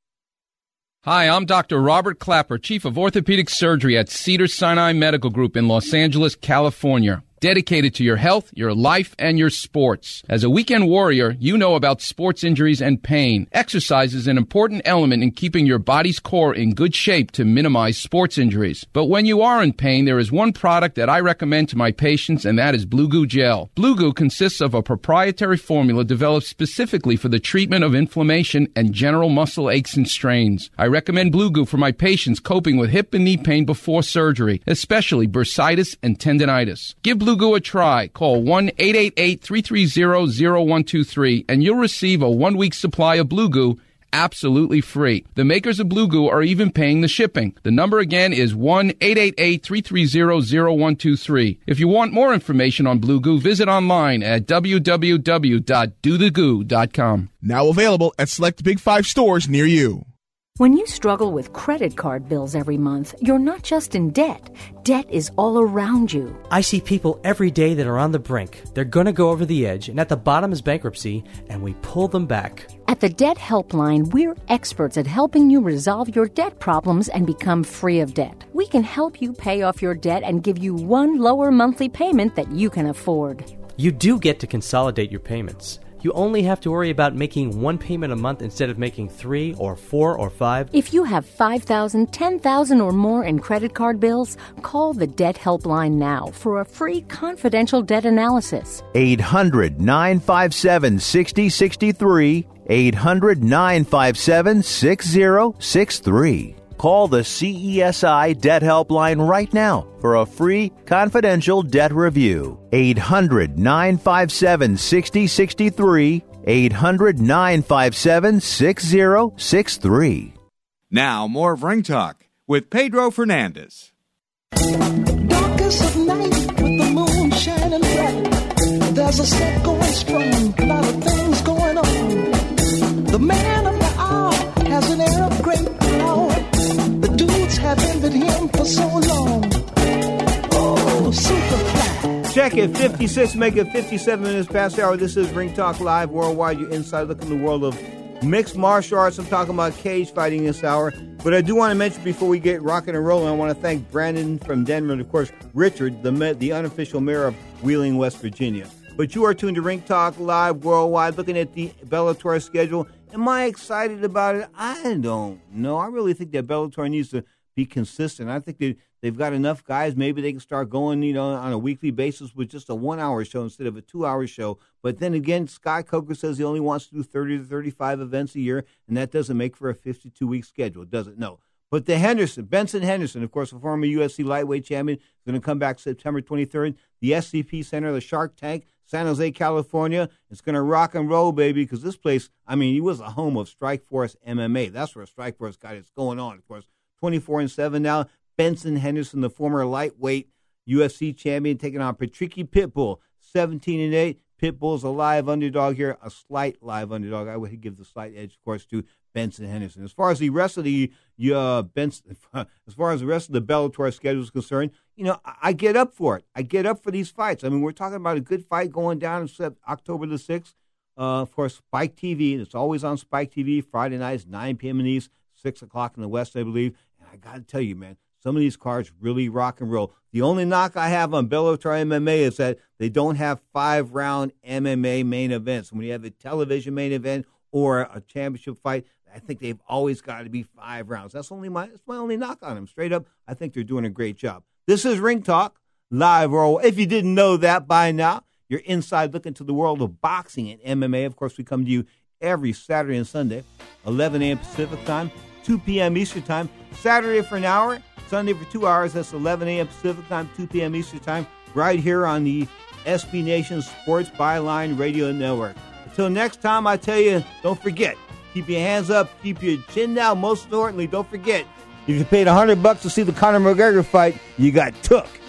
Hi, I'm Doctor Robert Clapper, Chief of Orthopedic Surgery at Cedars-Sinai Medical Group in Los Angeles, California. Dedicated to your health, your life, and your sports. As a weekend warrior, you know about sports injuries and pain. Exercise is an important element in keeping your body's core in good shape to minimize sports injuries. But when you are in pain, there is one product that I recommend to my patients, and that is Blue Goo Gel. Blue Goo consists of a proprietary formula developed specifically for the treatment of inflammation and general muscle aches and strains. I recommend Blue Goo for my patients coping with hip and knee pain before surgery, especially bursitis and tendinitis. Give Blue Goo a try. Call one eight eight eight, three three zero, zero one two three and you'll receive a one-week supply of Blue Goo absolutely free. The makers of Blue Goo are even paying the shipping. The number again is one eight eight eight, three three zero, zero one two three. If you want more information on Blue Goo, visit online at w w w dot do the goo dot com. Now available at select Big Five stores near you. When you struggle with credit card bills every month, you're not just in debt. Debt is all around you. I see people every day that are on the brink. They're going to go over the edge, and at the bottom is bankruptcy, and we pull them back. At the Debt Helpline, we're experts at helping you resolve your debt problems and become free of debt. We can help you pay off your debt and give you one lower monthly payment that you can afford. You do get to consolidate your payments. You only have to worry about making one payment a month instead of making three or four or five. If you have five thousand dollars, ten thousand dollars or more in credit card bills, call the Debt Helpline now for a free confidential debt analysis. eight hundred, nine five seven, six zero six three. eight hundred, nine five seven, six zero six three. Call the C E S I Debt Helpline right now for a free confidential debt review. eight hundred, nine five seven, six zero six three. eight hundred, nine five seven, six zero six three. Now, more of Ring Talk with Pedro Fernandez. Darkest of night with the moon shining bright. There's a set going strong, a lot of things going on. The man of the hour has an air of great power. The dudes have envied him for so long. Oh, Superfly. Check it, fifty-six, make it fifty-seven minutes past the hour. This is Ring Talk Live Worldwide, your inside look in the world of mixed martial arts. I'm talking about cage fighting this hour. But I do want to mention before we get rocking and rolling, I want to thank Brandon from Denver and, of course, Richard, the the unofficial mayor of Wheeling, West Virginia. But you are tuned to Ring Talk Live Worldwide, looking at the Bellator schedule. Am I excited about it? I don't know. I really think that Bellator needs to be consistent. I think that they've got enough guys. Maybe they can start going, you know, on a weekly basis with just a one-hour show instead of a two-hour show. But then again, Sky Coker says he only wants to do thirty to thirty-five events a year, and that doesn't make for a fifty-two week schedule, does it? No. But the Henderson, Benson Henderson, of course, a former U F C lightweight champion, is going to come back September twenty-third. The S C P Center, the Shark Tank, San Jose, California. It's going to rock and roll, baby, because this place, I mean, it was a home of Strikeforce M M A. That's where Strikeforce got its going on, of course. twenty-four and seven now. Benson Henderson, the former lightweight U F C champion, taking on Patricky Pitbull, seventeen and eight. Pitbull's a live underdog here, a slight live underdog. I would give the slight edge, of course, to Benson Henderson. As far as the rest of the uh, Benson, as far as the rest of the Bellator schedule is concerned, you know, I, I get up for it. I get up for these fights. I mean, we're talking about a good fight going down on October the sixth. Uh, of course, Spike T V. It's always on Spike T V. Friday nights, nine p.m. in the East, six o'clock in the West, I believe. And I got to tell you, man, some of these cards really rock and roll. The only knock I have on Bellator M M A is that they don't have five-round M M A main events. When you have a television main event or a championship fight, I think they've always got to be five rounds. That's only my that's my only knock on them. Straight up, I think they're doing a great job. This is Ring Talk Live. Or if you didn't know that by now, you're inside looking to the world of boxing and M M A. Of course, we come to you every Saturday and Sunday, eleven a.m. Pacific time, two p.m. Eastern time. Saturday for an hour, Sunday for two hours. That's eleven a.m. Pacific time, two p.m. Eastern time, right here on the S B Nation Sports Byline Radio Network. Until next time, I tell you, don't forget, Keep your hands up. Keep your chin down. Most importantly, don't forget, if you paid one hundred bucks to see the Conor McGregor fight, you got took.